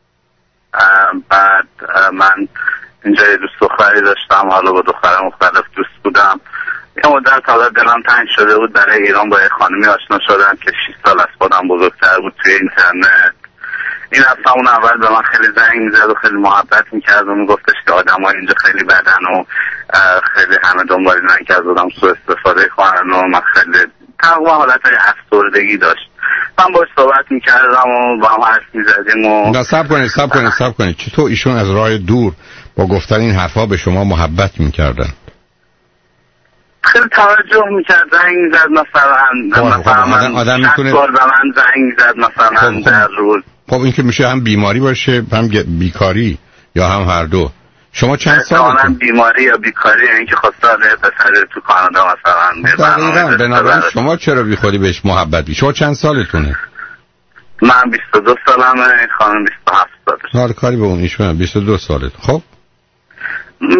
بعد من اینجا یه دوست دختری داشتم، حالا با دختر مختلف دوست بودم. یه مدت حالا دلم تنگ شده بود برای ایران، با یه خانمی آشنا شدم که شش سال از خودم بزرگتر بود توی اینترنت. این اصلا اون اول به من خیلی زنگ میزد و خیلی محبت میکرد و میگفتش که آدم ها اینجا خیلی بدن و خیلی همه دنبالیدن که از آدم سوء استفاده کنن و من خیلی تقریبا حالت های افسردگی داشت. من باش صحبت میکردم و با هم حرف میزدیم و نه سب کنید سب کنید سب کنید چطور ایشون از راه دور با گفتن این حرفا به شما محبت میکردن؟ خیلی توجه میکرد، زنگ میزد مثلا مثلا آدم میتونه بار به من زنگ میزد مثلا خب در روز. خب این که میشه هم بیماری باشه هم بیکاری یا هم هر دو. شما چند سالتون؟ هم بیماری یا بیکاری، این که خواسته یه پسر تو کانادا مثلا. دقیقاً. بنابراین شما چرا بی خودی بهش محبت بی؟ شما چند سالتونه؟ من بیست و دو سالمه، خانم بیست و هفت سالشه. نه کاری به اون ایشون بیست و دو سالت. خب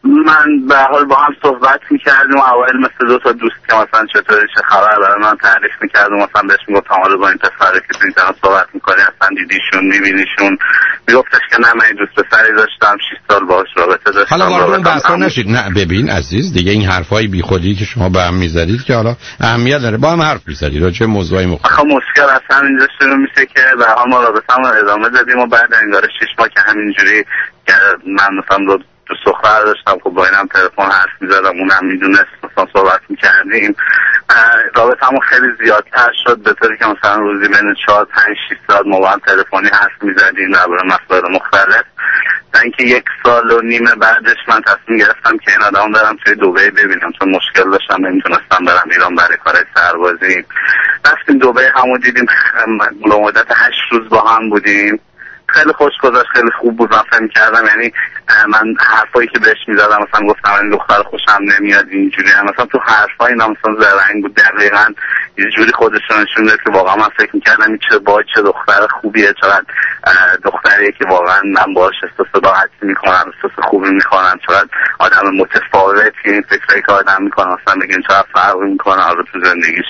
من به حال با هم صحبت میکردیم و اوایل مثل دو تا دوست که مثلا چطوری چه خبر برای من تعریف میکردم، مثلا بهش میگفتم حالا با این پسره که تو اینترنت صحبت میکنی اصلا دیدیشون میبینیشون، میگفتش که نه من دوست پسری داشتم شش سال باهاش رابطه داشتم. حالا وارد اون بحثا نشید. نه ببین عزیز دیگه این حرفای بیخودی که شما به هم میزدید که حالا اهمیت داره، با هم حرف میزدید راجع به موضوعی مختلف. آخه مشکل اصلا اینجا شروع میشه که به حال ما رابطه‌مون ادامه دادیم و بعد انگار شش ماه که همینجوری که من مثلا دو تو سخره داشتم که با اینم تلفن حرف میزدم، اونم میدونست، مثلا صحبت میکردیم، رابطه‌مون خیلی زیادتر شد به طوری که مثلا روزی بین چهار پنج شش ساعت ما با هم تلفنی حرف میزدیم درباره مسائل مختلف. تا اینکه یک سال و نیم بعدش من تصمیم گرفتم که این آدم برم توی دبی ببینم، چون مشکل داشتم نمیتونستم برم ایران برای کار سربازی. رفتیم دبی، همو دیدیم، مدت هشت روز با هم بودیم، خیلی خوش گذشت، خیلی خوب بود. من فهم کردم یعنی من حرفایی که بهش میزدم مثلا گفتم این دختر خوشم نمیاد اینجوری، مثلا تو حرفای اینا مثلا زرنگ بود، دقیقاً یه جوری خودش رو نشون داد که واقعا من فکر میکردم این چه با چه دختر خوبیه، چقدر دختریه که واقعا من باهاش احساس صداقتی میکنم، احساس خوبی میکنم، چقدر آدم متفاوتی این فکرایی که آدم میکنه، مثلا بگین چقدر فرق میکنه حالا تو زندگیش،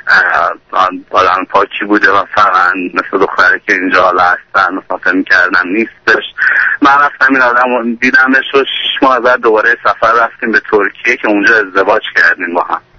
آدم پاکی بوده و فقط مثل دختری که اینجا حالا هستن مثلا فکر میکردم نیستش. من رفتم این آدم دیدمش و شش ماه بعد دوباره سفر رفتیم به ترکیه که اونجا ازدواج کردیم با هم.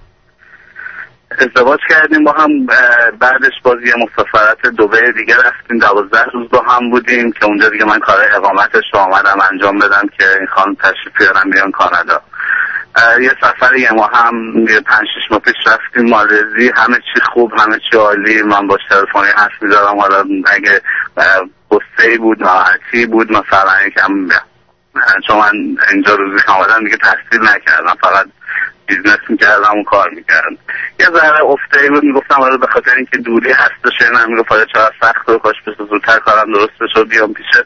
ازدواج کردیم با هم، بعدش باز یه مسافرت دبی دیگه رفتیم، دوازده روز با هم بودیم که اونجا دیگه من کار اقامتش رو آمدم انجام بدم که این خانم تشریف بیارم بیان کانادا. یه سفر یه ما هم یه پنج شش ماه پیش رفتیم مالزی، همه چی خوب، همه چی عالی. من با تلفنی حرف می‌زدم، حالا اگه قصه‌ای بود ناراحتی بود مثلا یکم، چون من اینجا روزی که آمدم دیگه تحصیل نکردم، فقط بیزنس میکردم و کار میکردم. یه ذره افتایی بود، میگفتم حالا به خاطر اینکه دوری هستش اینا، میگفت حالا چقدر سخت و کاش بشه زودتر کارم درست بشه و بیام پیشت.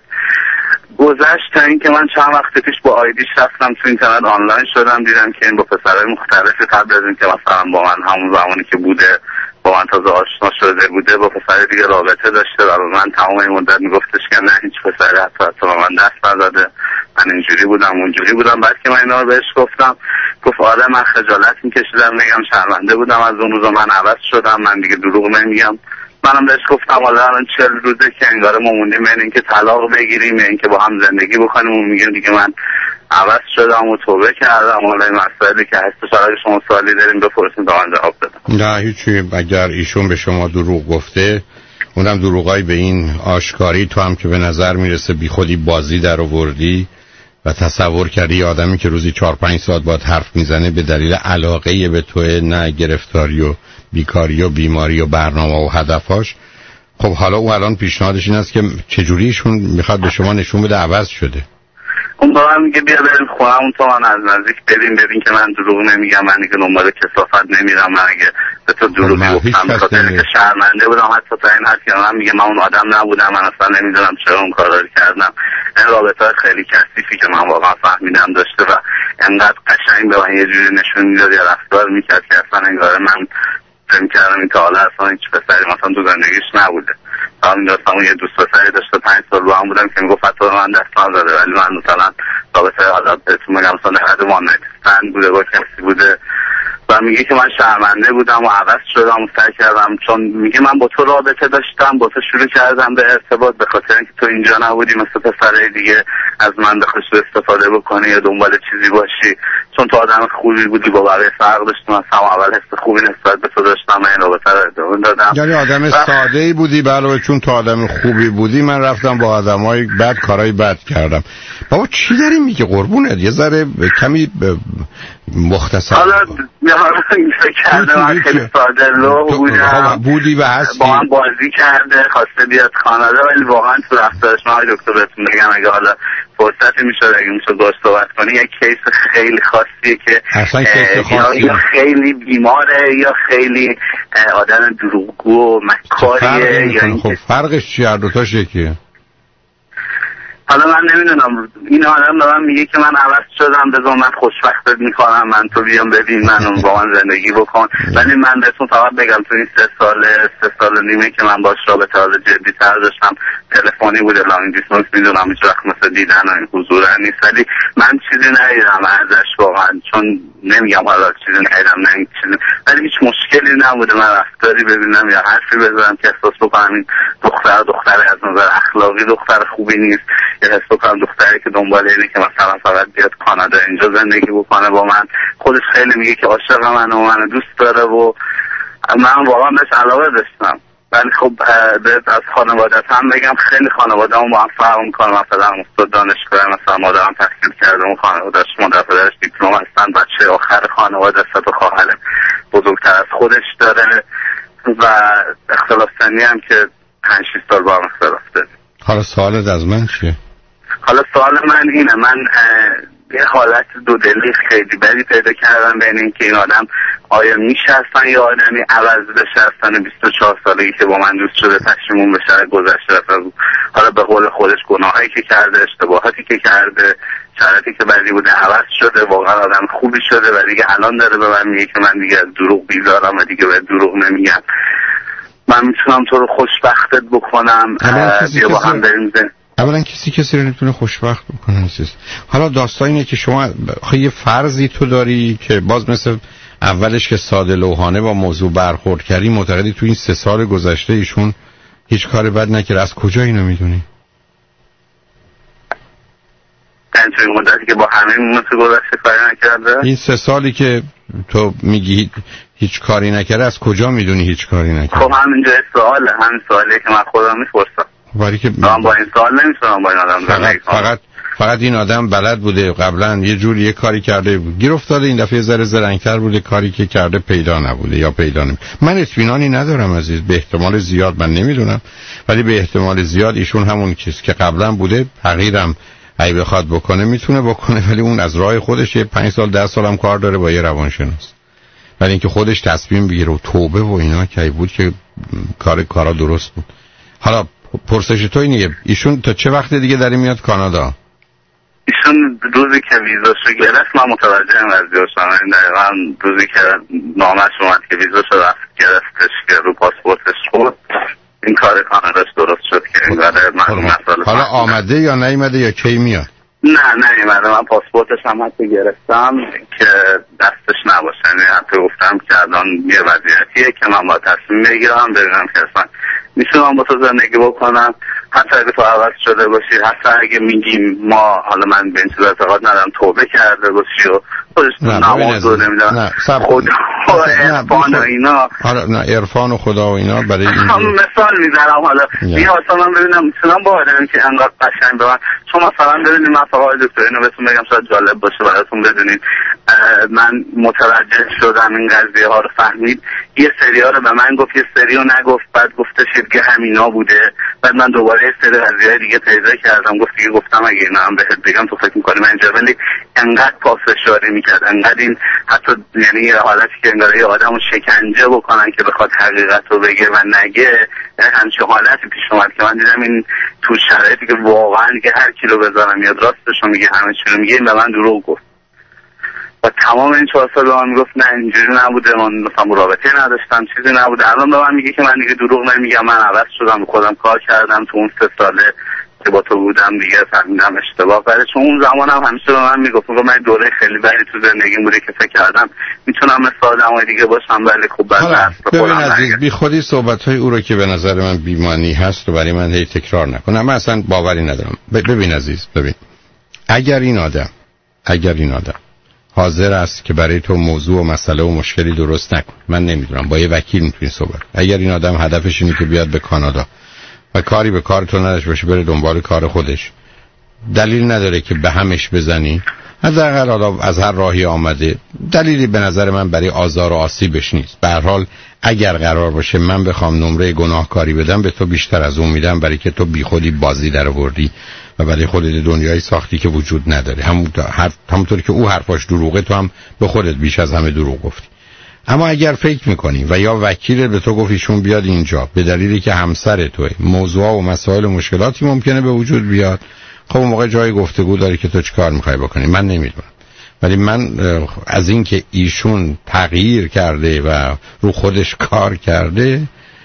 گذشت تا اینکه من چند وقت پیش با آیدیش رفتم تو اینترنت آنلاین شدم، دیدم که این با پسرهای مختلفی قبل از اینکه مثلا با من همون زمانی که بوده با من تازه آشنا شده بوده با پسر دیگه رابطه داشته و من تمام این مدت میگفتش که نه هیچ پسری حتی حتی با من دست نزده، من اینجوری بودم اونجوری بودم. بعد که من اینا رو بهش گفتم گفت آره من خجالت میکشیدم، میگم شرمنده بودم از اون روزا، من عوض شدم، من دیگه دروغ نمیگم. منم بهش گفتم حالا الان چهل روزه که انگار ما موندیم بین اینکه طلاق بگیریم یا اینکه با هم زندگی بکنیم، و میگم دیگه من عوض شدم و توبه کردم. حالا این مسئله که هستش اگه شما سوالی داریم بپرسید تا من جواب بدم. نه هیچی، اگر ایشون به شما دروغ گفته، اونم دروغای به این آشکاری، تو هم که به نظر میرسه بی خودی بازی در آوردی و تصور کردی آدمی که روزی چهار پنج ساعت باید حرف میزنه به دلیل علاقه به توی، نه گرفتاری و بیکاری و بیماری و برنامه و هدفاش. خب حالا او الان پیشنهادش این است که چجوریشون میخواد به شما نشون بده عوض شده. اون با من میگه بیا بریم خونمون تو من از نزدیک ببین ببین که من دروغ نمیگم، من دیگه دنبال کثافت نمیرم، من اگه به تو دروغ گفتم به خاطر که شرمنده بودم حتی تا این حد که من میگه من اون آدم نبودم، من اصلا نمیدونم چرا اون کارا رو کردم. این رابطه خیلی کثیفی که من واقعا فهمیدم داشته و انقدر قشنگ به من یه جوری نشون میداد یا رفتار میکرد که اصلا انگار من فکر می‌کردم این تا حالا اصلا هیچ پسری مثلا تو زندگیش نبوده. تا همین داستان یه دوست پسری داشته پنج سال با هم بودم که میگفت حتی من دست نزده، ولی من مثلا رابطه حالا بهتون میگم مثلا در حد وان نایت استند بوده با کسی بوده و میگه که من شرمنده بودم و عوض شدم و سعی کردم، چون میگه من با تو رابطه داشتم، با تو شروع کردم به ارتباط به خاطر اینکه تو اینجا نبودی مثل پسرای دیگه از من بخوای استفاده بکنی یا دنبال چیزی باشی، چون تو آدم خوبی بودی با بقیه فرق داشتم، از هم اول حس خوبی نسبت به تو داشتم، من این رابطه رو ادامه دادم. یعنی آدم ساده‌ای بودی، علاوه چون تو آدم خوبی بودی من رفتم با آدمای بد کارهای بد کردم. بابا چی داری میگه قربونت؟ یه ذره کمی مختصر حالا حالا فکر کردم من خیلی ساده لو بودم، بودی و هستی، با هم بازی کرده، خواسته بیاد کانادا، ولی واقعا تو رفتارش من آقای دکتر بهتون بگم اگه حالا فرصتی میشد اگه میشد باش صحبت کنی، یک کیس خیلی خاصیه که اصلا کیس خاصی یا خیلی بیماره یا خیلی آدم دروغگو و مکاریه. خب فرقش چیه؟ هر دوتاش یکیه. حالا من نمیدونم این آدم به من میگه که من عوض شدم، بذار من خوشبختت میکنم، من تو بیام ببین من با من زندگی بکن. ولی من بهتون فقط بگم تو این سه سال سه سال و نیمه که من باش رابطه حال جدی تر داشتم، تلفنی بوده، لانگ دیستانس، میدونم هیچ وقت مثل دیدن و این حضور نیست، ولی من چیزی ندیدم ازش واقعا، چون نمیگم حالا چیزی ندیدم نه این چیزی، ولی هیچ مشکلی نبوده من رفتاری ببینم یا حرفی بزنم که احساس بکنم این دختر دختر از نظر اخلاقی دختر خوبی نیست، یا حس بکنم دختری که دنبال اینه که مثلا فقط بیاد کانادا اینجا زندگی بکنه با من. خودش خیلی میگه که عاشق منه و منو دوست داره و من واقعا بهش علاقه داشتم. ولی خب از خانوادت هم بگم خیلی خانواده هم موفق میکنم، مثلا استاد دانشگاه، مثلا مادرم تحصیل کرده و خانوادهش مادر پدرش دیپلم هستن، بچه آخر خانواده است و خواهر بزرگتر از خودش داره و اختلاف سنی هم که پنج شش سال با هم اختلاف داره. حالا سوالت از من چیه؟ حالا سوال من اینه، من یه حالت دودلی خیلی بدی پیدا کردم بین این که این آدم آیا میشه اصلا یه آدمی عوض بشه اصلا بیست و چهار سالگی که با من دوست شده پشیمون بشه گذشته اصلا، حالا به قول خودش گناهایی که کرده، اشتباهاتی که کرده، شرایطی که بدی بوده عوض شده، واقعا آدم خوبی شده و دیگه الان داره به من میگه که من دیگه از دروغ بیزارم و دیگه به دروغ نمیگم، من میتونم تو رو خوشبختت بکنم، بیا با هم بریم زن. اولا کسی کسی رو نمیتونه خوشبخت بکنه نیست. حالا داستان اینه که شما یه فرضی تو داری که باز مثل اولش که ساده لوحانه با موضوع برخورد کردی، معتقدی تو این سه سال گذشته ایشون هیچ کار بد نکرده. از کجا اینو میدونی؟ یعنی توی مدتی که با همه مثل گذشته کاری نکرده؟ این سه سالی که تو میگی هیچ کاری نکرده، از کجا میدونی هیچ کاری نکرده؟ خب همینجا سواله، همین سوالیه که من خودم میپرسم. ولی که من با این سوال نمیتونم با این آدم فقط فقط فقط این آدم بلد بوده قبلا یه جوری یه کاری کرده بود، گیر افتاده، این دفعه ذره زرنگ‌تر بوده، کاری که کرده پیدا نبوده یا پیدا نمی. من اطمینانی ندارم عزیز، به احتمال زیاد من نمیدونم، ولی به احتمال زیاد ایشون همون کسی که قبلا بوده تغییرم اگه بخواد بکنه میتونه بکنه، ولی اون از راه خودش یه پنج سال ده سالم کار داره با یه روانشناس. ولی اینکه خودش تصمیم بگیره و توبه و اینا که بود که کار کارا درست بود. حالا پرسش تو اینه ایشون تا چه وقت دیگه داره میاد کانادا؟ ایشون روزی که ویزاشو گرفت من متوجه این قضیه شدم، این دقیقا روزی که نامش اومد که ویزاشو رفت گرفتش که رو پاسپورتش خود این کار کاناداش درست شد که این قدر من مسئله. حالا آمده یا نیومده یا کی میاد؟ نه نیومده، من پاسپورتش هم حتی گرفتم که دستش نباشه، یعنی حتی گفتم که الان یه وضعیتیه که من باید تصمیم بگیرم ببینم که اصلا میتونم با تو زندگی بکنم، حتی اگه تو عوض شده باشی، حتی اگه میگیم ما، حالا من به این چیز اعتقاد ندارم، توبه کرده باشی و خودش نماز رو نمیدونم خدا و عرفان و اینا. حالا نه عرفان و خدا و اینا برای این هم مثال میزنم، حالا یه اصلا من ببینم میتونم با آدمی که انقدر قشنگ به من، چون مثلا ببینیم من فقط دکتر اینو بهتون بگم شاید جالب باشه براتون بدونید، من متوجه شدم این قضیه ها رو فهمید، یه سری ها رو به من گفت، یه سری رو نگفت، بعد گفته شد که همینا بوده، بعد من دوباره یه سری قضیه دیگه پیدا کردم، گفت دیگه گفتم اگه اینا هم بهت بگم تو فکر می‌کنی من اینجا، ولی انقدر پافشاری میکرد، انقدر این حتی یعنی یه حالتی که انگار یه آدمو شکنجه بکنن که بخواد حقیقت رو بگه و نگه، همچین حالتی پیش اومد که من دیدم این تو شرایطی که واقعا که هر کی رو بذارم یاد راستشو میگه، همه چی رو میگه، این به من دروغ گفت و تمام این چهار سال به من میگفت نه اینجوری نبوده، من مثلا رابطه نداشتم، چیزی نبوده. الان به من میگه که من دیگه دروغ نمیگم، من عوض شدم، خودم کار کردم تو اون سه ساله که با تو بودم دیگه فهمیدم اشتباه کرده، چون اون زمان هم همیشه به من میگفت میگفت من دوره خیلی بدی تو زندگیم بوده که فکر کردم میتونم مثل آدمای دیگه باشم، ولی خب بعد ببین عزیز بی خودی صحبت‌های او رو که به نظر من بی‌معنی هست و برای من هی تکرار نکنم، من اصلا باوری ندارم. ببین عزیز، ببین اگر این آدم اگر این آدم حاضر است که برای تو موضوع و مسئله و مشکلی درست نکن، من نمیدونم با یه وکیل میتونی صحبت. اگر این آدم هدفش اینه که بیاد به کانادا و کاری به کار تو نداشته باشه، بره دنبال کار خودش، دلیل نداره که به همش بزنی. حداقل حالا از هر راهی آمده، دلیلی به نظر من برای آزار و آسیبش نیست. به هر حال اگر قرار باشه من بخوام نمره گناهکاری بدم به تو بیشتر از اون میدم، برای که تو بیخودی بازی در آوردی و برای خودت دنیای ساختی که وجود نداره. همونطوری که او حرفاش دروغه، تو هم به خودت بیش از همه دروغ گفتی. اما اگر فکر میکنی و یا وکیلت به تو گفت ایشون بیاد اینجا به دلیلی که همسر توه، موضوع و مسائل و مشکلاتی ممکنه به وجود بیاد، خب اون موقع جای گفتگو داری که تو چیکار میخوای بکنی. من نمیدونم، ولی من از این که ایشون تغییر کرده و رو خودش کار کرده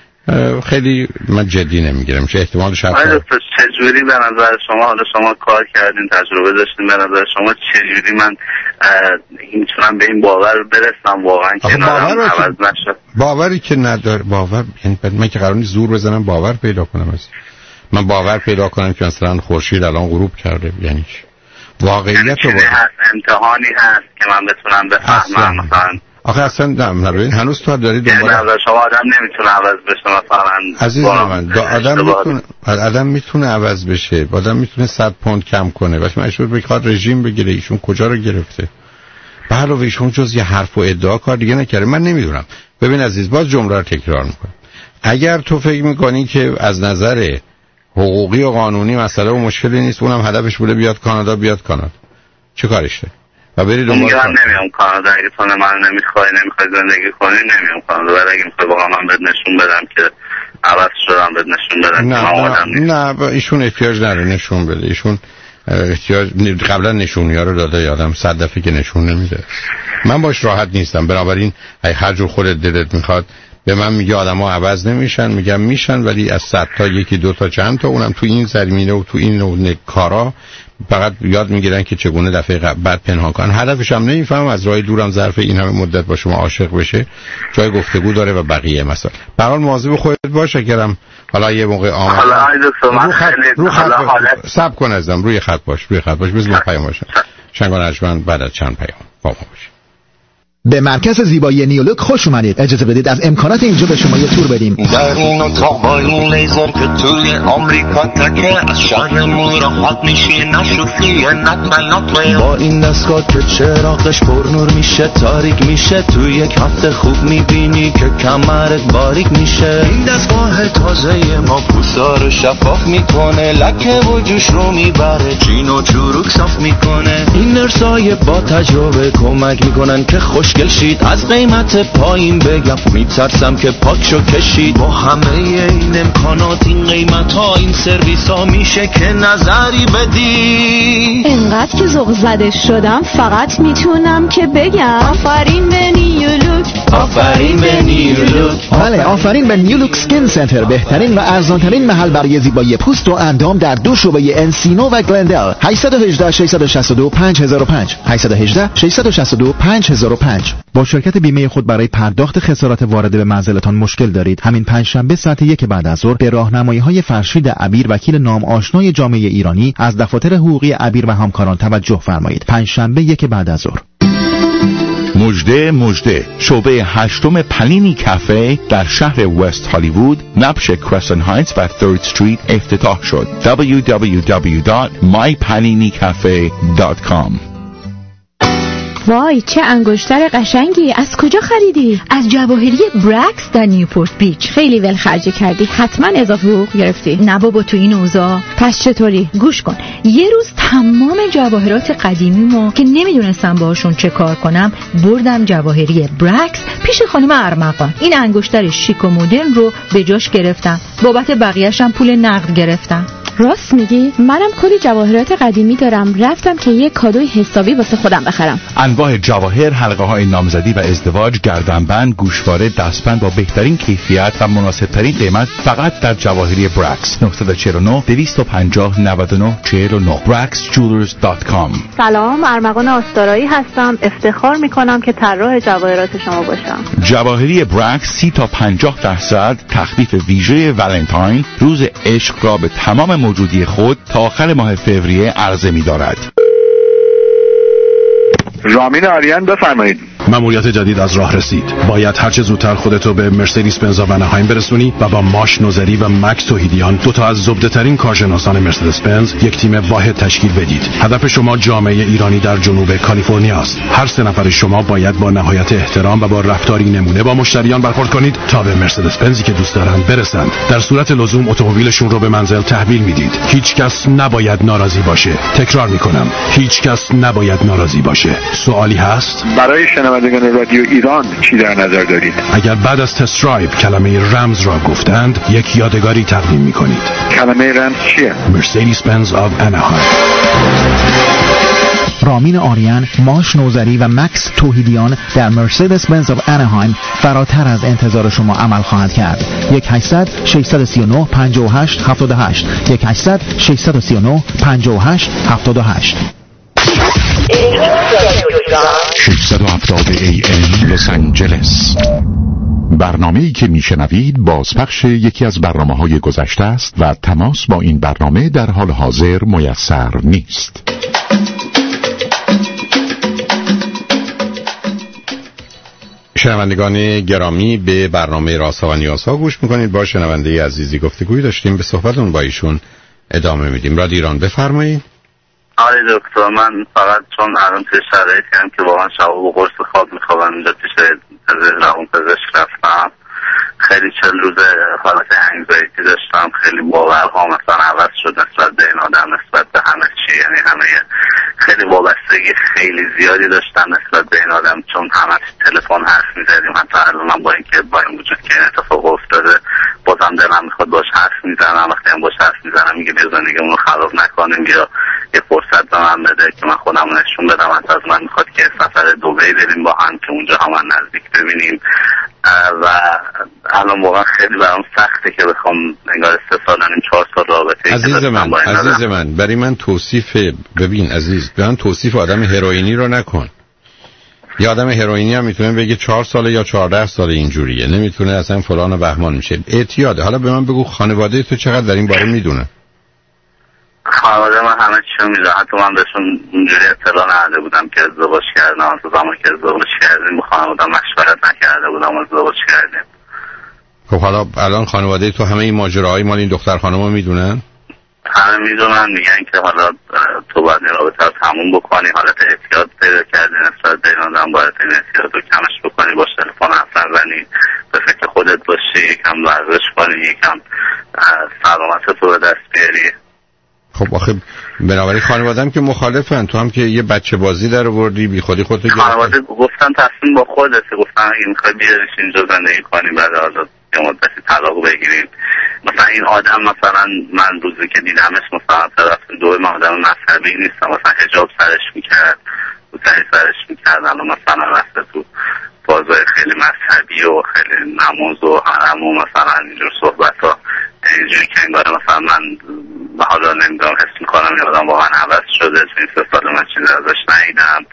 خیلی من جدی نمیگیرم. چه احتمالش هست؟ آره تو چجوری به نظر شما، حالا شما کار کردین، تجربه داشتین، به نظر شما چجوری من میتونم به این باور برسم واقعا که نارم عوض نشد؟ باوری که نداره، باور یعنی من که قرار نیست زور بزنم باور پیدا کنم. از من باور پیدا کنم که مثلا خورشید الان غروب کرده، یعنی واقعیت رو هست، امتحانی هست که من بتونم بفهمم مثلا. آخه اصلا نمیدونم، هنوز تو داری دنبال نظر شما آدم نمیتونه عوض بشه مثلا. عزیز من آدم میتونه آدم میتونه عوض بشه، آدم میتونه صد پوند کم کنه، واسه مجبور بخواد رژیم بگیره. ایشون کجا رو گرفته؟ به علاوه ایشون جز یه حرف و ادعا کار دیگه نکرده. من نمیدونم. ببین عزیز، باز جمله رو تکرار میکنم. اگر تو فکر میکنی که از نظر حقوقی و قانونی مسئله و مشکلی نیست، اونم هدفش بوده بیاد کانادا، بیاد کانادا، چه کارش ده؟ و بری دنبال کار. من نمیام کانادا، اگه تو من نمیخوای نمیخوای زندگی کنی نمیام کانادا، ولی اگه میخوای واقعا من بهت نشون بدم که عوض شدم، بهت نشون بدم نه که من آدم نیست. نه ایشون احتیاج نداره نشون بده. ایشون احتیاج قبلا نشونی‌ها رو داده یادم، صد دفعه که نشون نمیده. من باش راحت نیستم. بنابراین ای هر جور خودت دلت میخواد به من میگه آدم‌ها عوض نمیشن، میگم میشن، ولی از صد تا یکی دو تا چند تا، اونم تو این زمینه و تو این نوع کارا فقط یاد میگیرن که چگونه دفعه بعد پنهان کنن. هدفش هم نمیفهمم، از راه دورم ظرف این همه مدت با شما عاشق بشه، جای گفتگو داره و بقیه مثلا. به هر حال مواظب خودت باش. اگرم حالا یه موقع آمد حالا رو خط رو خط صبر کن ازم، روی خط باش، روی خط باش، بزن پیام باشه. شنگان اجمن بعد از چند پیام با ما باشه. به مرکز زیبایی نیولوک خوش اومدید. اجازه بدید از امکانات اینجا به شما یه تور بدیم. در این اتاق با این لیزر که توی آمریکا تکه، از شهرمون راحت میشی نشوفی نطمه. با این دستگاه که چراغش پر نور میشه، تاریک میشه، توی یک هفته خوب میبینی که کمرت باریک میشه. این دستگاه تازه ما پوستا رو شفاف میکنه، لکه و جوش رو میبره، چین و چروک صاف میکنه. این نرسای با تجربه کمک میکنن که خوش خوشگل شید. از قیمت پایین بگم میترسم که پاکشو کشید. با همه این امکانات، این قیمت ها، این سرویس ها، میشه که نظری بدی. انقدر که ذوق زده شدم فقط میتونم که بگم آفرین به نیولوک، آفرین به نیولوک. بله، آفرین به نیولوک سکین سنتر، بهترین و ارزانترین محل برای زیبایی پوست و اندام در دو شعبه انسینو و گلندل. هشت یک هشت شش شش دو پنج صفر صفر پنج هشت یک هشت شش شش دو پنج صفر صفر پنج. با شرکت بیمه خود برای پرداخت خسارات وارده به منزلتان مشکل دارید؟ همین پنجشنبه ساعت یک بعد از ظهر به راهنمایی‌های فرشید عبیر، وکیل نام آشنای جامعه ایرانی از دفاتر حقوقی عبیر و همکاران توجه فرمایید. پنجشنبه یک بعد از ظهر. مژده مژده، شعبه هشتم پلینی کافه در شهر وست هالیوود نبش کرسن هایتس و ثرد استریت افتتاح شد. دبلیو دبلیو دبلیو دات مای پلینی کافه دات کام. وای چه انگشتر قشنگی، از کجا خریدی؟ از جواهری برکس در نیوپورت بیچ. خیلی ول خرجی کردی، حتما اضافه حقوق گرفتی. نه بابا، تو این اوضاع. پس چطوری؟ گوش کن، یه روز تمام جواهرات قدیمیمو که نمیدونستم باهاشون چه کار کنم بردم جواهری برکس پیش خانم ارمغان. این انگشتر شیک و مدرن رو به جاش گرفتم، بابت بقیه‌شم پول نقد گرفتم. راست میگی؟ منم کلی جواهرات قدیمی دارم، رفتم که یه کادوی حسابی واسه خودم بخرم. انواع جواهر، حلقه های نامزدی و ازدواج، گردنبند، گوشواره، دستبند با بهترین کیفیت و مناسب ترین قیمت فقط در جواهری برکس. نه چهار نه دویست و پنجاه نود و نه چهل و نه براکس جولرز دات کام. سلام، ارمغان آستارایی هستم. افتخار میکنم که طراح جواهرات شما باشم. جواهری برکس سی تا پنجاه درصد تخفیف ویژه ولنتاین، روز عشق را به تمام موجودی خود تا آخر ماه فوریه عرضه می دارد. رامین آریان بفرمایید. مأموریت جدید از راه رسید. باید هر چه زودتر خودتو به مرسدس بنز ونهایم برسونی و با ماش نوزری و مکس توحیدیان، دو تا از زبده ترین کارشناسان مرسدس بنز، یک تیم واحد تشکیل بدید. هدف شما جامعه ایرانی در جنوب کالیفرنیا است. هر سه نفر شما باید با نهایت احترام و با رفتاری نمونه با مشتریان برخورد کنید تا به مرسدس بنزی که دوست دارن برسند. در صورت لزوم اتومبیلشون رو به منزل تحویل میدید. هیچ کس نباید ناراضی باشه. تکرار میکنم، هیچ کس نباید ناراضی باشه. سوالی هست؟ برای شنوندگان شنوندگان رادیو ایران چی در نظر دارید؟ اگر بعد از تست درایو کلمه رمز را گفتند یک یادگاری تقدیم می‌کنید. کلمه رمز چیه؟ مرسدس بنز آف اناهایم. رامین آریان، ماش نوذری و مکس توحیدیان در مرسدس بنز آف اناهایم فراتر از انتظار شما عمل خواهند کرد. یک هشتصد ششصد و سی و نه پنجاه و هشت هفتاد و هشت یک هشتصد ششصد و سی و نه پنجاه و هشت هفتاد و هشت. ششصد و هفتاد ای ام لس آنجلس. برنامه‌ای که میشنوید بازپخش یکی از برنامه‌های گذشته است و تماس با این برنامه در حال حاضر میسر نیست. شنوندگان گرامی، به برنامه رازها و نیازها گوش میکنید. با شنونده عزیزی گفتگویی داشتیم، به صحبتون با ایشون ادامه میدیم. رادیو ایران بفرمایید. آره دکتر، من فقط چون الان توی شرایطی هم که واقعا شب و قرص خواب میخوابم، اینجا پیش روان پزشک رفتم، خیلی چند روز حالت انگزایتی داشتم، خیلی باورها مثلا عوض شد نسبت به این آدم، نسبت به همه چی، یعنی همه خیلی وابستگی خیلی زیادی داشتم نسبت به این آدم، چون همه تلفن حرف میزدیم، حتی الان با اینکه با این وجود که این اتفاق افتاده بازم دلم میخواد باش حرف میزنم. وقتی هم باش حرف میزنم میگه بیا زندگیمون رو خراب نکنیم، یا یه فرصت به من بده که من خودم رو نشون بدم. حتی از من میخواد که سفر دبی بریم با هم که اونجا هم نزدیک ببینیم، و الان واقعا خیلی برام سخته که بخوام انگار سه سال نیم چهار سال رابطه. عزیز من عزیز من برای من توصیف، ببین عزیز، به من توصیف آدم هروئینی رو نکن. یه آدم هروئینی هم میتونه بگه چهار ساله یا چهارده ساله اینجوریه، نمیتونه اصلا فلان و بهمان میشه. اعتیاده. حالا به من بگو خانواده تو چقدر در این باره میدونه؟ خانواده من همه چی میدونه، حتی من بهشون اونجوری اطلاع نداده بودم که ازدواج کردم. تو زمانی که ازدواج کردیم با خانواده مشورت نکرده بودم، ازدواج کردیم. خب حالا الان خانواده تو همه این ماجراهای مال این دختر خانمو میدونن؟ همه میدونن، میگن که حالا تو باید این رابطه رو تموم بکنی، حالت اعتیاد پیدا کردی نسبت به این آدم، باید این اعتیاد رو کمش بکنی، باش تلفن حرف نزنی، به فکر خودت باشی، یکم ورزش کنی، یکم سلامتت رو به دست بیاری. خب آخه بنابراین خانواده‌ام که مخالفن، تو هم که یه بچه بازی در آوردی، بی خودی خودت گرفتی. خانواده گفتن تصمیم با خودت، گفتن اگه می‌خوای بیاریش اینجا زندگی کنی، بعد حالا یه مدتی طلاق بگیریم. مثلا این آدم، مثلا من روزی که دیدمش مثلا طرف دو من آدم مذهبی نیستم، مثلا حجاب سرش میکرد، روزی سرش میکردن و مثلا رفته تو فازای خیلی مذهبی و خیلی نماز و حرم و مثلا اینجور صحبت ها، اینجوری که انگار مثلا من حالا نمیدونم حس میکنم این آدم واقعا عوض شده، چون این سه سال من چیزی ازش ندیدم،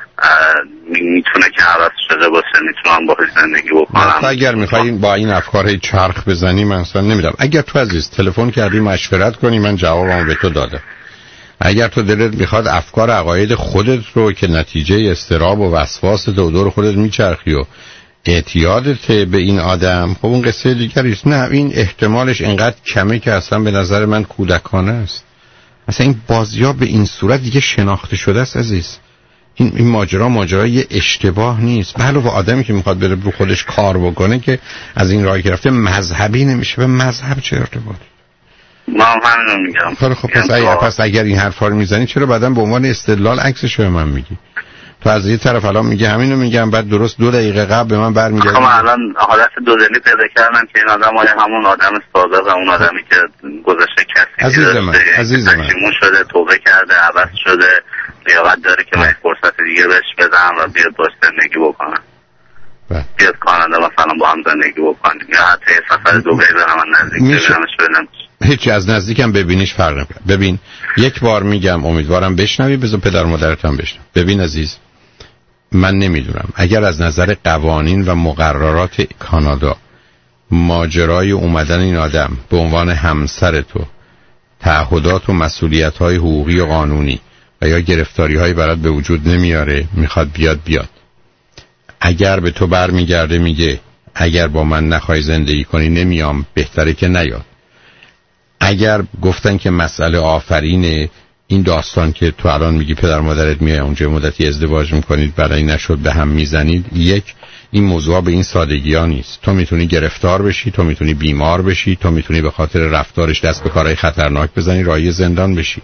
میتونه که عوض شده باشه، میتونم باهاش زندگی بکنم. اگر میخوایی با این افکار چرخ بزنی، من اصلا نمیدونم. اگر تو عزیز تلفن کردی مشورت کنی، من جوابمو به تو دادم. اگر تو دلت میخواد افکار عقاید خودت رو که نتیجه استراب و وسواس تو دور خودت میچرخی و اعتیادت به این آدم، خب اون قصه دیگریست. نه، این احتمالش اینقدر کمه که اصلا به نظر من کودکانه است. اصلا این بازی‌ها به این صورت دیگه شناخته شده است عزیز. این این ماجرا ماجرای اشتباه نیست. بله، و آدمی که میخواد بره رو خودش کار بکنه که از این راهی که رفته مذهبی نمیشه. به مذهب چه ارتباطی؟ ما همین میگم. خب خب پس اگر پس اگر این حرفا رو میزنی، چرا بعداً به عنوان استدلال عکسش به من میگی؟ تو از یه طرف الان میگه همینو میگم، بعد درست دو دقیقه قبل به من برمیگردی. خب الان حالت دودلی پیدا کردم که این آدم های همون آدم صادق، همون آدمی که گذشته کسی عزیز من عزیز من پشیمون شده، توبه کرده، عوض شده، لیاقت داره که من فرصت دیگه بهش بدم و بیاد باش زندگی بکنم. بیاد کانادا مثلا با هم زندگی بکنیم، یا حتی سفر دبی برم من نزدیک ببینمش ببینم. هیچی از نزدیکم ببینیش فرق نمیکنه. ببین، یک بار میگم، امیدوارم بشنوی، بذار پدر مادرت هم بشنو. ببین عزیز، من نمیدونم اگر از نظر قوانین و مقررات کانادا ماجرای اومدن این آدم به عنوان همسر تو تعهدات و مسئولیت‌های حقوقی و قانونی و یا گرفتاری‌های برات به وجود نمیاره، میخواد بیاد بیاد. اگر به تو برمیگرده میگه اگر با من نخوای زندگی کنی نمیام، بهتره که نیاد. اگر گفتن که مسئله آفرینه، این داستان که تو الان میگی پدر مادرت میای اونجا مدتی ازدواج میکنید، برای نشد به هم میزنید، یک، این موضوع به این سادگی ها نیست. تو میتونی گرفتار بشی، تو میتونی بیمار بشی، تو میتونی به خاطر رفتارش دست به کارهای خطرناک بزنی، راهی زندان بشی.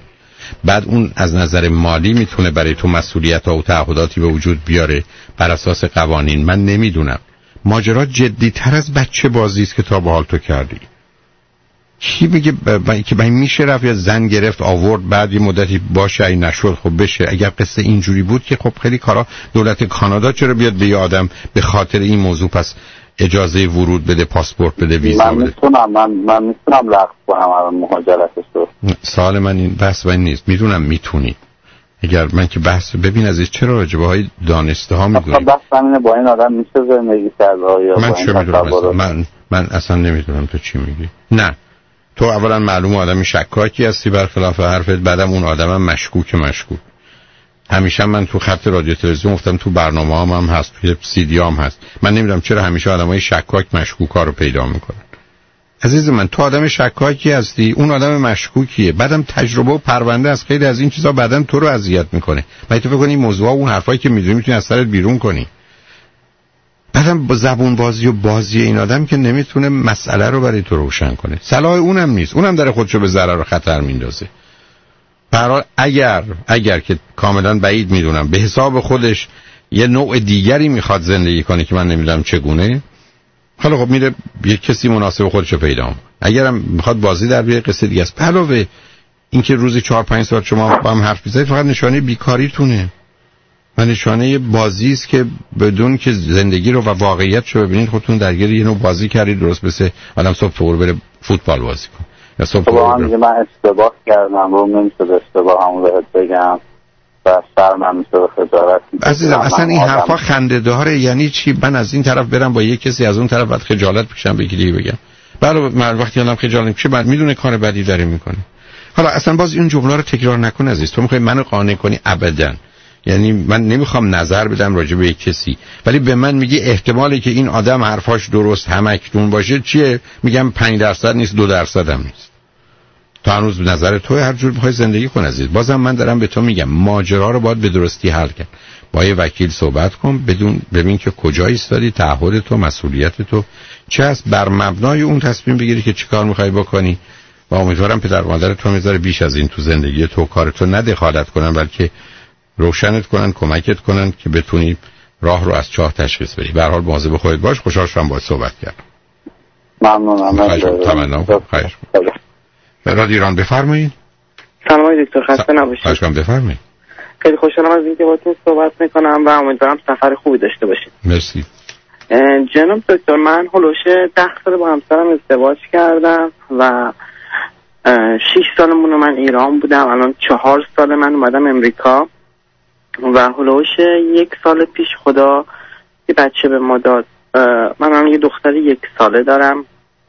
بعد اون از نظر مالی میتونه برای تو مسئولیت ها و تعهداتی به وجود بیاره بر اساس قوانین. من نمیدونم. ماجرا جدی تر از بچه بازی است که تا به حال تو کردی. کی میگه ب... که این میشه رفت یا زن گرفت آورد بعد یه مدتی باشه این نشد خب بشه؟ اگر قصه اینجوری بود که خب خیلی کارا دولت کانادا چرا بیاد به یه آدم به خاطر این موضوع پس اجازه ورود بده، پاسپورت بده، ویزا بده؟ من میتونم من من میتونم لغو کنم الان مهاجرتش رو. سوال من این بحث این نیست. میدونم میتونی. اگر من که بحث ببین عزیز چرا راجبه های دانسته ها میدونی؟ بحث همینه با این آدم میشه زندگی کرد یا من چه میدونم؟ من من اصلا نمیدونم تو چی میگی. نه تو اولا معلوم آدمی شکاکی هستی برخلاف حرفت، بعدم اون آدمم مشکوک مشکوک. همیشه من تو خط رادیو تلویزیون گفتم تو برنامه هم, هم هست، توی سی دی هم هست. من نمیدونم چرا همیشه آدمای شکاک مشکوکا رو پیدا میکنن. عزیز من تو آدم شکاکی هستی، اون آدم مشکوکیه. بعدم تجربه و پرونده از خیلی از این چیزا بعدن تو رو اذیت میکنه. من تو فکر کنی این موضوعا اون حرفایی که میدونی میتونی از سرت بیرون کنی. بعدم با زبون بازی و بازی این آدم که نمیتونه مسئله رو برای تو روشن کنه. صلاح اونم نیست. اونم داره خودشو به ضرر و خطر میندازه. برای اگر اگر که کاملا بعید میدونم به حساب خودش یه نوع دیگری میخواد زندگی کنه که من نمیدونم چگونه، حالا خب میره یه کسی مناسب خودشو پیدا کنه. اگرم میخواد بازی در بیاره قصه دیگه است. علاوه اینکه روزی چهار پنج ساعت شما با هم حرف میزنید فقط نشانه بیکاریتونه. و نشانه بازی است که بدون که زندگی رو و واقعیت رو ببینید خودتون درگیر یه نوع بازی کردید. درست مثل آدم صبح فور بره فوتبال بازی کنه یا صبح فور بره. من اشتباه کردم رو نمیشه اشتباه همون بهت بگم و شرمم میشه به خجالت. عزیزم اصلا این حرفا خنده داره. یعنی چی؟ من از این طرف برم با یه کسی از اون طرف بعد خجالت بکشم به یکی دیگه بگم. بعد من وقتی آدم خجالت میشه بعد میدونه کار بدی داره میکنه. حالا اصلا باز این جمله رو تکرار نکن عزیز. تو میخوای منو قانع کنی؟ ابداً. یعنی من نمیخوام نظر بدم راجع به یک کسی، ولی به من میگی احتمالی که این آدم حرفاش درست همکنون باشه چیه؟ میگم پنج درصد نیست، دو درصد هم نیست. تو هنوز به نظر تو هر جور بخوای زندگی کن عزیز. بازم من دارم به تو میگم ماجرا رو باید به درستی حل کرد. با یه وکیل صحبت کن، بدون ببین که کجا ایستادی، تعهد تو، مسئولیت تو چه است، بر مبنای اون تصمیم بگیری که چیکار میخوای بکنی. و امیدوارم پدر مادر تو میذاره بیش از این تو زندگی تو کار تو نه دخالت کنن، بلکه روشنت کنن، کمکت کنن که بتونی راه رو از چاه تشخیص بدی. به هر حال مواظب خودت باش. خوشحال شدم باهات صحبت کردم. ممنونم. تمنا خیر. به رادیو ایران بفرمایید. سلام آقای دکتر، خسته نباشید. خواهش می‌کنم بفرمایید. خیلی خوشحالم از اینکه باهاتون صحبت می‌کنم و امیدوارم سفر خوبی داشته باشید. مرسی. جناب دکتر، من هولوش ده سال با همسرم ازدواج کردم و شش سالمون من ایران بودم. الان چهار سال من اومدم امریکا و هولوش یک سال پیش خدا یه بچه به ما داد. من هم یه دختر یک ساله دارم.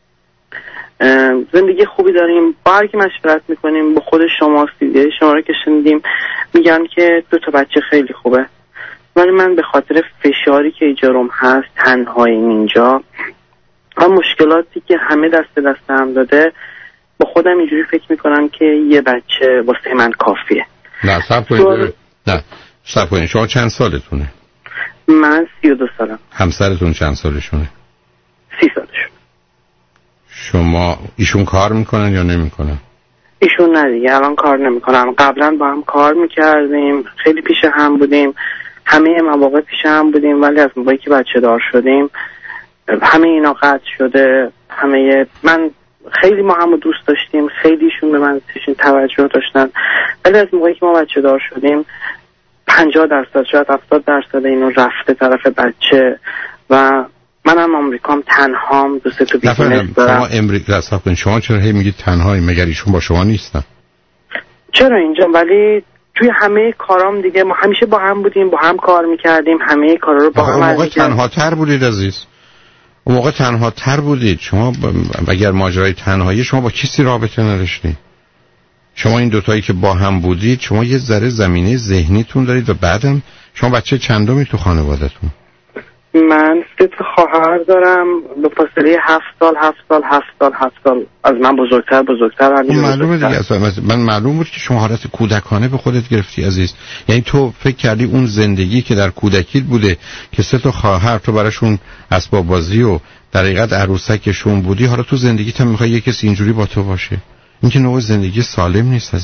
زندگی خوبی داریم. با هر کی مشورت میکنیم، با خود شما سیده شما رو که شنیدیم میگن که دو تا بچه خیلی خوبه، ولی من به خاطر فشاری که ایجارم هست، تنهاییم اینجا و مشکلاتی که همه دست دست هم داده، با خودم اینجوری فکر میکنم که یه بچه واسه من کافیه. نه صبر کنید. نه صبر کنید. شما چند سالتونه؟ من سی و دو سالم. همسرتون چند سالشونه؟ سی سالشون. شما ایشون کار میکنن یا نمیکنن؟ ایشون نه دیگه الان کار نمیکنن. قبلا با هم کار میکردیم، خیلی پیش هم بودیم، همه مواقع پیش هم بودیم، ولی از موقعی که بچه دار شدیم همه اینا قطع شده. همه من خیلی ما همو دوست داشتیم، خیلیشون به من توجه داشتن، ولی از موقعی که ما بچه دار شدیم پنجاه درصد شاید هفتاد درصد اینو رفته طرف بچه و منم آمریکام تنهام، دو سه تا بیزنس دارم. شما امریکا هستین، شما چرا هی میگید تنهایی؟ مگر ایشون با شما نیستن؟ چرا اینجا؟ ولی توی همه کارام دیگه ما همیشه با هم بودیم، با هم کار میکردیم، همه کارا رو با هم انجام. اون موقع تنها تر بودید عزیز. اون موقع تنها تر بودید. شما اگر ماجرای تنهایی، شما با کسی رابطه نداشتید. شما این دوتایی که با هم بودید، شما یه ذره زمینه ذهنیتون دارید و بعدم شما بچه چندمی تو خانواده‌تون؟ من سه تا خواهر دارم به فاصله هفت سال هفت سال هفت سال هفت سال از من بزرگتر بزرگتر هم معلومه دیگه. اصلا من معلوم بود که شما حالت کودکانه به خودت گرفتی عزیز. یعنی تو فکر کردی اون زندگی که در کودکیت بوده که سه تا خواهر تو براشون اسباب بازی و در حقیقت عروسکشون بودی، حالا تو زندگیت هم میخوای یه کسی اینجوری با تو باشه. این که نوع زندگی سالم نیست عزیز.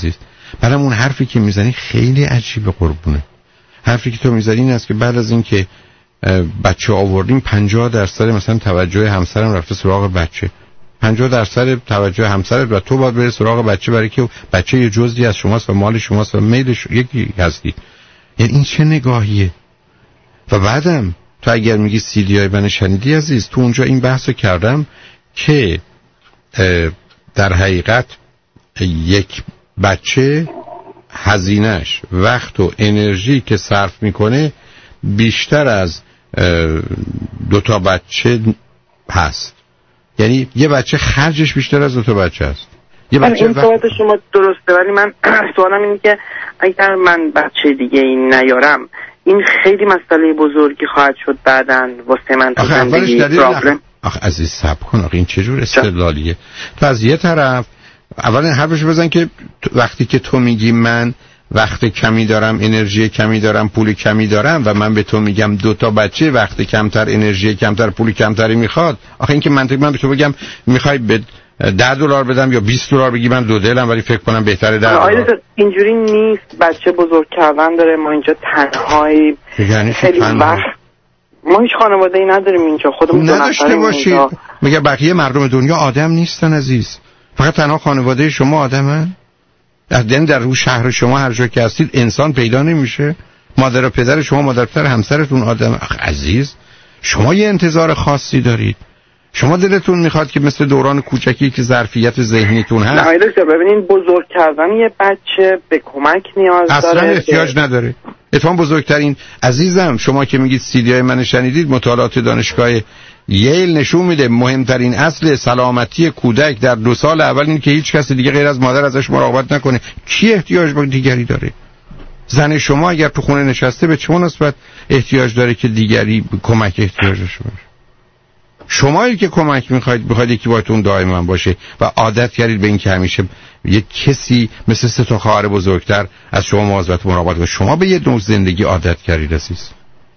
بعدم اون حرفی که میزنی خیلی عجیبه قربونه. حرفی که تو میزنی این است که بعد از این که بچه آوردیم پنجاه درصد مثلا توجه همسرم رفته سراغ بچه، پنجاه درصد توجه همسرت و تو باید بری سراغ بچه، برای که بچه یه جزئی از شماست و مال شماست و میلش یکی هستی. یعنی این چه نگاهیه؟ و بعدم تو اگر میگی سیدیای من شنیدی عزیز، تو اونجا این بحثو کردم که در حقیقت یک بچه هزینه‌اش وقت و انرژی که صرف میکنه بیشتر از دو تا بچه هست. یعنی یه بچه خرجش بیشتر از دو تا بچه هست. یه بچه این صحبت وقت... شما درسته، ولی من سوالم اینه که اگر من بچه دیگه این نیارم این خیلی مسئله بزرگی خواهد شد بعدن واسه من تو زندگی پرابلم. آخه عزیز صبر کن، آخه این چجور استدلالیه؟ تو از یه طرف اولا حرفش بزن که وقتی که تو میگی من وقت کمی دارم، انرژی کمی دارم، پول کمی دارم و من به تو میگم دو تا بچه وقت کمتر، انرژی کمتر، پول کمتری میخواد، آخه این که منطقی من به تو بگم میخوای به ده دلار بدم یا بیست دلار بگی من دو دلم ولی فکر کنم بهتره ده دلار. اینجوری نیست، بچه بزرگ کردن داره، ما اینجا تنهایی خیلی وقت ما هیچ خانواده ای نداریم اینجا، خودمون نداشته باشید. میگه بقیه مردم دنیا آدم نیستن عزیز، فقط تنها خانواده شما آدمن. در دن در رو شهر شما هر جا که هستید انسان پیدا نمیشه؟ مادر و پدر شما، مادر و پدر همسرتون آدم. اخ عزیز شما یه انتظار خاصی دارید. شما دلتون میخواد که مثل دوران کوچکی که ظرفیت ذهنیتون هست. نه دکتر ببینین بزرگ کردن یه بچه به کمک نیاز اصلا داره، اصلا احتیاج که... نداره. اتفاقا بزرگترین عزیزم شما که میگید سیدیای من شنیدید، مطالعات دانشگاه ییل نشون میده مهمترین اصل سلامتی کودک در دو سال اول این که هیچ کس دیگه غیر از مادر ازش مراقبت نکنه. کی احتیاج به دیگری داره؟ زن شما اگر تو خونه نشسته به چه مناسبت احتیاج داره که دیگری کمک احتیاجش باشه؟ شمایی که کمک میخواید بخواید یکی باهاتون دائما باشه و عادت کردید به این که همیشه یک کسی مثل سه تا خواهر بزرگتر از شما مواظبت و مراقبت کنه. شما به یه نوع زندگی عادت کردید عزیز.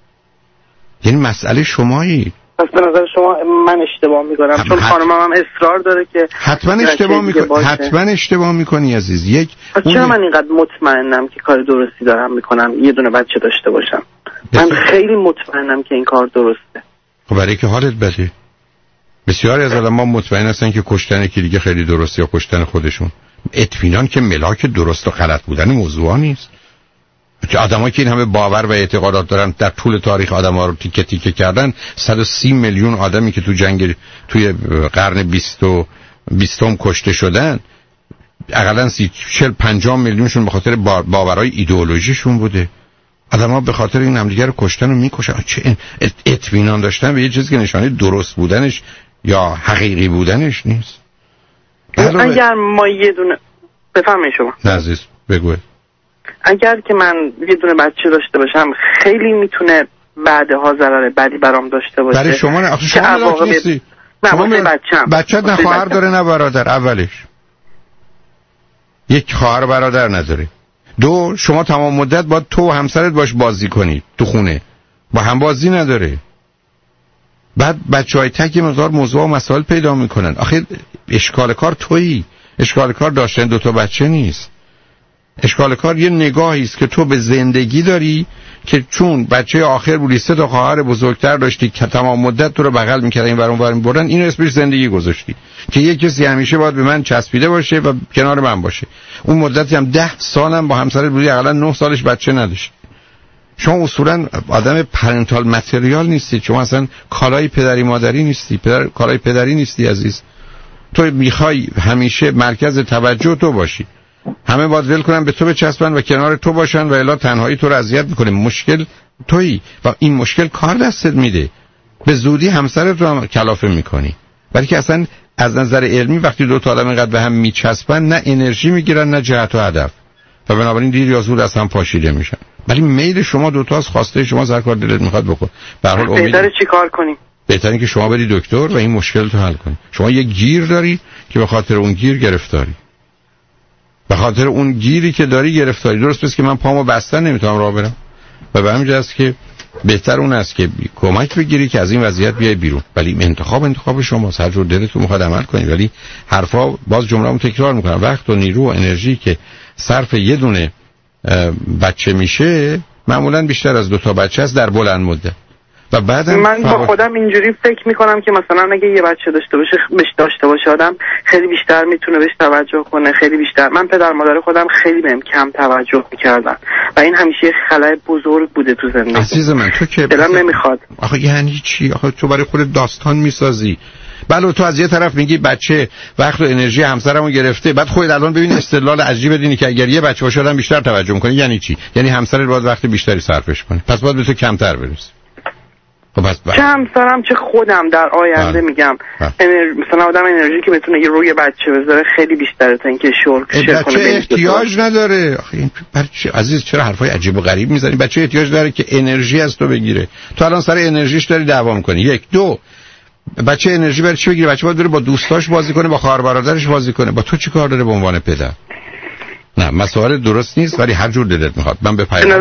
یعنی مسئله شمایی. پس به نظر شما من اشتباه میکنم چون خانمم هم اصرار داره که حتما اشتباه میکنی، حتما اشتباه میکنی عزیز. یک پس چرا من اینقدر مطمئنم که کار درستی دارم میکنم یه دونه بچه داشته باشم؟ من خیلی مطمئنم که این کار درسته. خب برای که حالت بده. بسیاری از آدم‌ها مطمئن هستن که کشتن یکی دیگه خیلی درسته یا کشتن خودشون. اطمینان که ملاک درست و غلط بودن موضوع نیست. که آدمایی که این همه باور و اعتقادات دارن در طول تاریخ آدم‌ها رو تیکه تیکه کردن، صد و سی میلیون آدمی که تو جنگ توی قرن بیست و بیستم کشته شدن، حداقل سی چهل پنجاه میلیونشون به خاطر باورهای ایدئولوژیشون بوده. آدم‌ها به خاطر این همدیگه رو کشتن و میکشن. چه اطمینان داشتن به یه چیزی که نشانه درست بودنش یا حقیقی بودنش نیست. اگر ما یه دونه بفهمید شما نه عزیز بگو، اگر که من یه دونه بچه داشته باشم خیلی میتونه بعدها ضرر بدی برام داشته باشه. برای شما نه، آخه شما ملاک نیستی. شما بچه‌م بچه‌ت نه خواهر داره نه برادر. اولش یک خواهر برادر نداره. دو، شما تمام مدت باید تو و همسرت باش بازی کنید تو خونه، با هم بازی نداره. بعد بچهای تک مقدار موضوع و مسائل پیدا میکنن. آخه اشکال کار تویی، اشکال کار داشتن دو تا بچه نیست. اشکال کار یه نگاهی است که تو به زندگی داری که چون بچه آخر بودی، سه تا خواهر بزرگتر داشتی که تمام مدت تو رو بغل میکردن این ور اون ور میبردن، اینو اسمش زندگی گذاشتی که یک کسی همیشه باید به من چسبیده باشه و کنار من باشه. اون مدتی هم ده سالم با همسرت بودی، حداقل نه سالش بچه نداشت. شما اصولا آدم پرنتال متریال نیستی، شما اصلا کالای پدری مادری نیستی، پدر کالای پدری نیستی عزیز. تو میخوای همیشه مرکز توجه تو باشی، همه باید ول کنن به تو بچسبن و کنار تو باشن و الا تنهایی تو رو اذیت میکنه. مشکل تویی و این مشکل کار دستت میده، به زودی همسرت رو هم کلافه میکنی. ولی که اصلا از نظر علمی وقتی دو تا آدم اینقدر به هم میچسبن نه انرژی میگیرن نه جهت و هدف و بنابراین دیر یا زود از هم پاشیده میشن. ولی میل شما دو تاست، خواسته شما هر کار دلت میخواد بکن. به هر حال امید بهتره چی کار کنیم؟ بهتره که شما بری دکتر و این مشکل تو حل کنی. شما یه گیر داری که به خاطر اون گیر گرفتاری، به خاطر اون گیری که داری گرفتاری. درست پس که من پامو بستن نمیتونم راه برم و به همین جهت است که بهتر اون است که کمک بگیری که از این وضعیت بیای بیرون. ولی انتخاب انتخاب شماست، هر جور دلتون میخواد عمل کنید. ولی حرفا باز جمله‌مو تکرار میکنم، وقت و نیرو و انرژی که صرف یه دونه بچه میشه معمولا بیشتر از دو تا بچه است در بلند مدت. و بعدم من با خودم اینجوری فکر میکنم که مثلا اگه یه بچه داشته باشه بهش داشته باشه آدم خیلی بیشتر میتونه بهش توجه کنه، خیلی بیشتر. من پدر مادر خودم خیلی بهم کم توجه میکردن و این همیشه یه خلأ بزرگ بوده تو زندگی. عزیز من تو که دلم نمیخواد. آخه یعنی چی؟ آخه تو برای خودت داستان میسازی. بله تو از یه طرف میگی بچه وقت و انرژی همسرمو گرفته، بعد خودت الان ببین استدلال عجیب بدینی که اگر یه بچه باشه آدم بیشتر توجه میکنه. یعنی چی؟ یعنی همسرت باید وقت بیشتری صرفش کنه، پس باید به تو کمتر برسه. خب پس چه همسرم چه خودم در آینده بله. میگم انر... مثلا آدم انرژی که بتونه یه روی بچه بذاره خیلی بیشتره تا اینکه شرک شه کنه. بچه احتیاج نداره. آخه این بچه عزیز چرا حرفای عجیب و غریب میزنی؟ بچه احتیاج داره که انرژی از تو بگیره. تو الان سر انرژیش داری دعوا میکنی. یک دو بچه انرژی برای چی بگیره؟ بچه باید بره با دوستاش بازی کنه، با خواهر برادرش بازی کنه. با تو چی کار داره به عنوان پدر؟ نه مسائل درست نیست ولی هر جور دلت میخواد من به پیام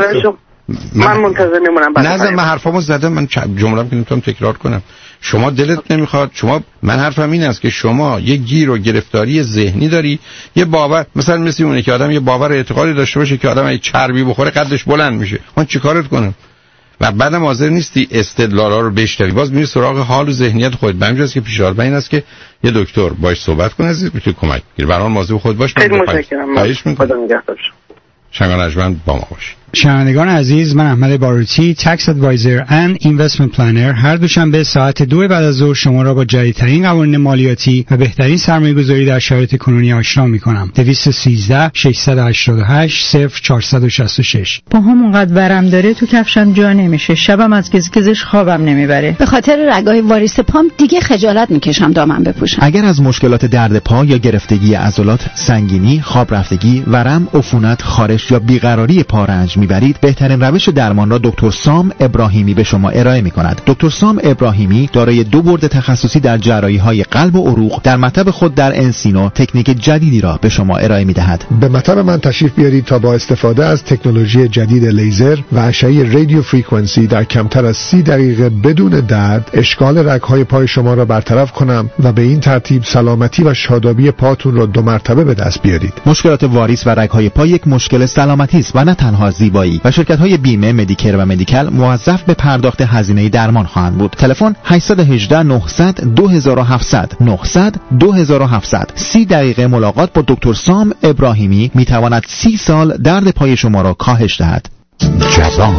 من, من منتظر میمونم. نه من حرفامو زدم، من جمله‌ام که نمیتونم تکرار کنم. شما دلت نمیخواد، شما من حرفم این است که شما یه گیر و گرفتاری ذهنی داری، یه باور مثلا مثل اونه که آدم یه باور اعتقادی داشته باشه که آدم اگه چربی بخوره قدش بلند میشه. من چیکارت کنم؟ و بعدم حاضر نیستی استدلالا رو بشنوی، باز میری سراغ حال و ذهنیت خودت. بنجاست که پیشنهاد این است که یه دکتر باهاش صحبت کن عزیز، میتونی کمک بگیری. برام مواظب خود باش. خیلی متشکرم. خواهش می‌کنم. خدا نگهدار. شنگانجمند با ما باشید. شنوندگان عزیز، من احمد باروتی، تکس ادوایزر اند اینوستمنت پلنر، هر دوشنبه ساعت دو بعد از ظهر شما را با جدیدترین قوانین مالیاتی و بهترین سرمایه‌گذاری در شرایط کنونی آشنا می‌کنم. دویست و سیزده ششصد و هشتاد و هشت صفر چهارصد و شصت و شش. پاهام اونقدر ورم داره تو کفشم جا نمیشه. شبم از گزگزش خوابم نمیبره. به خاطر رگای واریس پام دیگه خجالت میکشم دامن بپوشم. اگر از مشکلات درد پا یا گرفتگی عضلات، سنگینی، خواب رفتگی، ورم، عفونت، خارش یا بیقراری پا رنج میبرید، بهترین روش درمان را دکتر سام ابراهیمی به شما ارائه می‌کند. دکتر سام ابراهیمی دارای دو برد تخصصی در جراحی‌های قلب و عروق در مطب خود در انسینو تکنیک جدیدی را به شما ارائه می‌دهد. به مطب من تشریف بیارید تا با استفاده از تکنولوژی جدید لیزر و اشعه رادیو فرکانسی در کمتر از سی دقیقه بدون درد اشکال رگ‌های پای شما را برطرف کنم و به این ترتیب سلامتی و شادابی پاتون را دو مرتبه به دست بیارید. مشکلات واریس و رگ‌های پا یک مشکل سلامتی است و نه تنها زیبایی. و شرکت‌های بیمه، مدیکر و مدیکال موظف به پرداخت هزینه درمان خواهند بود. تلفن هشت یک هشت نه صفر صفر دو هفت صفر صفر نه صفر صفر دو هفت صفر صفر. سی دقیقه ملاقات با دکتر سام ابراهیمی میتواند سی سال درد پای شما را کاهش دهد. جوان،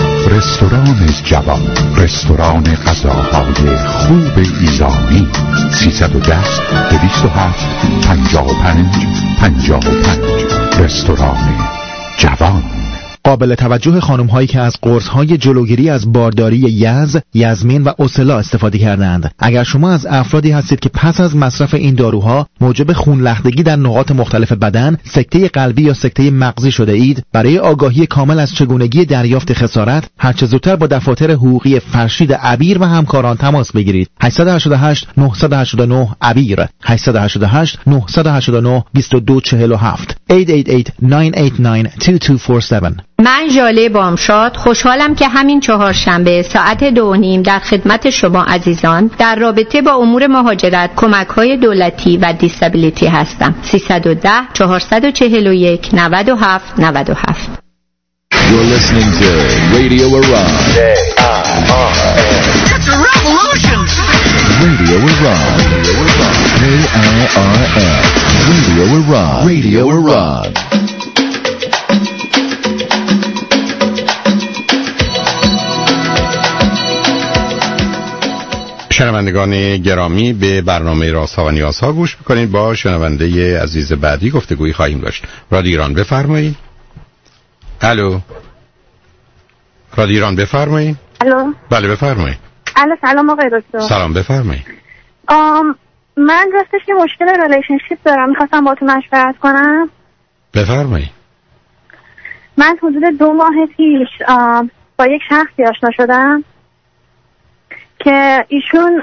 رستوران جوان، رستوران غذاهای خوب ایرانی. سیصد و ده دویست و هفت پنجاه و پنج پنجاه و پنج. رستوران جوان. قابل توجه خانم هایی که از قرص های جلوگیری از بارداری یز، یزمین و اوسلا استفاده کردند. اگر شما از افرادی هستید که پس از مصرف این داروها موجب خون لختگی در نقاط مختلف بدن، سکته قلبی یا سکته مغزی شده اید، برای آگاهی کامل از چگونگی دریافت خسارت، هرچه زودتر با دفاتر حقوقی فرشید عبیر و همکاران تماس بگیرید. هشت هشت هشت نه هشت نه عبیر هشت هشت هشت نه هشت نه دو دو چهار هفت هشت هشت هشت نه هشت نه دو دو چهار هفت. من ژاله بامشاد خوشحالم که همین چهارشنبه ساعت دو و نیم در خدمت شما عزیزان در رابطه با امور مهاجرت، کمک‌های دولتی و دیسابیلیتی هستم. سیصد و ده چهارصد و چهل و یک نود و هفت نود و هفت. You're listening to Radio Iran. It's a revolution. Radio Iran. K I R N. Radio Iran. Radio Iran. شنوندگان گرامی، به برنامه رازها و نیازها گوش میکنید. با شنونده عزیز بعدی گفتگویی خواهیم داشت. رادیو ایران بفرمایید. الو رادیو ایران بفرمایید. الو بله بفرمایید. الو سلام آقای دکتر. سلام بفرمایید. آم من راستش یه مشکل ریلیشنشیپ دارم، میخواستم با تو مشورت کنم. بفرمایید. من حدود دو ماه پیش با یک شخصی آشنا شدم که ایشون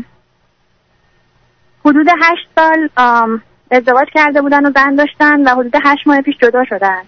حدود هشت سال ازدواج کرده بودن و زن داشتن و حدود هشت ماه پیش جدا شدن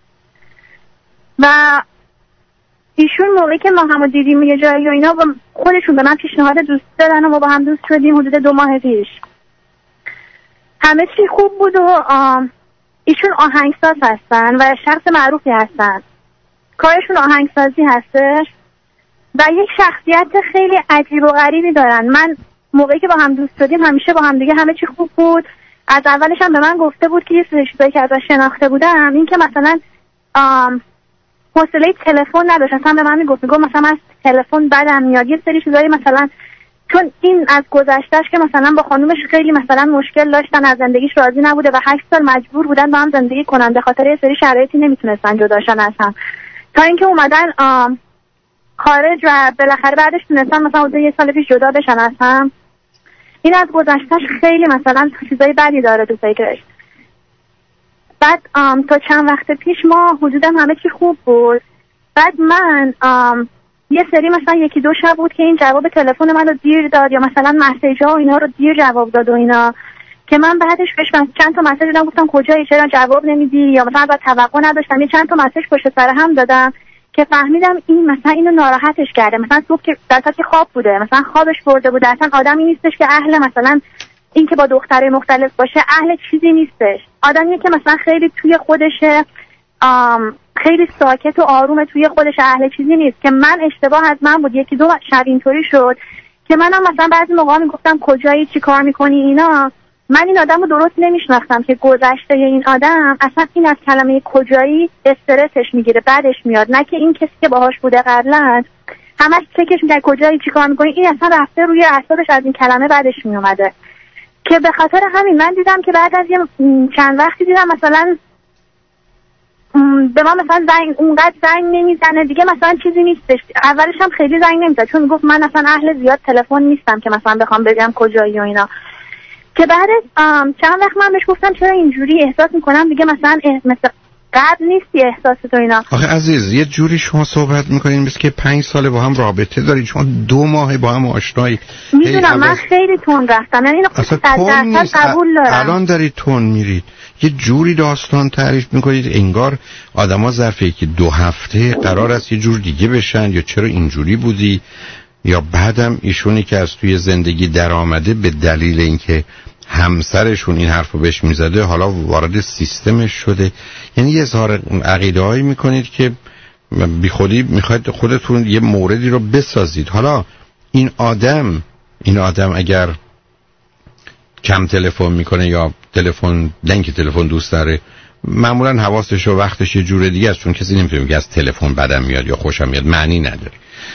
و ایشون موقعی که ما همو دیدیم یه جایی و اینا خودشون به من پیشنهاد دوست دادن و ما با هم دوست شدیم حدود دو ماه پیش. همه چی خوب بود و ایشون آهنگساز هستن و شخص معروفی هستن، کارشون آهنگسازی هستش و یک شخصیت خیلی عجیب و غریبی دارن. من موقعی که با هم دوست شدیم همیشه با هم دیگه همه چی خوب بود. از اولش هم به من گفته بود که یه سری چیزایی که ازش شناخته بودم این که مثلا حوصله تلفن نداشت. اصلا به من میگفت میگفت مثلا از تلفن بدم میاد، یه سری چیزایی مثلا چون این از گذشتهش که مثلا با خانومش خیلی مثلا مشکل داشتن، از زندگیش راضی نبوده و هشت سال مجبور بودن با هم زندگی کنن، به خاطر یه سری شرایطی نمیتونستن جداشن از هم، تا اینکه اومدن خارج و بالاخره بعدش تونستن مثلا حدود یه سال پیش جدا بشن از هم. این از گذشتهش خیلی مثلا چیزای بدی داره تو فکرش. بعد تا چند وقت پیش ما حدودم همه چی خوب بود. بعد من یه سری مثلا یکی دو شب بود که این جواب تلفن منو دیر داد یا مثلا مسیج‌ها و اینا رو دیر جواب داد و اینا، که من بعدش بهش چند تا مسیج دادم گفتم کجایی، چرا جواب نمیدی، یا مثلا بعد توقع نداشتم یه چند تا مسیج پشت سر هم دادم که فهمیدم این مثلا اینو ناراحتش کرده. مثلا صبح که در حالت خواب بوده، مثلا خوابش برده بوده، اصلا آدمی نیستش که اهل مثلا این که با دختره مختلف باشه، اهل چیزی نیستش. آدمیه که مثلا خیلی توی خودشه، خیلی ساکت و آروم توی خودش، اهل چیزی نیست. که من اشتباه از من بود، یکی دو شب اینطوری شد که منم مثلا بعضی موقع میگفتم کجایی، چی کار میکنی اینا. من این آدم رو درست نمیشناختم که گذشته این آدم اصلا این از کلمه کجایی استرسش میگیره، بعدش میاد، نه که این کسی که باهاش بوده قبلا همش چکش میگه کجایی چی کار میکنی، این اصلا رفته روی اعصابش از این کلمه بعدش میومده. که به خاطر همین من دیدم که بعد از یه چند وقتی دیدم مثلا به من مثلا زنگ اونقدر زنگ نمیزنه دیگه، مثلا چیزی نیستش. اولش هم خیلی زنگ نمیزد چون میگفت من اصلا اهل زیاد تلفن نیستم که مثلا بخوام بگم کجایی و اینا. که بعد چند وقت من بهش گفتم چرا اینجوری احساس میکنم دیگه مثلا مثل قبل نیستی احساست و اینا. آخه عزیز یه جوری شما صحبت میکنین مثل که پنج ساله با هم رابطه دارید، شما دو ماه با هم آشنایی. میدونم من خیلی تون رفتم، یعنی اینو صد درصد قبول دارم. الان دارید تون میرید، یه جوری داستان تعریف میکنید انگار آدما ظرف یکی دو هفته قرار است یه جور دیگه بشن، یا چرا اینجوری بودی، یا بعدم ایشونی که از توی زندگی در آمده به دلیل اینکه همسرشون این حرفو بهش میزده حالا وارد سیستمش شده. یعنی یه اظهار عقیده هایی میکنید که بی خودی میخواید خودتون یه موردی رو بسازید. حالا این آدم این آدم اگر کم تلفن میکنه یا تلفن لنک تلفن دوست داره، معمولا حواسش و وقتش یه جور دیگه است، چون کسی نمیتونه بگه از تلفن بدم میاد یا خوشم میاد، معنی نداره.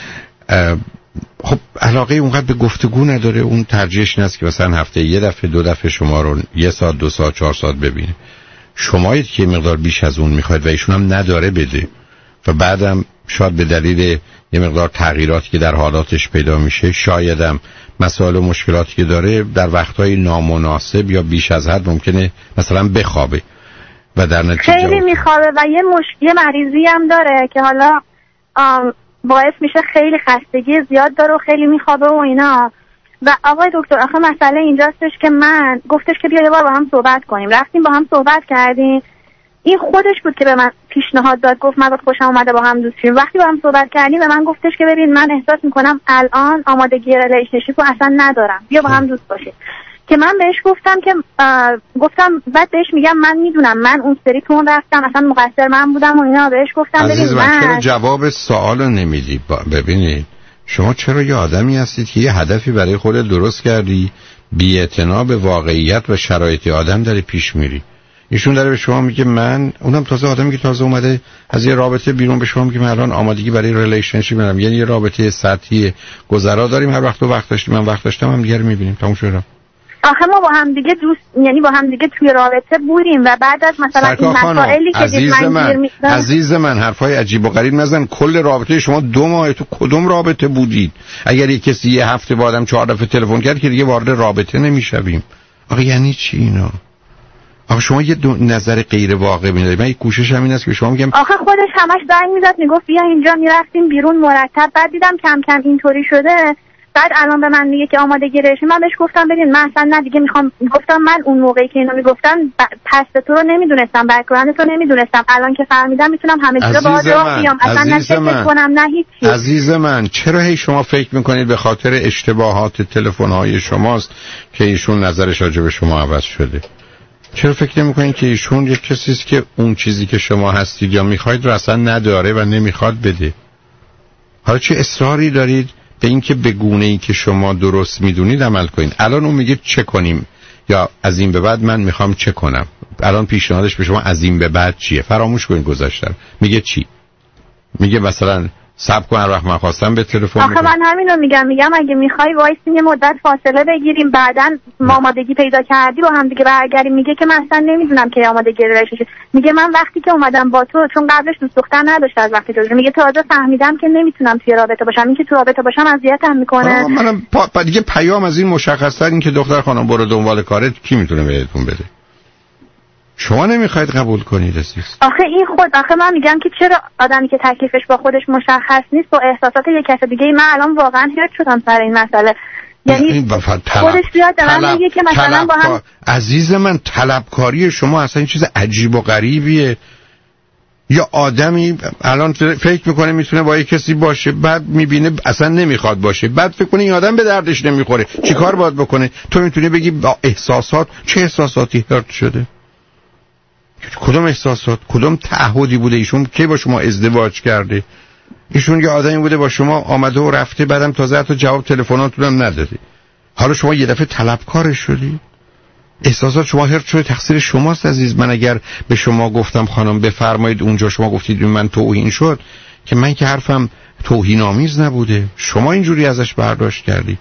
خب علاقه اونقدر به گفتگو نداره، اون ترجیحش این است که مثلا هفته یه دفعه دو دفعه شما رو یه ساعت دو ساعت چهار ساعت ببینه. شمایید که مقدار بیش از اون میخواید و ایشون هم نداره بده، و بعدم شاید به دلیل یه مقدار تغییراتی که در حالاتش پیدا میشه، شایدم مسائل و مشکلاتی که داره در وقتهای نامناسب یا بیش از حد ممکنه مثلا بخوابه و در نتیجه خیلی میخوابه و یه مشکل مریضی هم داره که حالا باعث میشه خیلی خستگی زیاد داره و خیلی میخوابه و اینا. و آقای دکتر آخه مسئله اینجاستش که من گفتش که بیا یه بار با هم صحبت کنیم، رفتیم با هم صحبت کردیم. این خودش بود که به من پیشنهاد داد، گفت من خوشم اومده با هم دوست شیم. وقتی با هم صحبت کردیم به من گفتش که ببین من احساس میکنم الان آمادگی ریلیشنشیپ رو اصلا ندارم، بیا با هم دوست باشیم. که من بهش گفتم که گفتم بعد بهش میگم من میدونم من اون سری تون رفتم اصلا مقصر من بودم و اینا. بهش گفتم ببین من چرا جواب سوالو نمیدی؟ ببینید شما چرا یه آدمی هستید که یه هدفی برای خودت درست کردی، بی‌اعتنا به واقعیت و شرایط آدم داری پیش میری. ایشون داره به شما میگه من اونم تازه آدمی که تازه اومده از یه رابطه بیرون به شما میگه من الان آمادگی برای ریلیشنشیپ دارم، یعنی یه رابطه سطحی گذرا داریم، هر وقت تو وقت داشتیم من وقت داشتم هم دیگه رو میبینیم، تموم شد. آخه ما با هم دیگه دوست یعنی با هم دیگه توی رابطه بودیم و بعد از مثلا این مسائلی که دید من گیر عزیز من حرفای عجیب و غریب نزن. کل رابطه شما دو ماه تو کدوم رابطه بودید؟ اگر یک کسی یه هفته بعدم چهار دفعه تلفن کرد که دیگه وارد رابطه نمیشویم. آخه یعنی چی اینا؟ آخه شما یه نظر غیر واقع میدید. من یک کوشش همین است که شما میگم آخه خودش همش زنگ میزد میگفت بیا اینجا، میرفتیم بیرون مرتب. بعد دیدم کم کم اینطوری شده، بعد الان به من میگه که آمادگی رشته. من بهش گفتم ببین من اصلا نه دیگه میخوام، گفتم من اون موقعی که اینو میگفتن پست تو رو نمیدونستم، بک‌گراند تو نمیدونستم، الان که فهمیدم میتونم همه چیزو باهات راه بیام، اصلا نه فکر کنم نه هیچی. عزیز من چرا هی شما فکر میکنید به خاطر اشتباهات تلفن‌های شماست که ایشون نظرش راجع به شما عوض شده؟ چرا فکر نمی‌کنید که ایشون یک کسی است که اون چیزی که شما هستید یا می‌خواید رو اصلا نداره و نمی‌خواد بده؟ حالا چه اصراری دارید به اینکه به گونه‌ای که شما درست می‌دونید عمل کنید؟ الان اون میگه چه کنیم یا از این به بعد من می‌خوام چه کنم. الان پیشنهادش به شما از این به بعد چیه؟ فراموش کنید گذشته. میگه چی؟ میگه مثلا صبر کن هر وقت من خواستم به تلفن آخه من همینو میگم میگم اگه میخوای وایسیم یه مدت فاصله بگیریم بعداً ما آمادگی پیدا کردی با هم دیگه برگردیم. میگه که من اصلا نمیدونم که آمادگی ریلیشنشیپ. میگه من وقتی که اومدم با تو چون قبلش دوست دختر نداشت از وقتی تو میگه تازه فهمیدم که نمیتونم توی رابطه باشم. این که تو رابطه باشم اذیتم میکنه. منم پا... دیگه پیام از این مشخص‌تر این که دختر خانم برو دنبال کارت کی میتونه بهتون بده؟ شما نمیخواید قبول کنید عزیز. آخه این خود آخه من میگم که چرا آدمی که تکلیفش با خودش مشخص نیست با احساسات یک کس دیگه. من الان واقعا هرت شدم سر این مسئله. یعنی خودش بیاد به من میگه که مثلا با هم عزیز من طلبکاری شما اصلا این چیز عجیب و غریبیه. یا آدمی الان فکر میکنه میتونه با یک کسی باشه بعد میبینه اصلا نمیخواد باشه بعد فکر کنه این آدم به دردش نمیخوره چیکار باید بکنه؟ تو میتونی بگی با احساسات چه احساساتی هرت شده؟ کدوم احساسات؟ کدوم تعهدی بوده؟ ایشون کی با شما ازدواج کرده؟ ایشون یه آدمی بوده با شما آمده و رفته بعدم تازه حتی جواب تلفناتون هم نداده. حالا شما یه دفعه طلبکارش شدی؟ احساسات شما هرت شده تقصیر شماست عزیز. من اگر به شما گفتم خانم بفرمایید اونجا شما گفتید من توهین شد که من که حرفم توهین آمیز نبوده. شما اینجوری ازش برداشت کردی.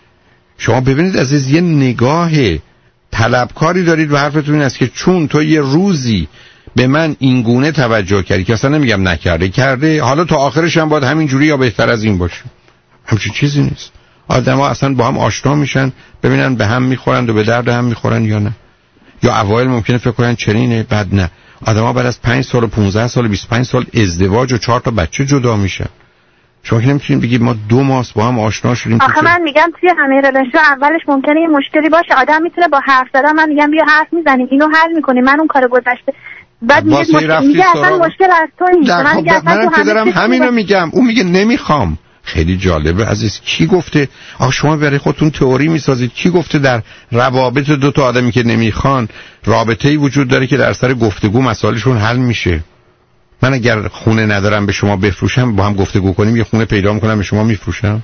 شما ببینید عزیز یه نگاه طلبکاری دارید و حرفتون این است که چون تو یه روزی به من این گونه توجه کردی که اصلا نمیگم نکرده کرده حالا تا آخرش هم باید همین جوری یا بهتر از این باشه. همچین چیزی نیست. آدم‌ها اصلا با هم آشنا میشن ببینن به هم میخورند و به درد هم میخورن یا نه. یا اوایل ممکنه فکر کنن چنینه بعد نه. آدم‌ها بعد از پنج سال و پانزده سال و بیست و پنج سال ازدواج و چهار تا بچه جدا میشن. شما که نمیتونید بگید ما دو ماه با هم آشنا شدیم. آخه من میگم توی همه ریلیشن اولش ممکنه یه مشکلی باشه. آدم میتونه با حرف زدن من میگم بیا حرف میزنیم اینو حل میکنیم من اون کارو گذشته بعد میگه مشکل میگه اصلا مشکل از تو نیست. من میگم من که دارم همینو میگم اون میگه نمیخوام. خیلی جالبه عزیز. کی گفته آخه شما برای خودتون تئوری میسازید؟ کی گفته در روابط دو تا آدمی که نمیخوان رابطه‌ای وجود داره که در اثر گفتگو مسائلشون حل میشه؟ من اگر خونه ندارم به شما بفروشم با هم گفتگو کنیم یه خونه پیدا میکنم به شما میفروشم.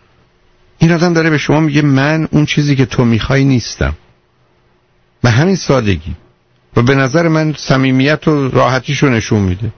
این آدم داره به شما میگه من اون چیزی که تو میخوای نیستم. به همین سادگی و به نظر من صمیمیت و راحتیشو نشون میده.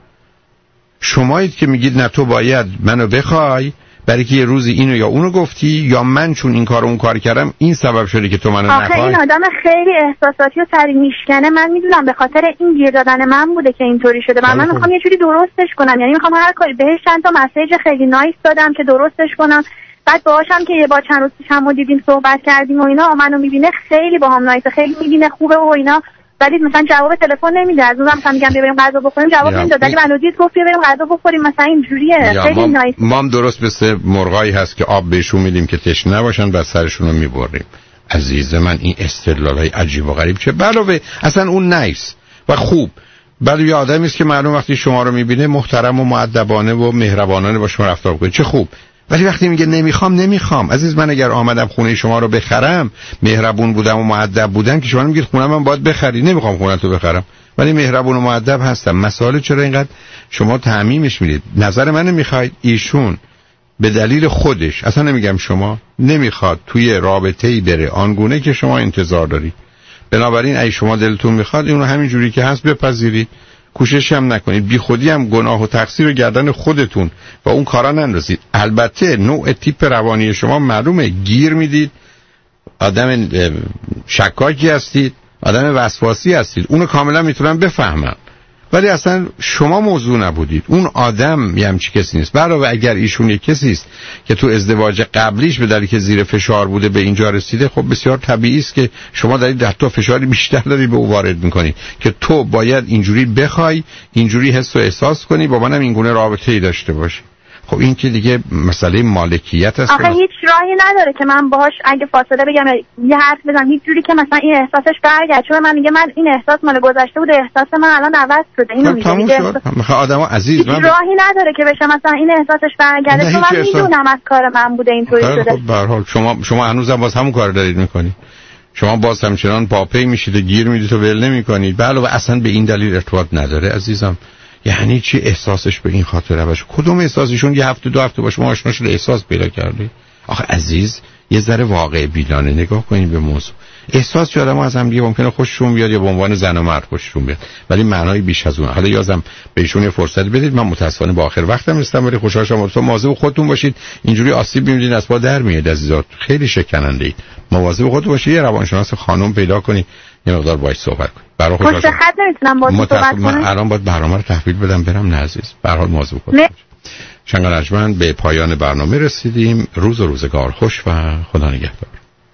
شمایید که میگید نه تو باید منو بخوای برای که یه روزی اینو یا اونو گفتی یا من چون این کارو اون کار کردم این سبب شده که تو منو نخوای. آخه این آدم خیلی احساساتی و سری میشکنه. من میدونم به خاطر این گیر دادن من بوده که اینطوری شده. من من میخوام یه جوری درستش کنم. یعنی میخوام هر کاری بهش چند تا مسیج خیلی نایس دادم که درستش کنم. بعد باهاشم که یه با چند روز پیش هم دیدیم صحبت کردیم و اینا منو میبینه خیلی باهام نایسه خیلی میبینه خوبه و اینا ولی مثلا جواب تلفن نمیده. از اونم مثلا میگم بیا بریم غذا بخوریم جواب نمیده. ولی منو دید گفت بیا بریم غذا بخوریم مثلا اینجوریه خیلی نایس. ما هم درست مثل مرغایی هست که آب بهشون میدیم که تشنه نباشن بعد سرشون رو میبریم. عزیز من این استدلالای عجیب و غریب چه علاوه اصلا اون نایس و خوب ولی یه آدمی است که معلوم وقتی شما رو میبینه محترم و مؤدبانه و مهربانانه با شما رفتار کنه چه خوب. ولی وقتی میگه نمیخوام نمیخوام عزیز من اگر آمدم خونه شما رو بخرم مهربون بودم و مؤدب بودم که شما میگید خونه من باید بخری نمیخوام خونه تو بخرم ولی مهربون و مؤدب هستم. مسئله چرا اینقدر شما تعمیمش میدید؟ نظر من میخواید ایشون به دلیل خودش اصلا نمیگم شما نمیخواد توی رابطه‌ای بره آنگونه که شما انتظار دارید. بنابراین اگه شما دلتون میخواد اینو همین جوری که هست بپذیرید کوشش هم نکنید. بی خودی هم گناه و تقصیر رو گردن خودتون و اون کارا نندازید. البته نوع تیپ روانی شما معلومه گیر میدید آدم شکاکی هستید آدم وسواسی هستید اونو کاملا میتونم بفهمم ولی اصلا شما موضوع نبودید. اون آدم یه همچی کسی نیست. علاوه اگر ایشون یک کسی است که تو ازدواج قبلیش به دلیل که زیر فشار بوده به اینجا رسیده خب بسیار طبیعی است که شما دارید حتی فشاری بیشتر دارید به او وارد میکنید که تو باید اینجوری بخوای اینجوری حس و احساس کنی با منم اینگونه رابطه‌ای داشته باشی. خب این که دیگه مسئله مالکیت است. آخه هیچ راهی نداره که من باهاش اگه فاصله بگم یه حرف بزنم هیچ جوری که مثلا این احساسش برگرده. چون من میگه من این احساس مال گذشته بوده احساس من الان عوض شده. اینو میگه میگه احساس... آدم‌ها عزیز هیچ من راهی نداره که بشه مثلا این احساسش برگرده چون من احساس... میدونم از کار من بوده اینطوری شده. خب به هر حال شما شما هنوزم باز همون کار دارید میکنید. شما باز همچنان پاپی میشید و گیر میدید و ول نمیکنید. بله و اصلا به این دلیل ارتباط نداره عزیزم. یعنی چی احساسش به این خاطر روش؟ کدوم احساسشون یه هفته دو هفته باشه ما آشنا شده احساس پیدا کردی؟ آخه عزیز یه ذره واقع بینانه نگاه کنید به موضوع. احساس که آدم‌ها از هم دیگه ممکنه خوششون بیاد یا به عنوان زن و مرد خوششون بیاد، ولی معنای بیش از اون. حالا یازم بهشون یه فرصت بدید. من متأسفانه با آخر وقتم رسیدم، ولی خوشحال شدم. تو مواظب خودتون باشید، اینجوری آسیب می‌بینید از پا در میاد عزیزات، خیلی شکننده اید. مواظب خودتون باشید، یه روانشناس خانم پیدا کنید یه مقدار باهاش صحبت کنید. برای خوشحال شدم. خط نمیتونم باهاش صحبت کنم. من الان باید برنامه رو تحویل بدم برم نه عزیز. به هر حال مواظب خودتون. شنگان ارجمند به پایان برنامه رسیدیم. روز و روزگار خوش و خدا نگهدار.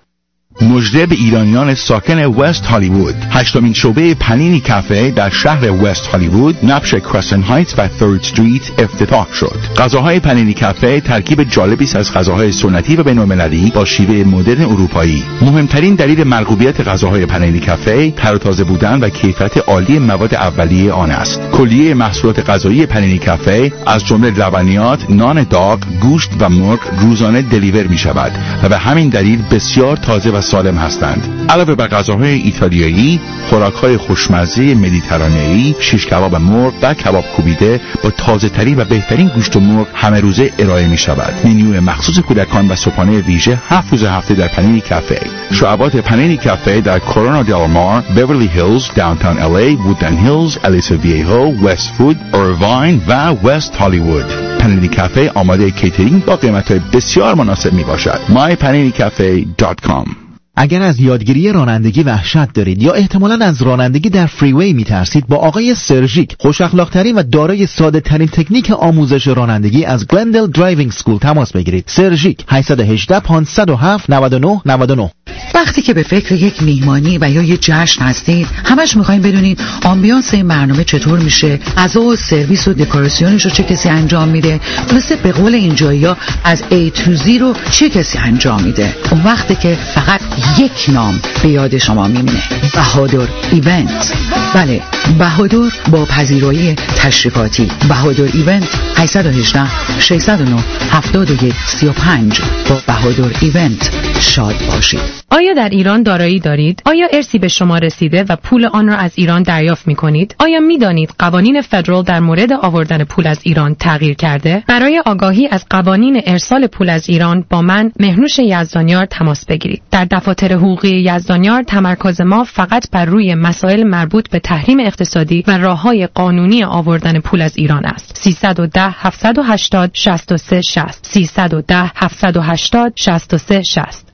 مژده به ایرانیان ساکن وست هالیوود. هشتمین شعبه پنینی کافه در شهر وست هالیوود نبش کرسن هایتس و ثرد استریت افتتاح شد. غذاهای پنینی کافه ترکیب جالبی است از غذاهای سنتی و بین‌المللی با شیوه مدرن اروپایی. مهمترین دلیل مرغوبیت غذاهای پنینی کافه تر و تازه بودن و کیفیت عالی مواد اولیه آن است. کلیه محصولات غذایی پنینی کافه از جمله لبنیات، نان داغ، گوشت و مرغ روزانه دلیور می شود و به همین دلیل بسیار تازه و سالم هستند. علاوه بر غذاهای ایتالیایی، خوراک‌های خوشمزه مدیترانه‌ای، شیش کباب مرغ و کباب کوبیده با تازه‌ترین و بهترین گوشت و مرغ همه روزه ارائه می‌شود. منیو مخصوص کودکان و صبحانه ویژه هفت روز هفته در پنینی کافه. شعبات پنینی کافه در کورونا دل مار، بیورلی هیلز، داونتاون ال ای، وودلند هیلز، الیسا ویهو، وست فود، ایرواین و وست هالیوود. پنینی کافه آماده کیترینگ با قیمت‌های بسیار مناسب میباشد. مای پنینی کافه دات کام. اگر از یادگیری رانندگی وحشت دارید یا احتمالاً از رانندگی در فریوی میترسید، با آقای سرژیک، خوش اخلاق‌ترین و دارای ساده ترین تکنیک آموزش رانندگی از گلندل درایوینگ سکول تماس بگیرید. سرژیک هشت یک هشت پانصد و هفت نود و نه نود و نه. وقتی که به فکر یک میهمانی و یا یک جشن هستید، همش میخوایم بدونید آمبیانس این برنامه چطور میشه، غذا و سرویس و دکوراسیونش رو چه کسی انجام میده، مثل به قول اینجایی‌ها از A to Z رو چه کسی انجام میده. اون وقتی که فقط یک نام به یاد شما میمونه: بهادر ایونت. بله، بهادر با پذیرایی تشریفاتی. بهادر ایونت هشت یک هشت شش صفر نه هفت یک سه پنج. با بهادر ایونت شاد باشید. آیا در ایران دارایی دارید؟ آیا ارثی به شما رسیده و پول آن را از ایران دریافت می کنید؟ آیا می دانید قوانین فدرال در مورد آوردن پول از ایران تغییر کرده؟ برای آگاهی از قوانین ارسال پول از ایران با من مهنوش یزدانیار تماس بگیرید. در دفاتر حقوقی یزدانیار تمرکز ما فقط بر روی مسائل مربوط به تحریم اقتصادی و راه‌های قانونی آوردن پول از ایران است. سیصد و ده هفتصد و هشتاد شصت و سه شصت سیصد و ده هفتصد و هشتاد شصت و سه شصت.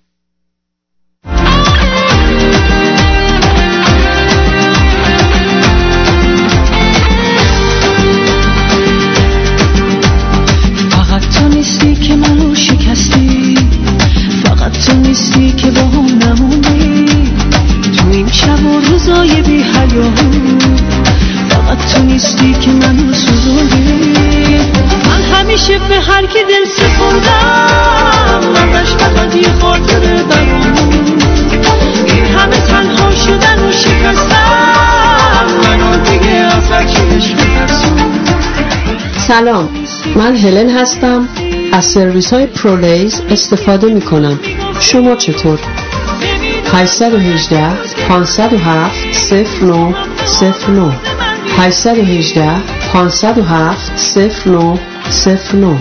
فقط تو نیستی که منو شکستی، فقط تو نیستی که با هم نمونی تو این شب و روزای بی حیاهو، فقط تو نیستی که منو سوزوندی. من همیشه به هر کی دل سپردم، ازش فقط یه خاطره برامون. این همه تنها شدن و شکستم منو دیگه از هرچیش بترسون. سلام، من هلن هستم، از سرویس های پرولیز استفاده می کنم. شما چطور؟ هشت یک هشت پانصد و هفت صفر نه صفر نه هشت یک هشت پانصد و هفت صفر نه صفر نه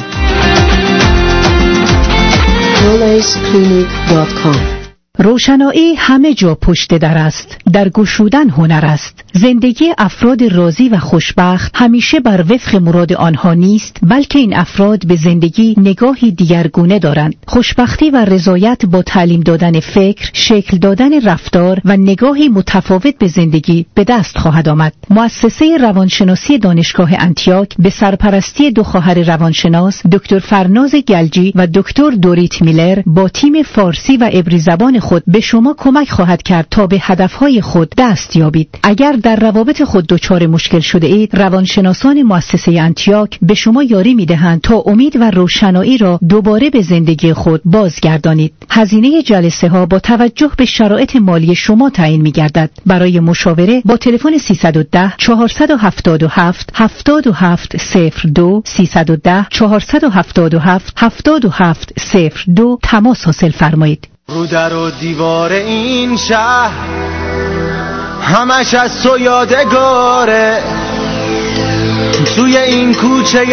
پرولیز کلینیک دات کام. روشنایی همه جا پشت در است، در گشودن هنر است. زندگی افراد راضی و خوشبخت همیشه بر وفق مراد آنها نیست، بلکه این افراد به زندگی نگاهی دیگرگونه دارند. خوشبختی و رضایت با تعلیم دادن فکر، شکل دادن رفتار و نگاهی متفاوت به زندگی به دست خواهد آمد. مؤسسه روانشناسی دانشگاه انتیاک به سرپرستی دو خواهر روانشناس دکتر فرناز گلجی و دکتر دوریت میلر با تیم فارسی و عبری زبان خود به شما کمک خواهد کرد تا به هدفهای خود دست یابید. اگر در روابط خود دچار مشکل شده اید، روانشناسان مؤسسه انتیاک به شما یاری می‌دهند تا امید و روشنایی را دوباره به زندگی خود بازگردانید. هزینه جلسه ها با توجه به شرایط مالی شما تعیین می‌گردد. برای مشاوره با تلفن سیصد و ده چهارصد و هفتاد و هفت هفتاد و هفت صفر دو سیصد و ده چهارصد و هفتاد و هفت هفتاد و هفت صفر دو تماس حاصل فرمایید. رو در و دیوار این شهر همش از تو یادگاره، توی این کوچه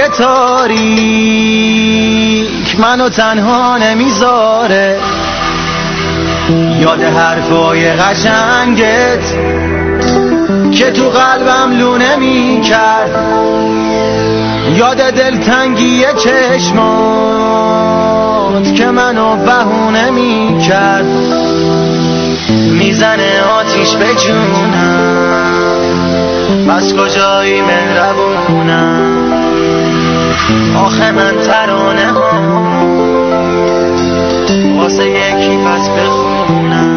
تاریک منو تنها نمیذاره، یاد حرفای قشنگت که تو قلبم لونه میکرد، یاد دلتنگی چشمات که منو بهونه میکرد، میزنه آتیش به جونم بس کجایی مهربونم، آخه من ترانه ها واسه یکی پس بخونم،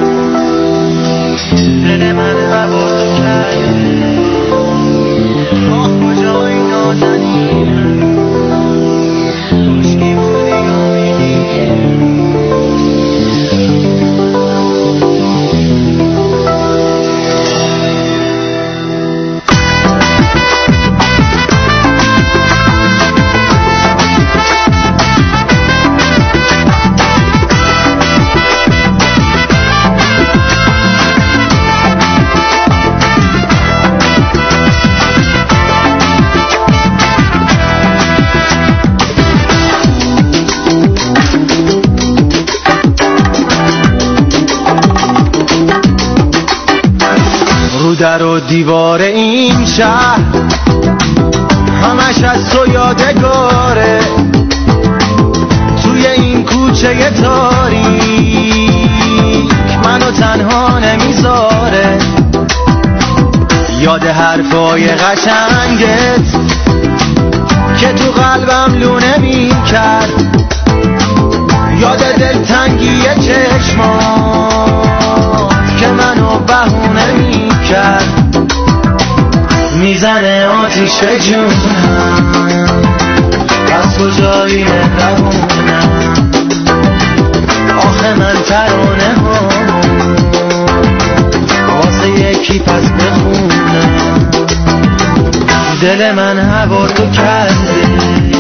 دل من هوا کرده آخ کجایی نازنینم، خوشگی بودی آمیدی. در و دیوار این شهر همش از تو یادگاره، توی این کوچه تاریک منو تنها نمیذاره، یاد حرفای قشنگت که تو قلبم لونه میکرد، یاد دلتنگی چشمات که منو بهونه میکرد، میزنه آتیش به جونم از کجایی مهربونم، آخه من ترانه ها واسه یکی پس بخونم، دل من هوا تو کرده